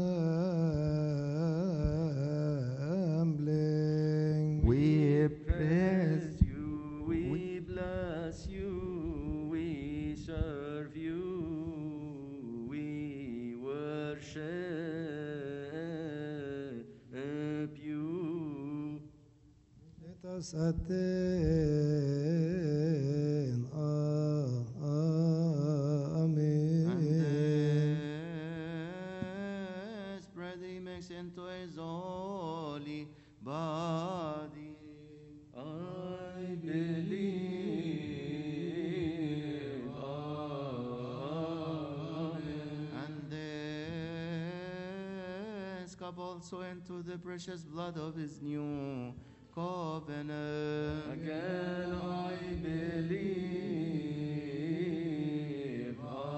trembling. We praise you, we bless you, we serve you, we worship you. Let us attain. Amen. This bread he makes into his holy body. I believe. Amen. And this cup also into the precious blood of his new covenant. Again I believe.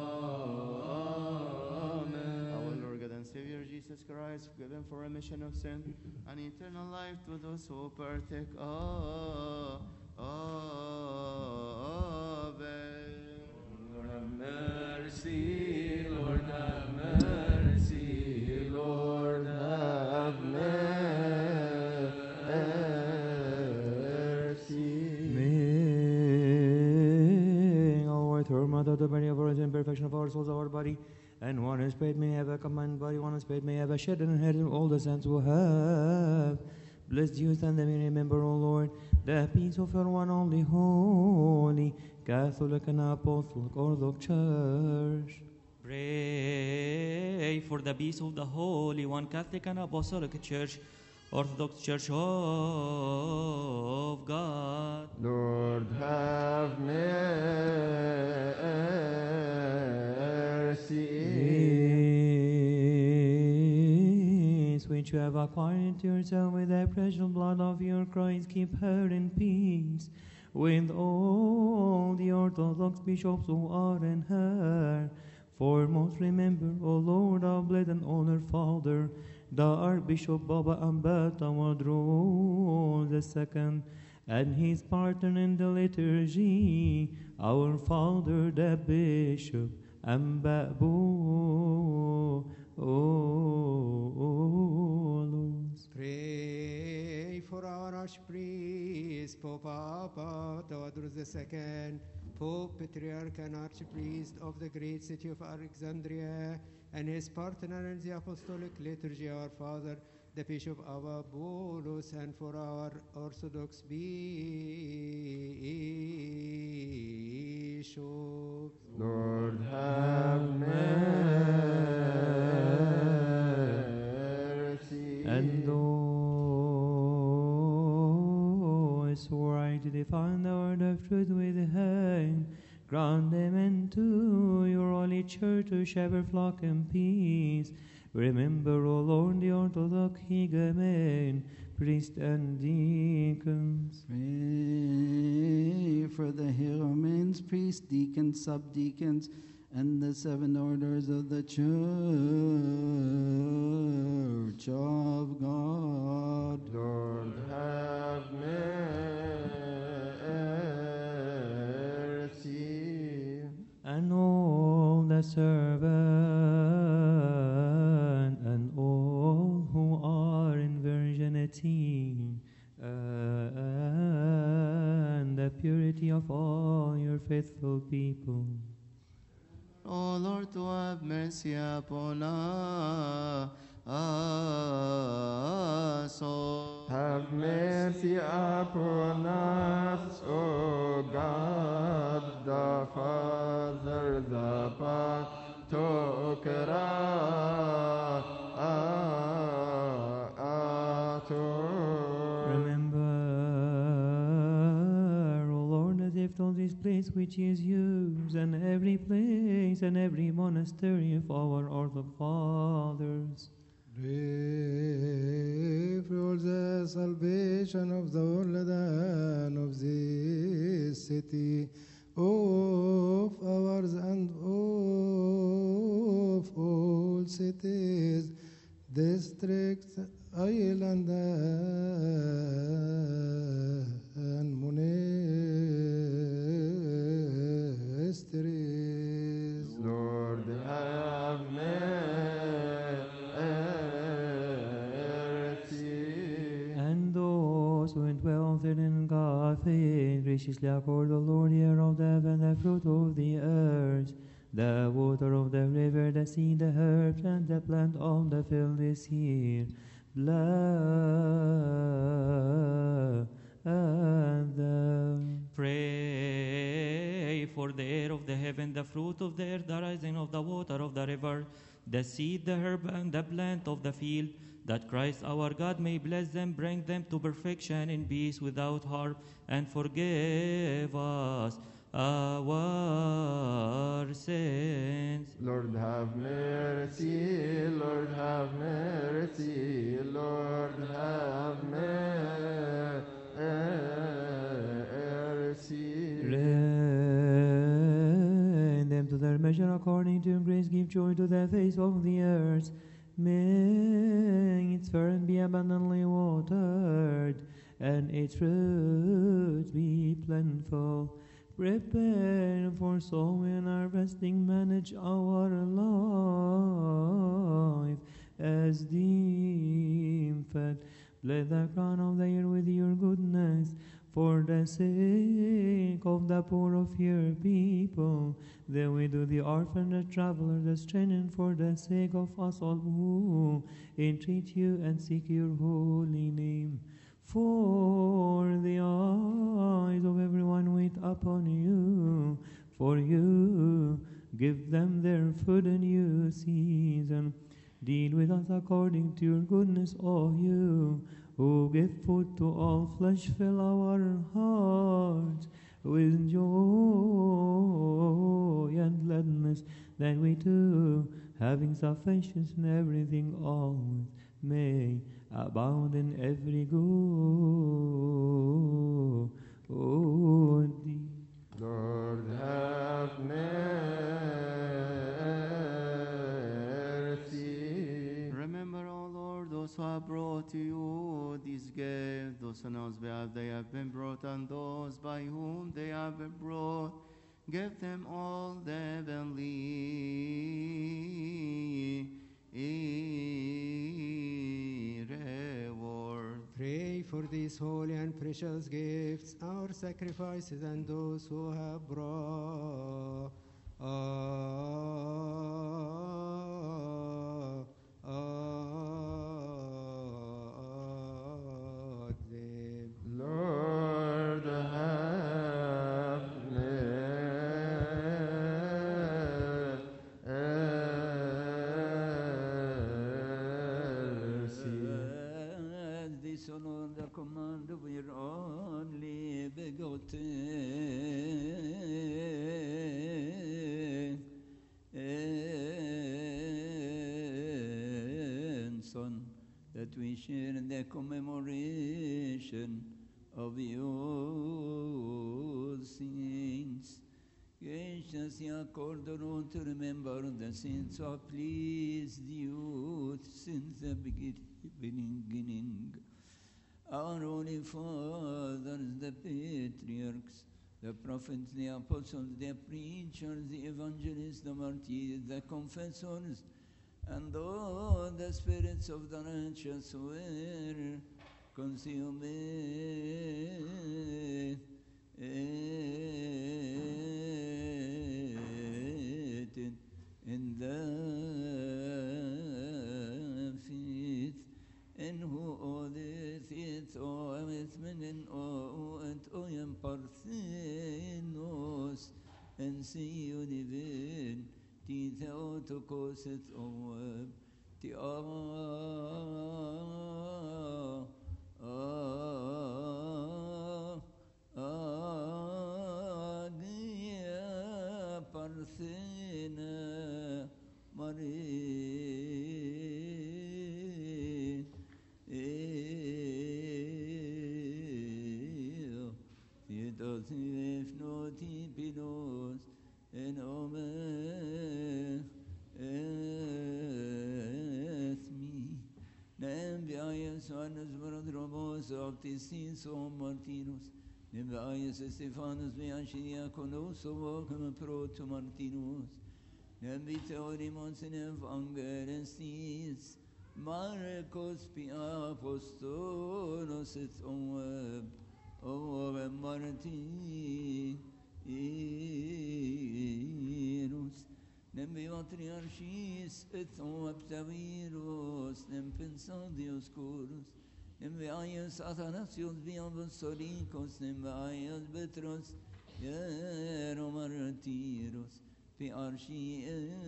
Amen. Our Lord God and Savior Jesus Christ, given for remission of sin and eternal life to those who partake of it. Lord have mercy, Lord have mercy, Lord have mercy. May our Third Mother, the body of origin and perfection of our souls, our body, and one is paid may have a command body, one is paid may have a shed and inherit all the saints who have blessed youth, and them we remember, O Lord, the peace of her one only holy, Catholic and Apostolic Orthodox Church. Pray for the peace of the Holy One Catholic and Apostolic Church, Orthodox Church of God. Lord, have mercy. Peace which you have acquired to yourself with the precious blood of your Christ, keep her in peace with all the Orthodox bishops who are in her. Foremost remember, O Lord, our blessed and honored Father, the Archbishop Baba Ambata Wadro II, and his partner in the liturgy, our Father, the Bishop Ambabu. Pray for our Archpriest, Pope Papa Theodorus II, Pope, Patriarch, and Archpriest of the great city of Alexandria, and his partner in the Apostolic Liturgy, our Father, the Bishop Abba Bolus, and for our Orthodox bishops. Lord, have mercy. And those who are to define the word of truth with hand, grant them into your holy church to shepherd flock in peace. Remember, O Lord, the Orthodox Higamen, priests and deacons. Pray for the Hieromens, priests, deacons, subdeacons, and the 7 orders of the Church of God. Lord, have mercy. And all the servant and all who are in virginity, and the purity of all your faithful people. O Lord, to have mercy upon us. all. Have mercy upon us, O God, the Father, the Pantocrator. Remember, O Lord, that if all this place which is yours, and every place and every monastery of our Orthodox fathers, Pray for the salvation of the world and of this city, of ours and of all cities, districts, island and monasteries. Lord, have mercy. and those who indwell in God, faith, graciously accord, O Lord, heir of the heaven, the fruit of the earth, the water of the river, the sea, the herbs, and the plant of the field this year. Bless them. Pray for the air of the heaven, the fruit of the earth, the rising of the water of the river, the seed, the herb, and the plant of the field, that Christ our God may bless them, bring them to perfection in peace without harm, and forgive us our sins. Lord, have mercy. Lord, have mercy. Lord, have mercy. Rain them to their measure according to your grace. Give joy to the face of the earth. May its fern be abundantly watered, and its fruits be plentiful. Prepare for sowing and harvesting, manage our life as deemed fit. Bless the crown of the year with your goodness, for the sake of the poor of your people, the widow, the orphan, the traveler, the stranger, for the sake of us all who entreat you and seek your holy name. For the upon you, for you give them their food in due season. Deal with us according to your goodness, O you, who give food to all flesh. Fill our hearts with joy and gladness, that we too, having sufficiency in everything always, may abound in every good deed. Lord, have mercy. Remember, O Lord, those who have brought to you these gifts, those on whose behalf they have been brought, and those by whom they have been brought. Give them all the heavenly reward. Pray for these holy and precious gifts, our sacrifices, and those who have brought them. Lord, have mercy. As this honor the command of your only begotten Son, that we share in the commemoration of your saints. Graciously accord to remember the saints who have pleased you since the beginning. Our holy fathers, the patriarchs, the prophets, the apostles, the preachers, the evangelists, the martyrs, the confessors, and all the spirits of the righteous were consumed in the faith, in who all the faith o amithmenen o et oyem parthenos en siu divin ti theotokos et oeb ti agia parthena Pinos en ome ethmi Nembiayes Johannes Brodromos Optisis O Martinus Nembiayes Stephanus Bianchidiaconos O Vocum Proto Martinus Nembiteorimos in Evangelistis Marcos Pia Apostolos et Oeb O Martinus Nembi Matriarchis et Optavirus Nem Pensadios Curus Nembi Aius Athanasios Biapostolicos Nembi Aius Petros Iero Martyros Pi Archi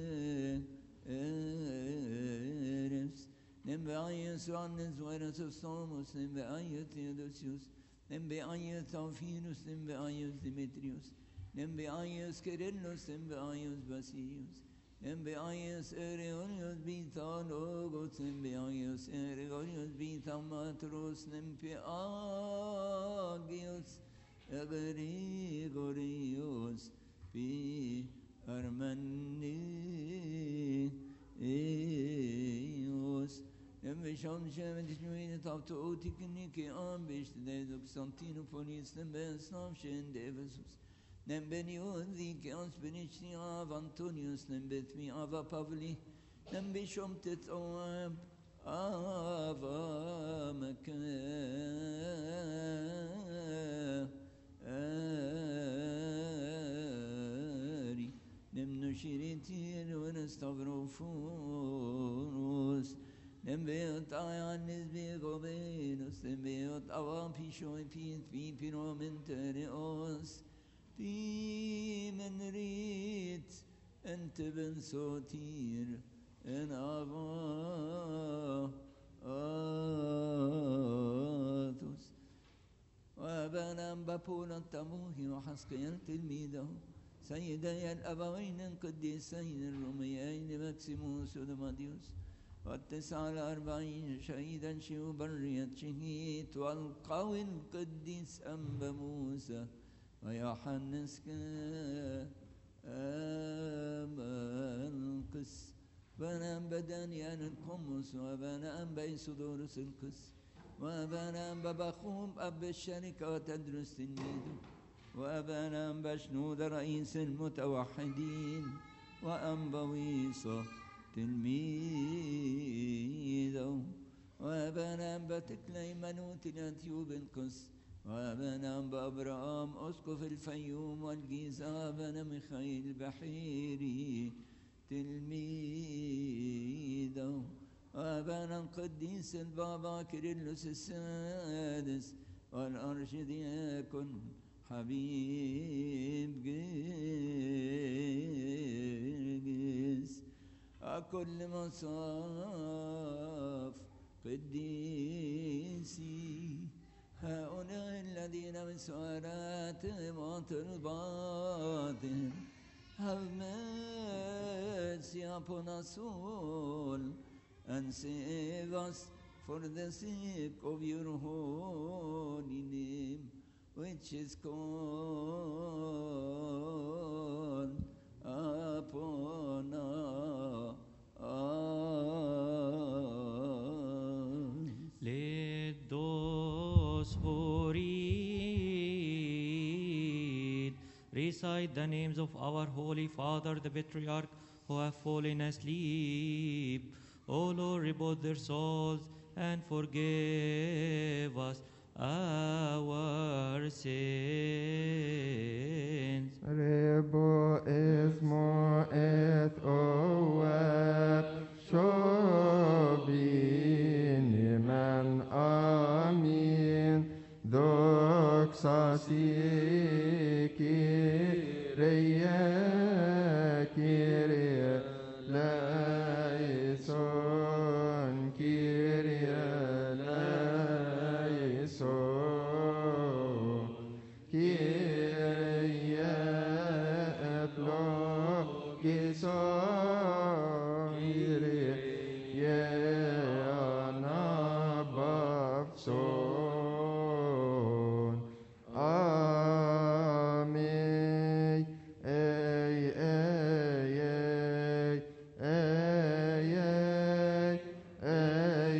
Eres Nembi Aius Johannes Veras of Somos Nembi Aius Theodosius Nembi Aius Taufinus Nembi Aius Demetrius Nembi Aius Kerinus Nembi Aius Basilius Nembi Aius Ereonius Bita Logos Nembi Aius Ereonius Bita Matros Nembi Agios Eberigorius Pi Armenius Nembi Shamshem Dishnuin Tapto Otikiniki Ambish Deduk Santinopolis Nembi Snamshin Devasus Nembeni Undhiki Anspinishni Av Antonius Nembetmi Ava Pavli Nembi Shomtet Oab Ava Makari Nemnu Shiritin Unastavrofurus Nembeot Ayanis Begobenus Nembeot Avam Pishoi Pit Pipiromenterios تي من ريت أنت بن سوتير إن آغاثوس وأبانا بابولا التموهي وحسقيا تلميذه سيدي الأبوين القديسين الروميين مكسيموس ودماديوس و49 شهيدا شيو برية شهيت والقوي القديس أنبا موسى ويوحنس القس بنا بدانيان القمص وبنا أنبا سدورس القس وأبانا أنبا بخوم أب الشركة وتدرس تلميذه وأبانا أنبا شنود رئيس المتوحدين وأنبا ويصة تلميذه وأبانا أنبا تكلي منوت الأثيوب القس وأبانا أنبا أبرام أسقف الفيوم والجيزة وأبانا ميخائيل بحيري تلميذه وأبانا القديس البابا كيرلس السادس والأرشدياكون حبيب جرجس كل مصاف قديسي هؤلاء الذين من سؤالاتهم وطلباتهم have mercy upon us all and save us for the sake of your holy name, which is called upon us. Let those who read recite the names of our Holy Father, the Patriarch, who have fallen asleep. O Lord, repose their souls and forgive us our sins. Rebo esmo et oep shobin iman amin doxa siki reye kirie laison kirie laison kirie eplogiso kirie anabapson amen ey ey ey ey ey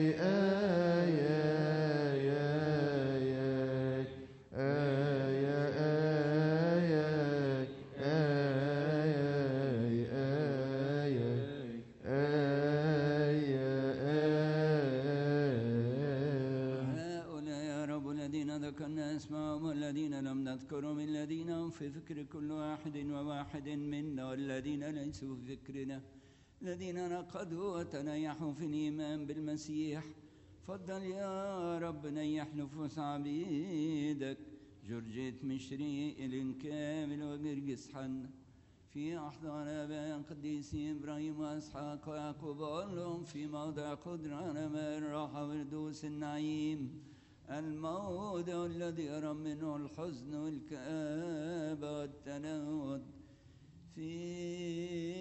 هؤلاء يا رب الذين ذكرنا اسمهم والذين لم نذكرهم الذين هم في فكر كل واحد وواحد منا والذين ليسوا في فكرنا الذين نقضوا وتنيحوا في الإيمان بالمسيح فضل يا رب نيح نفوس عبيدك جرجيت مشري إلين كامل وجرجس حنا في أحضان آباء القديسين إبراهيم وإسحاق ويعقوب لهم في موضع قدرنا من الراحة وردوس النعيم الموضع الذي يرى منه الحزن والكآبة والتنود في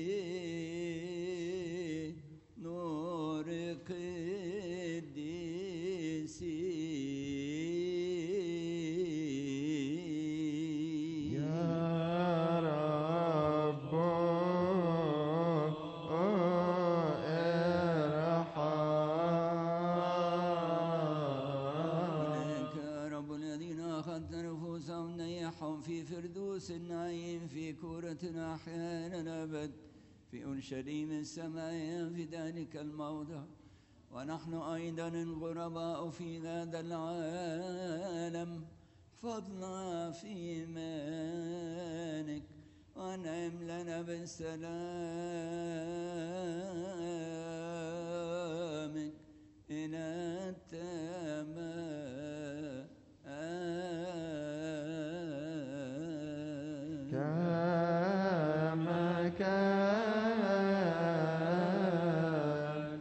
نور قديسي يا رب إليك يا رب الذين أخذت نفوسهم نيحهم في فردوس النعيم في كورة أحيانا الأبد في أورشليم السماء في ذلك الموضع ونحن أيضا الغرباء في هذا العالم احفظنا في إيمانك وأنعم لنا بسلامك إلى التمام كما كان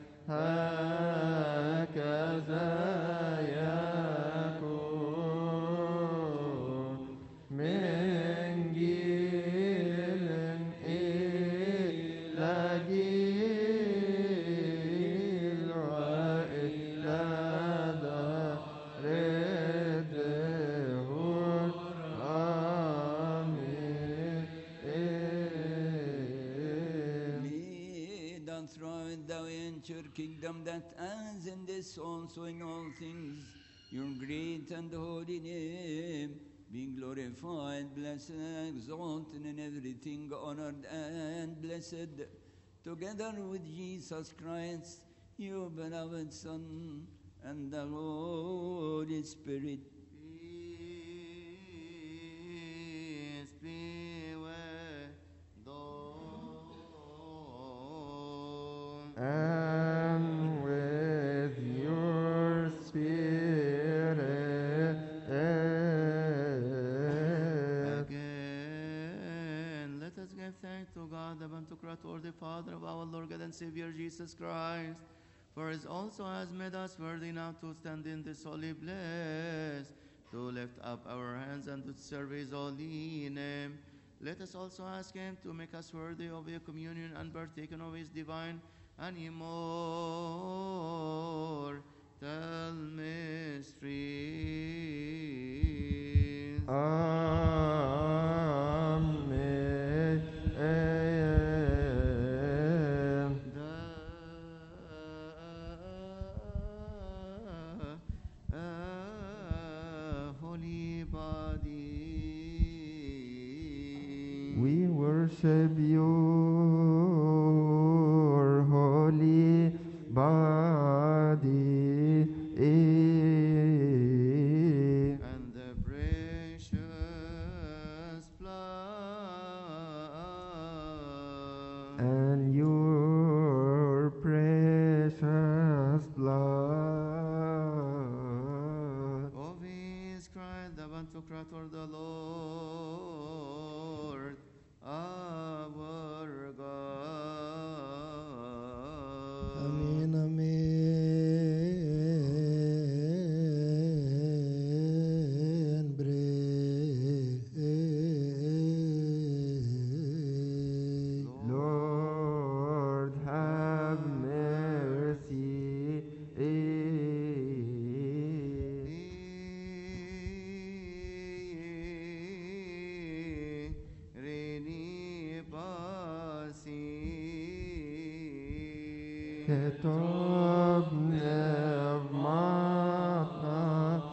هكذا يكون من جيل إلى جيل وإلى دار الدهور آمين. Lead us through thou into your kingdom, that as in this also in all things your great and holy name be glorified, blessed, and exalted in everything, honored and blessed, together with Jesus Christ, your beloved Son, and the Holy Spirit. Peace be with those. And with your spirit. Again, let us give thanks to God, the Pantocrator, the Father of our Lord God and Savior Jesus Christ, for He also has made us worthy now to stand in this holy place, to lift up our hands and to serve His holy name. Let us also ask Him to make us worthy of the communion and partaken of His divine and immortal mysteries. Amen. The holy body. We worship your holy body and the precious blood and your precious blood of His Christ, the Pantocrator, the Lord, our God. Amen, amen. Lord, have mercy. Reni basi كتاب نعمتنا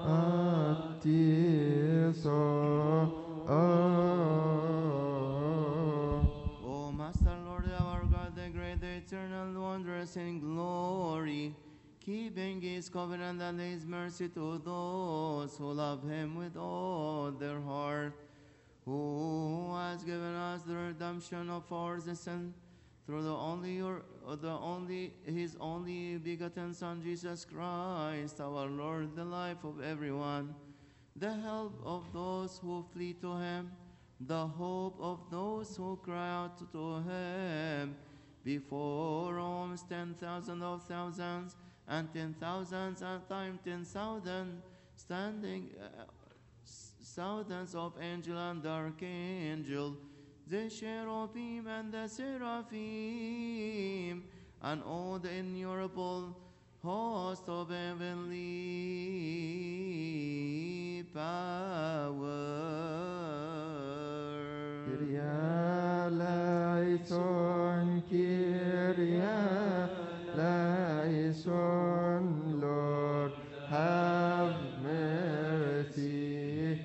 التيسر. O Master, Lord, our God, the great, the eternal, wondrous in glory, keeping His covenant and His mercy to those who love Him with all their heart, who has given us the redemption of our sins through His only begotten Son, Jesus Christ, our Lord, the life of everyone, the help of those who flee to Him, the hope of those who cry out to Him. Before Rome, 10,000 of thousands, and 10,000 and times 10,000, standing thousands of angel and archangel, the cherubim and the seraphim, and all the innumerable host of heavenly power. Kyria eleison, Kyria eleison, Lord, have mercy.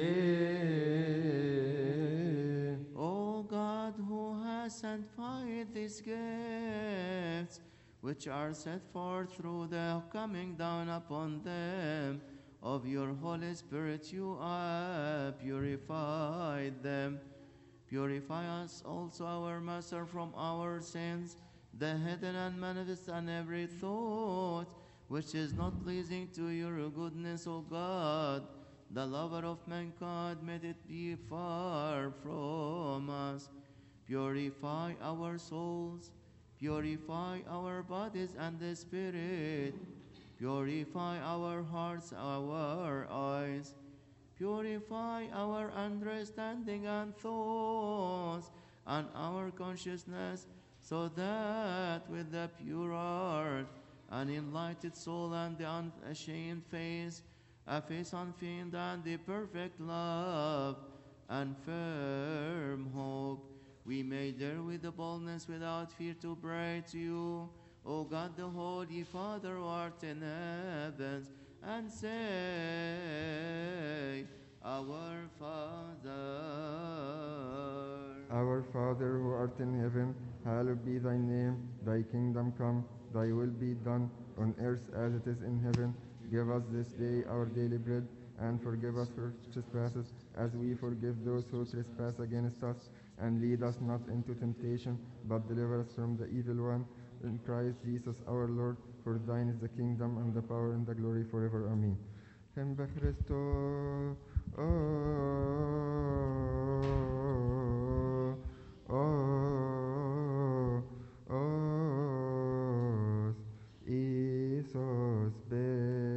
O God, who has sanctified these gifts, which are set forth through the coming down upon them of your Holy Spirit, you have purified them. Purify us also, our Master, from our sins, the hidden and manifest, and every thought which is not pleasing to your goodness, O God, the lover of mankind, may it be far from us. Purify our souls, purify our bodies and the spirit, purify our hearts, our eyes, purify our understanding and thoughts, and our consciousness, so that with the pure heart, an enlightened soul, and the unashamed face, a face unfeigned, and the perfect love and firm hope, we may dare with the boldness without fear to pray to you, O God, the Holy Father, who art in heavens, and say, Our Father. Our Father who art in heaven, hallowed be thy name. Thy kingdom come, thy will be done, on earth as it is in heaven. Give us this day our daily bread, and forgive us our trespasses, as we forgive those who trespass against us. And lead us not into temptation, but deliver us from the evil one. In Christ Jesus our Lord, for thine is the kingdom, and the power, and the glory forever. Amen. Hembe Christo, Isos be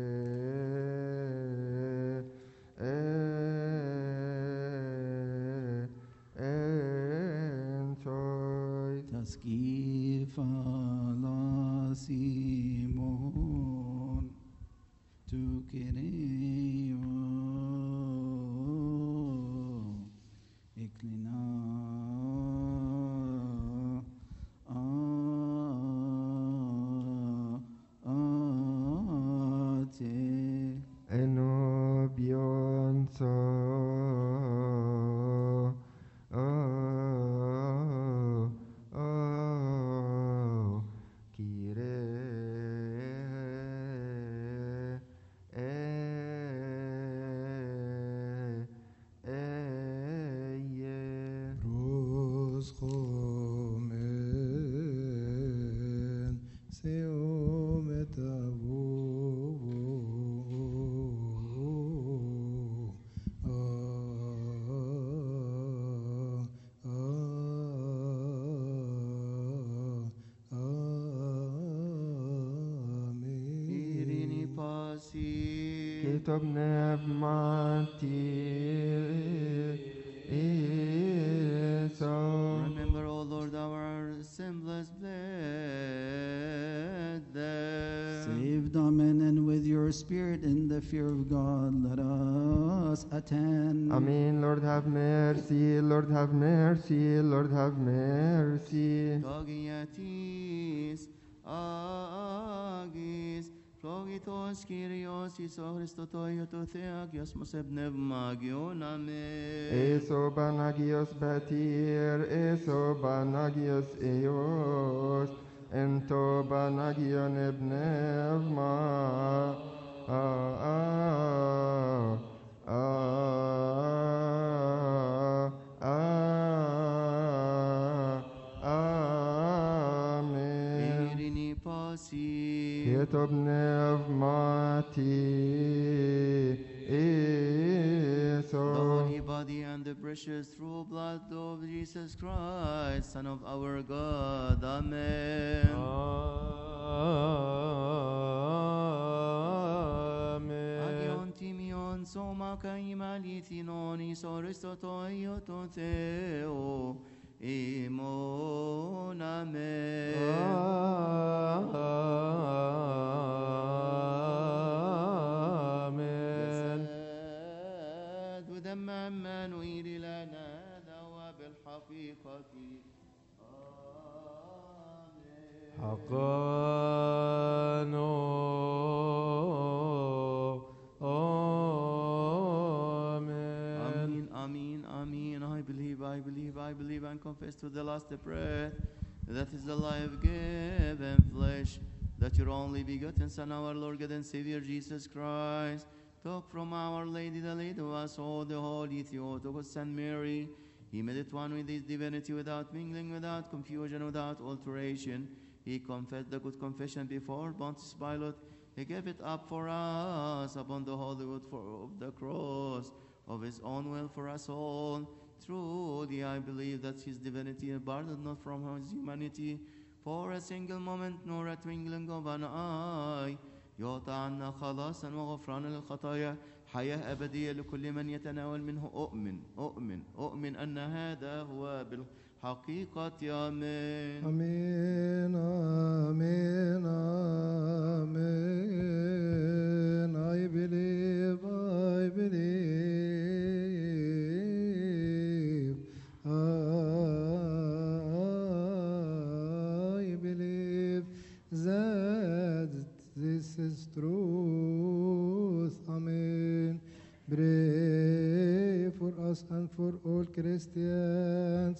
enjoy. Taskif ala Simon tu kireo iklina ate Enobionso Ros chomen seom etavo Irini pasi. Kitab Nevmati Remember, O Lord, our assemblies, bless them. Save them, and then with your spirit in the fear of God, let us attend. Amen. Lord have mercy, Lord have mercy, Lord have mercy. Togiatis agis Flogitos Kyrios Iso Christotoio Theagios Mosebnev Magion Amen. Eso banagios batir, eso banagios eos, ento banagion ebnevma. Amen. Irini pasi. Kietob Nevmati The eso. holy body and the precious true blood of Jesus Christ, Son of our God. Amen. Agion timion soma kaimalithinon isoristotoio to theo imon. Amen. ودم عمانويل لنا دوا بالحقيقة. Amen. Amen. Amen. I believe and confess to the last breath that is the life-giving flesh, that your only begotten Son, our Lord God and Savior Jesus Christ, took from Our Lady, the Lady of us all, the Holy Theotokos and Mary. He made it one with His divinity, without mingling, without confusion, without alteration. He confessed the good confession before Pontius Pilate. He gave it up for us upon the holy wood of the cross of his own will for us all. Truly, I believe that his divinity parted not from his humanity for a single moment nor a twinkling of an eye. يعطى عنا خلاصا وغفرانا للخطايا حياة أبدية لكل من يتناول منه. أؤمن أن هذا هو بالحقيقة. آمين. آمين آمين آمين. I believe that this is truth. Amen. Pray for us and for all Christians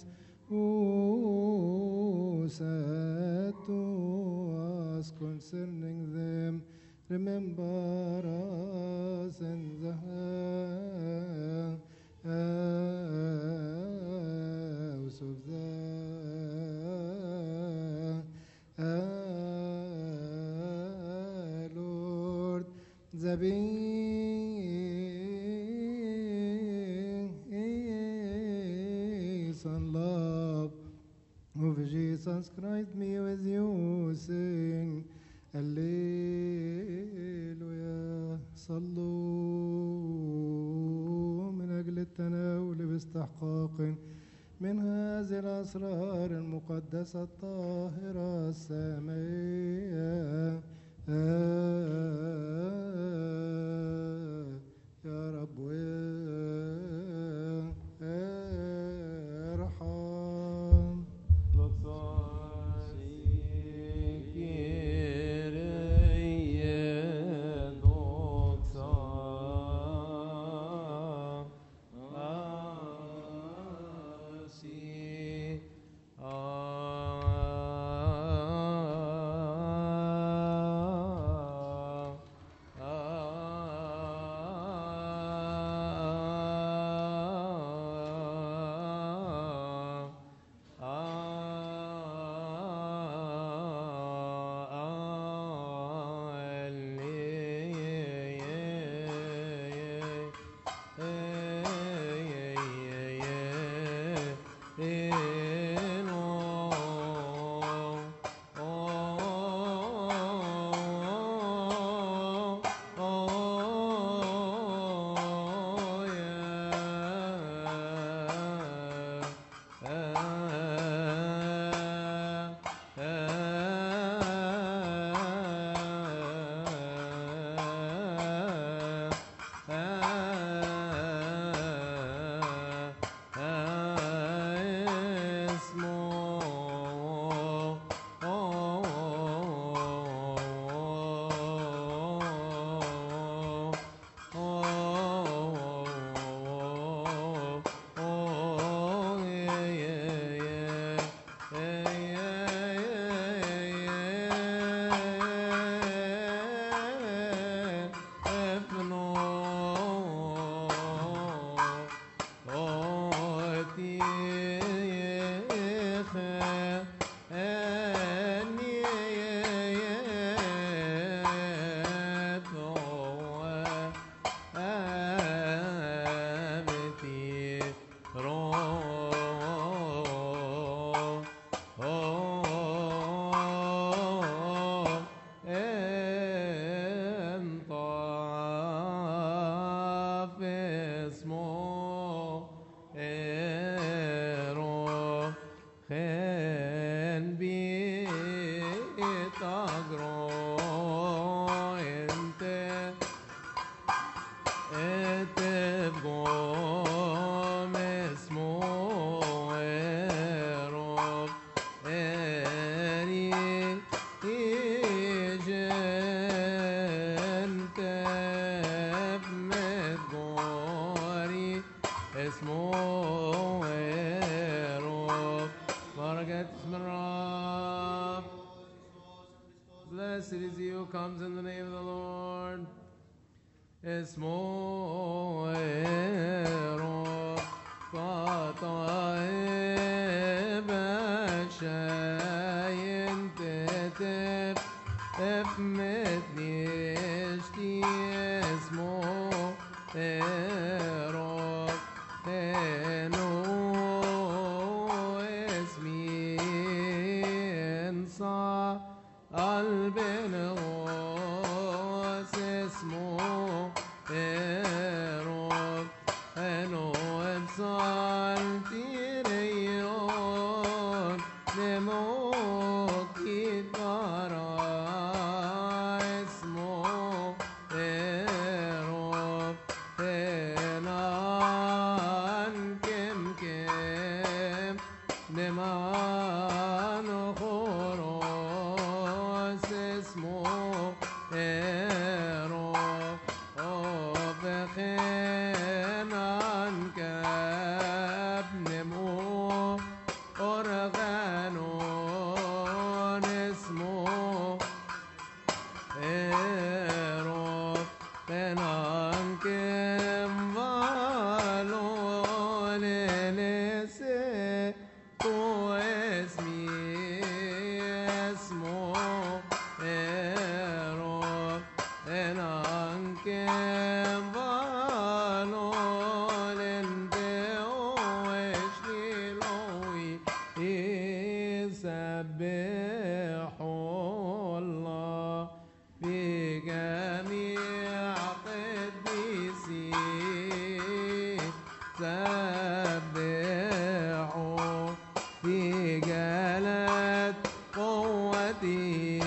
who said to us concerning them, remember us in the house of the Lord. The peace and love of Jesus Christ be with you. Sing Alleluia. صلوا من أجل التناول باستحقاق من هذه الأسرار المقدسة الطاهرة السامية. يا رب ارحم. Blessed is he who comes in the name of the Lord. اسمه فطائب الشاين تتف افمتني سبحوا في جلال قوتي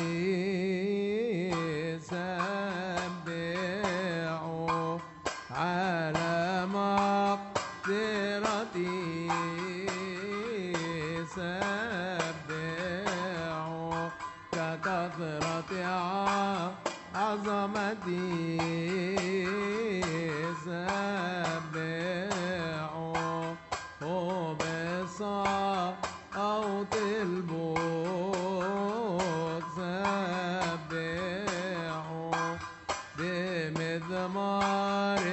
سبحوا على مقدرتي سبحوا ككثرة عظمتي سبحوا بصوت البوق سبحوا بمزمار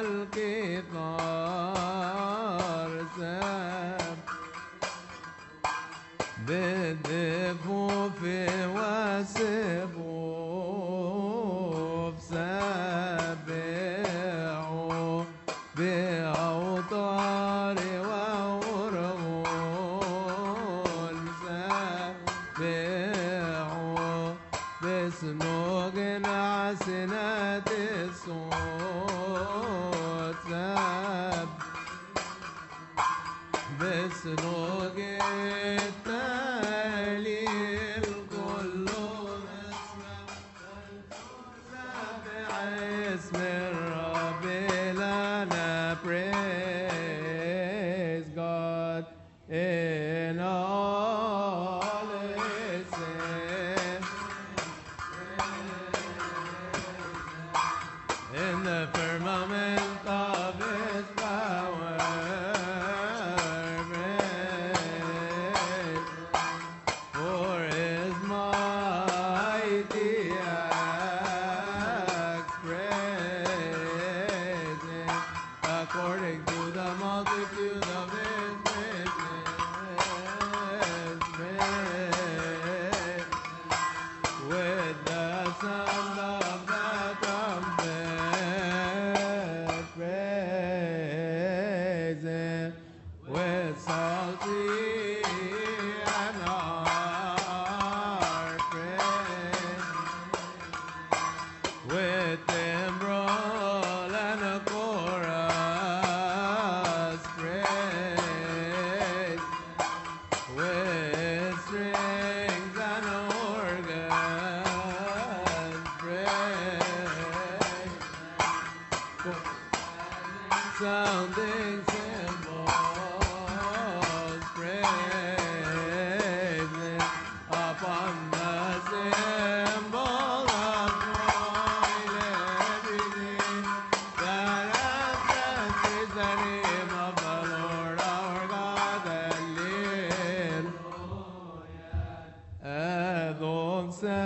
والقيثار بالدفوف والسفوف سبحوا بأوتار وأرغول سبحوا بسنوج حسنات الصوت بسنوج التهليل كله سبح اسم الرب لنا praise God in all his saints in the firmament of his power praise for his mighty acts praise him according to the multitude of his riches praise with the sound of the trumpet praise him with psaltery and harp praise with timbrel and a chorus praise with strings and organs praise sounding cymbals praising upon the symbol of joy everything that has blessed is the name of the Lord our God hallelujah Adon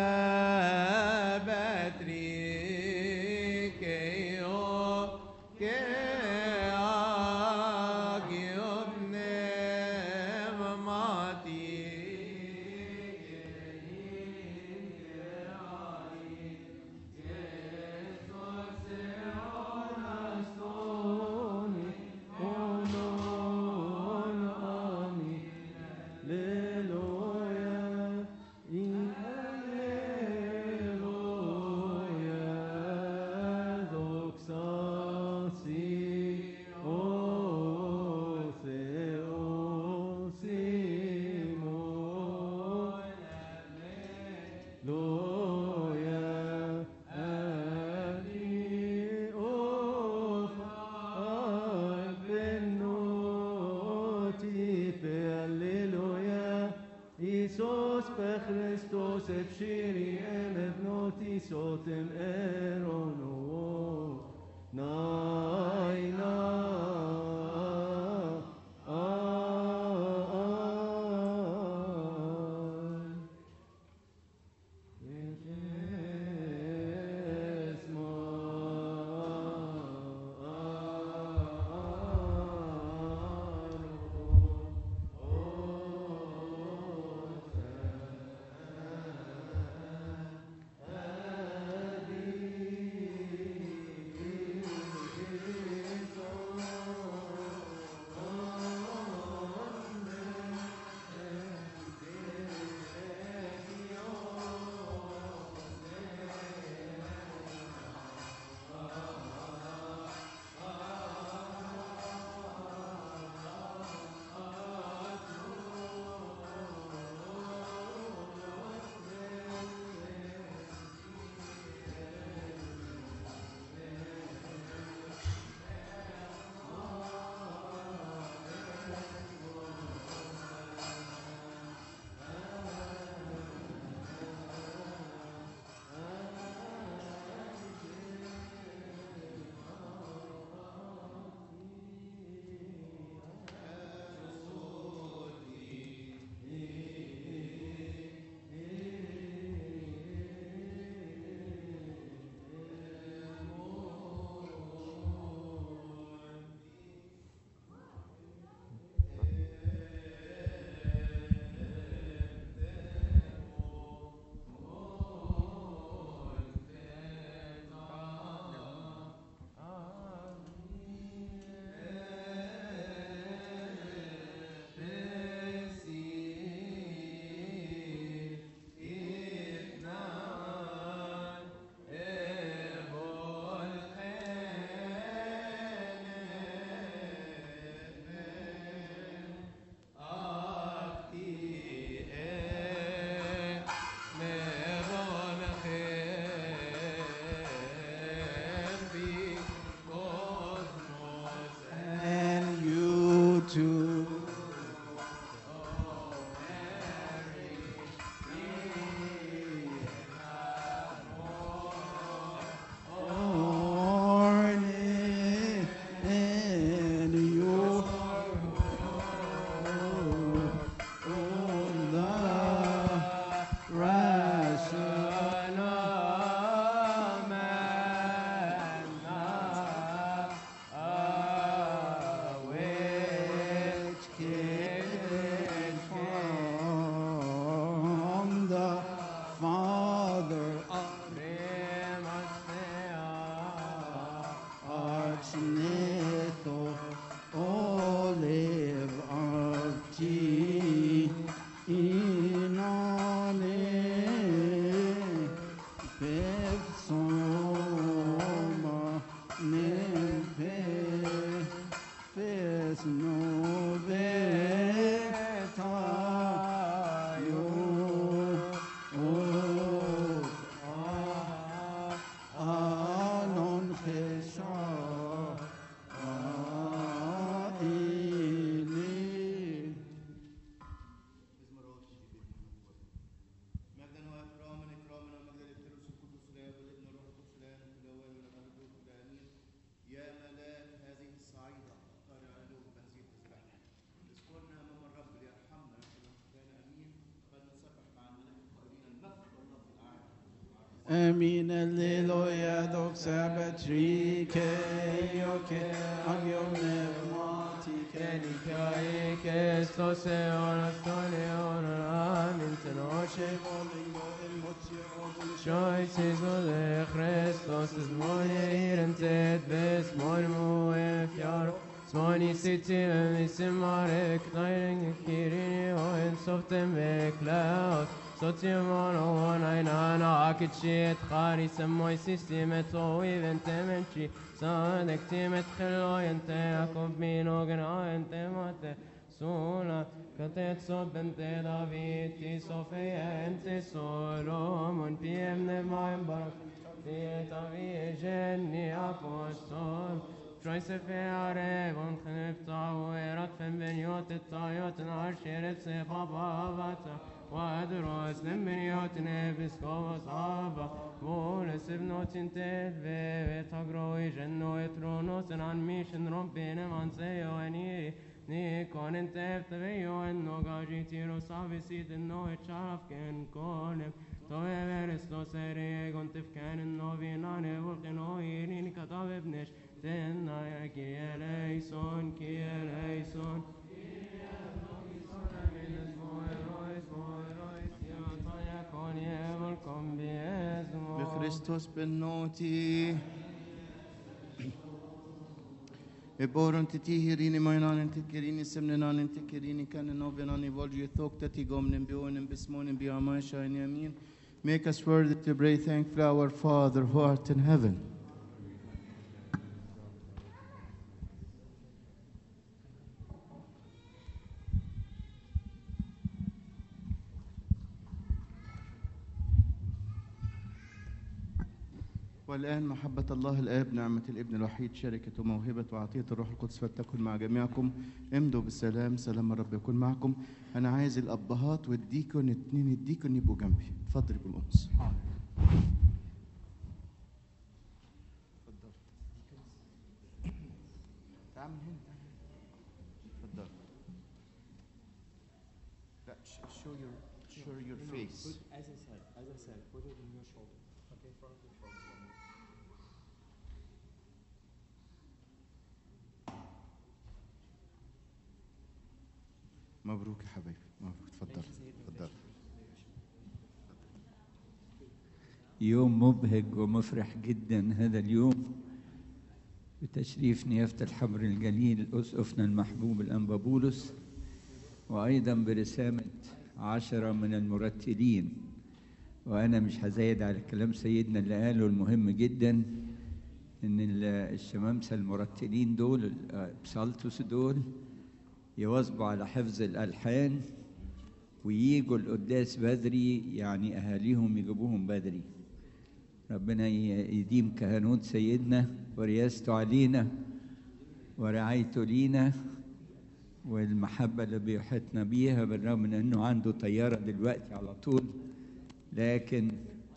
sabatri keo ke Isos pe Christos efshiri emevnoti sotem erono naina Adi Amin alleluia doxa batrike yoke agiom nevmati Kenikae Kestos eonas tone amin tenoshe Choices ole Christos is moye irentet ves mormu efyar Smoni sitin and isimarek nairing kirini oen softem veklaot Sotiumon on ainana akitshit khari samoy sistemet o eventementri Sadek timet khelo yente akob minogen ente mate Suna katet sobente David ti Sofia ente Solomon piem ne maim barak Tiet avi jenni apostol Troise feare von knefta uerat fem beniot et tayot narsheret se babavata وأدرس نمريات نفس كوس عبا مولس ابنوتين تلفي وتقروي جنو يترونوس عن ميشن ربنا من سيواني نيكون انت افتبيو انو قاجي تيرو صافي سيد انو اتشرف كن كونم توي برستو سيري كنت فكان انو بيناني ولقنو يرين كتاب ابنش تنا كي ليسون كي ليسون بخريستوس بالنوتي Eboron ti tihirini mainan ti kirini semnenan ti kirini kan novenan volju thokta ti gomnen bionen bismonen biama shine amin. Make us worthy to pray thankful our Father who art in heaven. والآن محبة الله الآب نعمة الابن الوحيد شركة وموهبة وعطية الروح القدس فلتكن مع جميعكم امضوا بالسلام سلام الرب يكون معكم. أنا عايز الأبهات والديكون اتنين الديكون يبقوا جنبي. اتفضل بالأنس. اتفضل. تعال من هنا. اتفضل. لا show your face. As I said, put it in your shoulder. Okay, front of your shoulder. مبروك يا حبايبي مبروك اتفضل اتفضل. يوم مبهج ومفرح جدا هذا اليوم بتشريف نيافة الحبر الجليل أسقفنا المحبوب الأنبا بولس وأيضا برسامة 10 من المرتلين. وأنا مش هزايد على كلام سيدنا اللي قاله المهم جدا إن الشمامسة المرتلين دول بسالتوس دول يواظبوا على حفظ الألحان وييجوا القداس بدري، يعني أهاليهم يجيبوهم بدري. ربنا يديم كهنوت سيدنا ورياسته علينا ورعايته لينا والمحبة اللي بيحيطنا بيها، بالرغم من أنه عنده طيارة دلوقتي على طول، لكن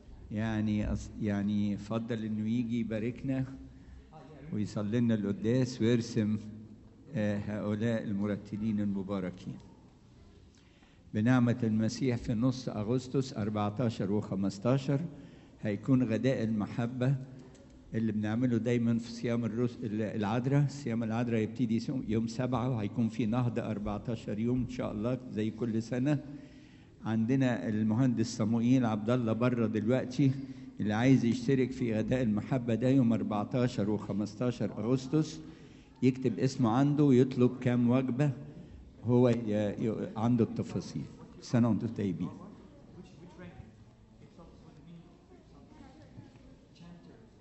يعني فضل أنه يجي يباركنا ويصلي لنا القداس ويرسم هؤلاء المرتلين المباركين. بنعمة المسيح في نص أغسطس 14 و15 هيكون غداء المحبة اللي بنعمله دايما في صيام العذراء. صيام العذراء يبتدي يوم 7 وهيكون في نهضة 14 يوم إن شاء الله زي كل سنة. عندنا المهندس صموئيل عبد الله بره دلوقتي، اللي عايز يشترك في غداء المحبة ده يوم 14 و15 أغسطس يكتب اسمه عنده ويطلب كام وجبة، هو عنده التفاصيل. سنة وانتم طيبين.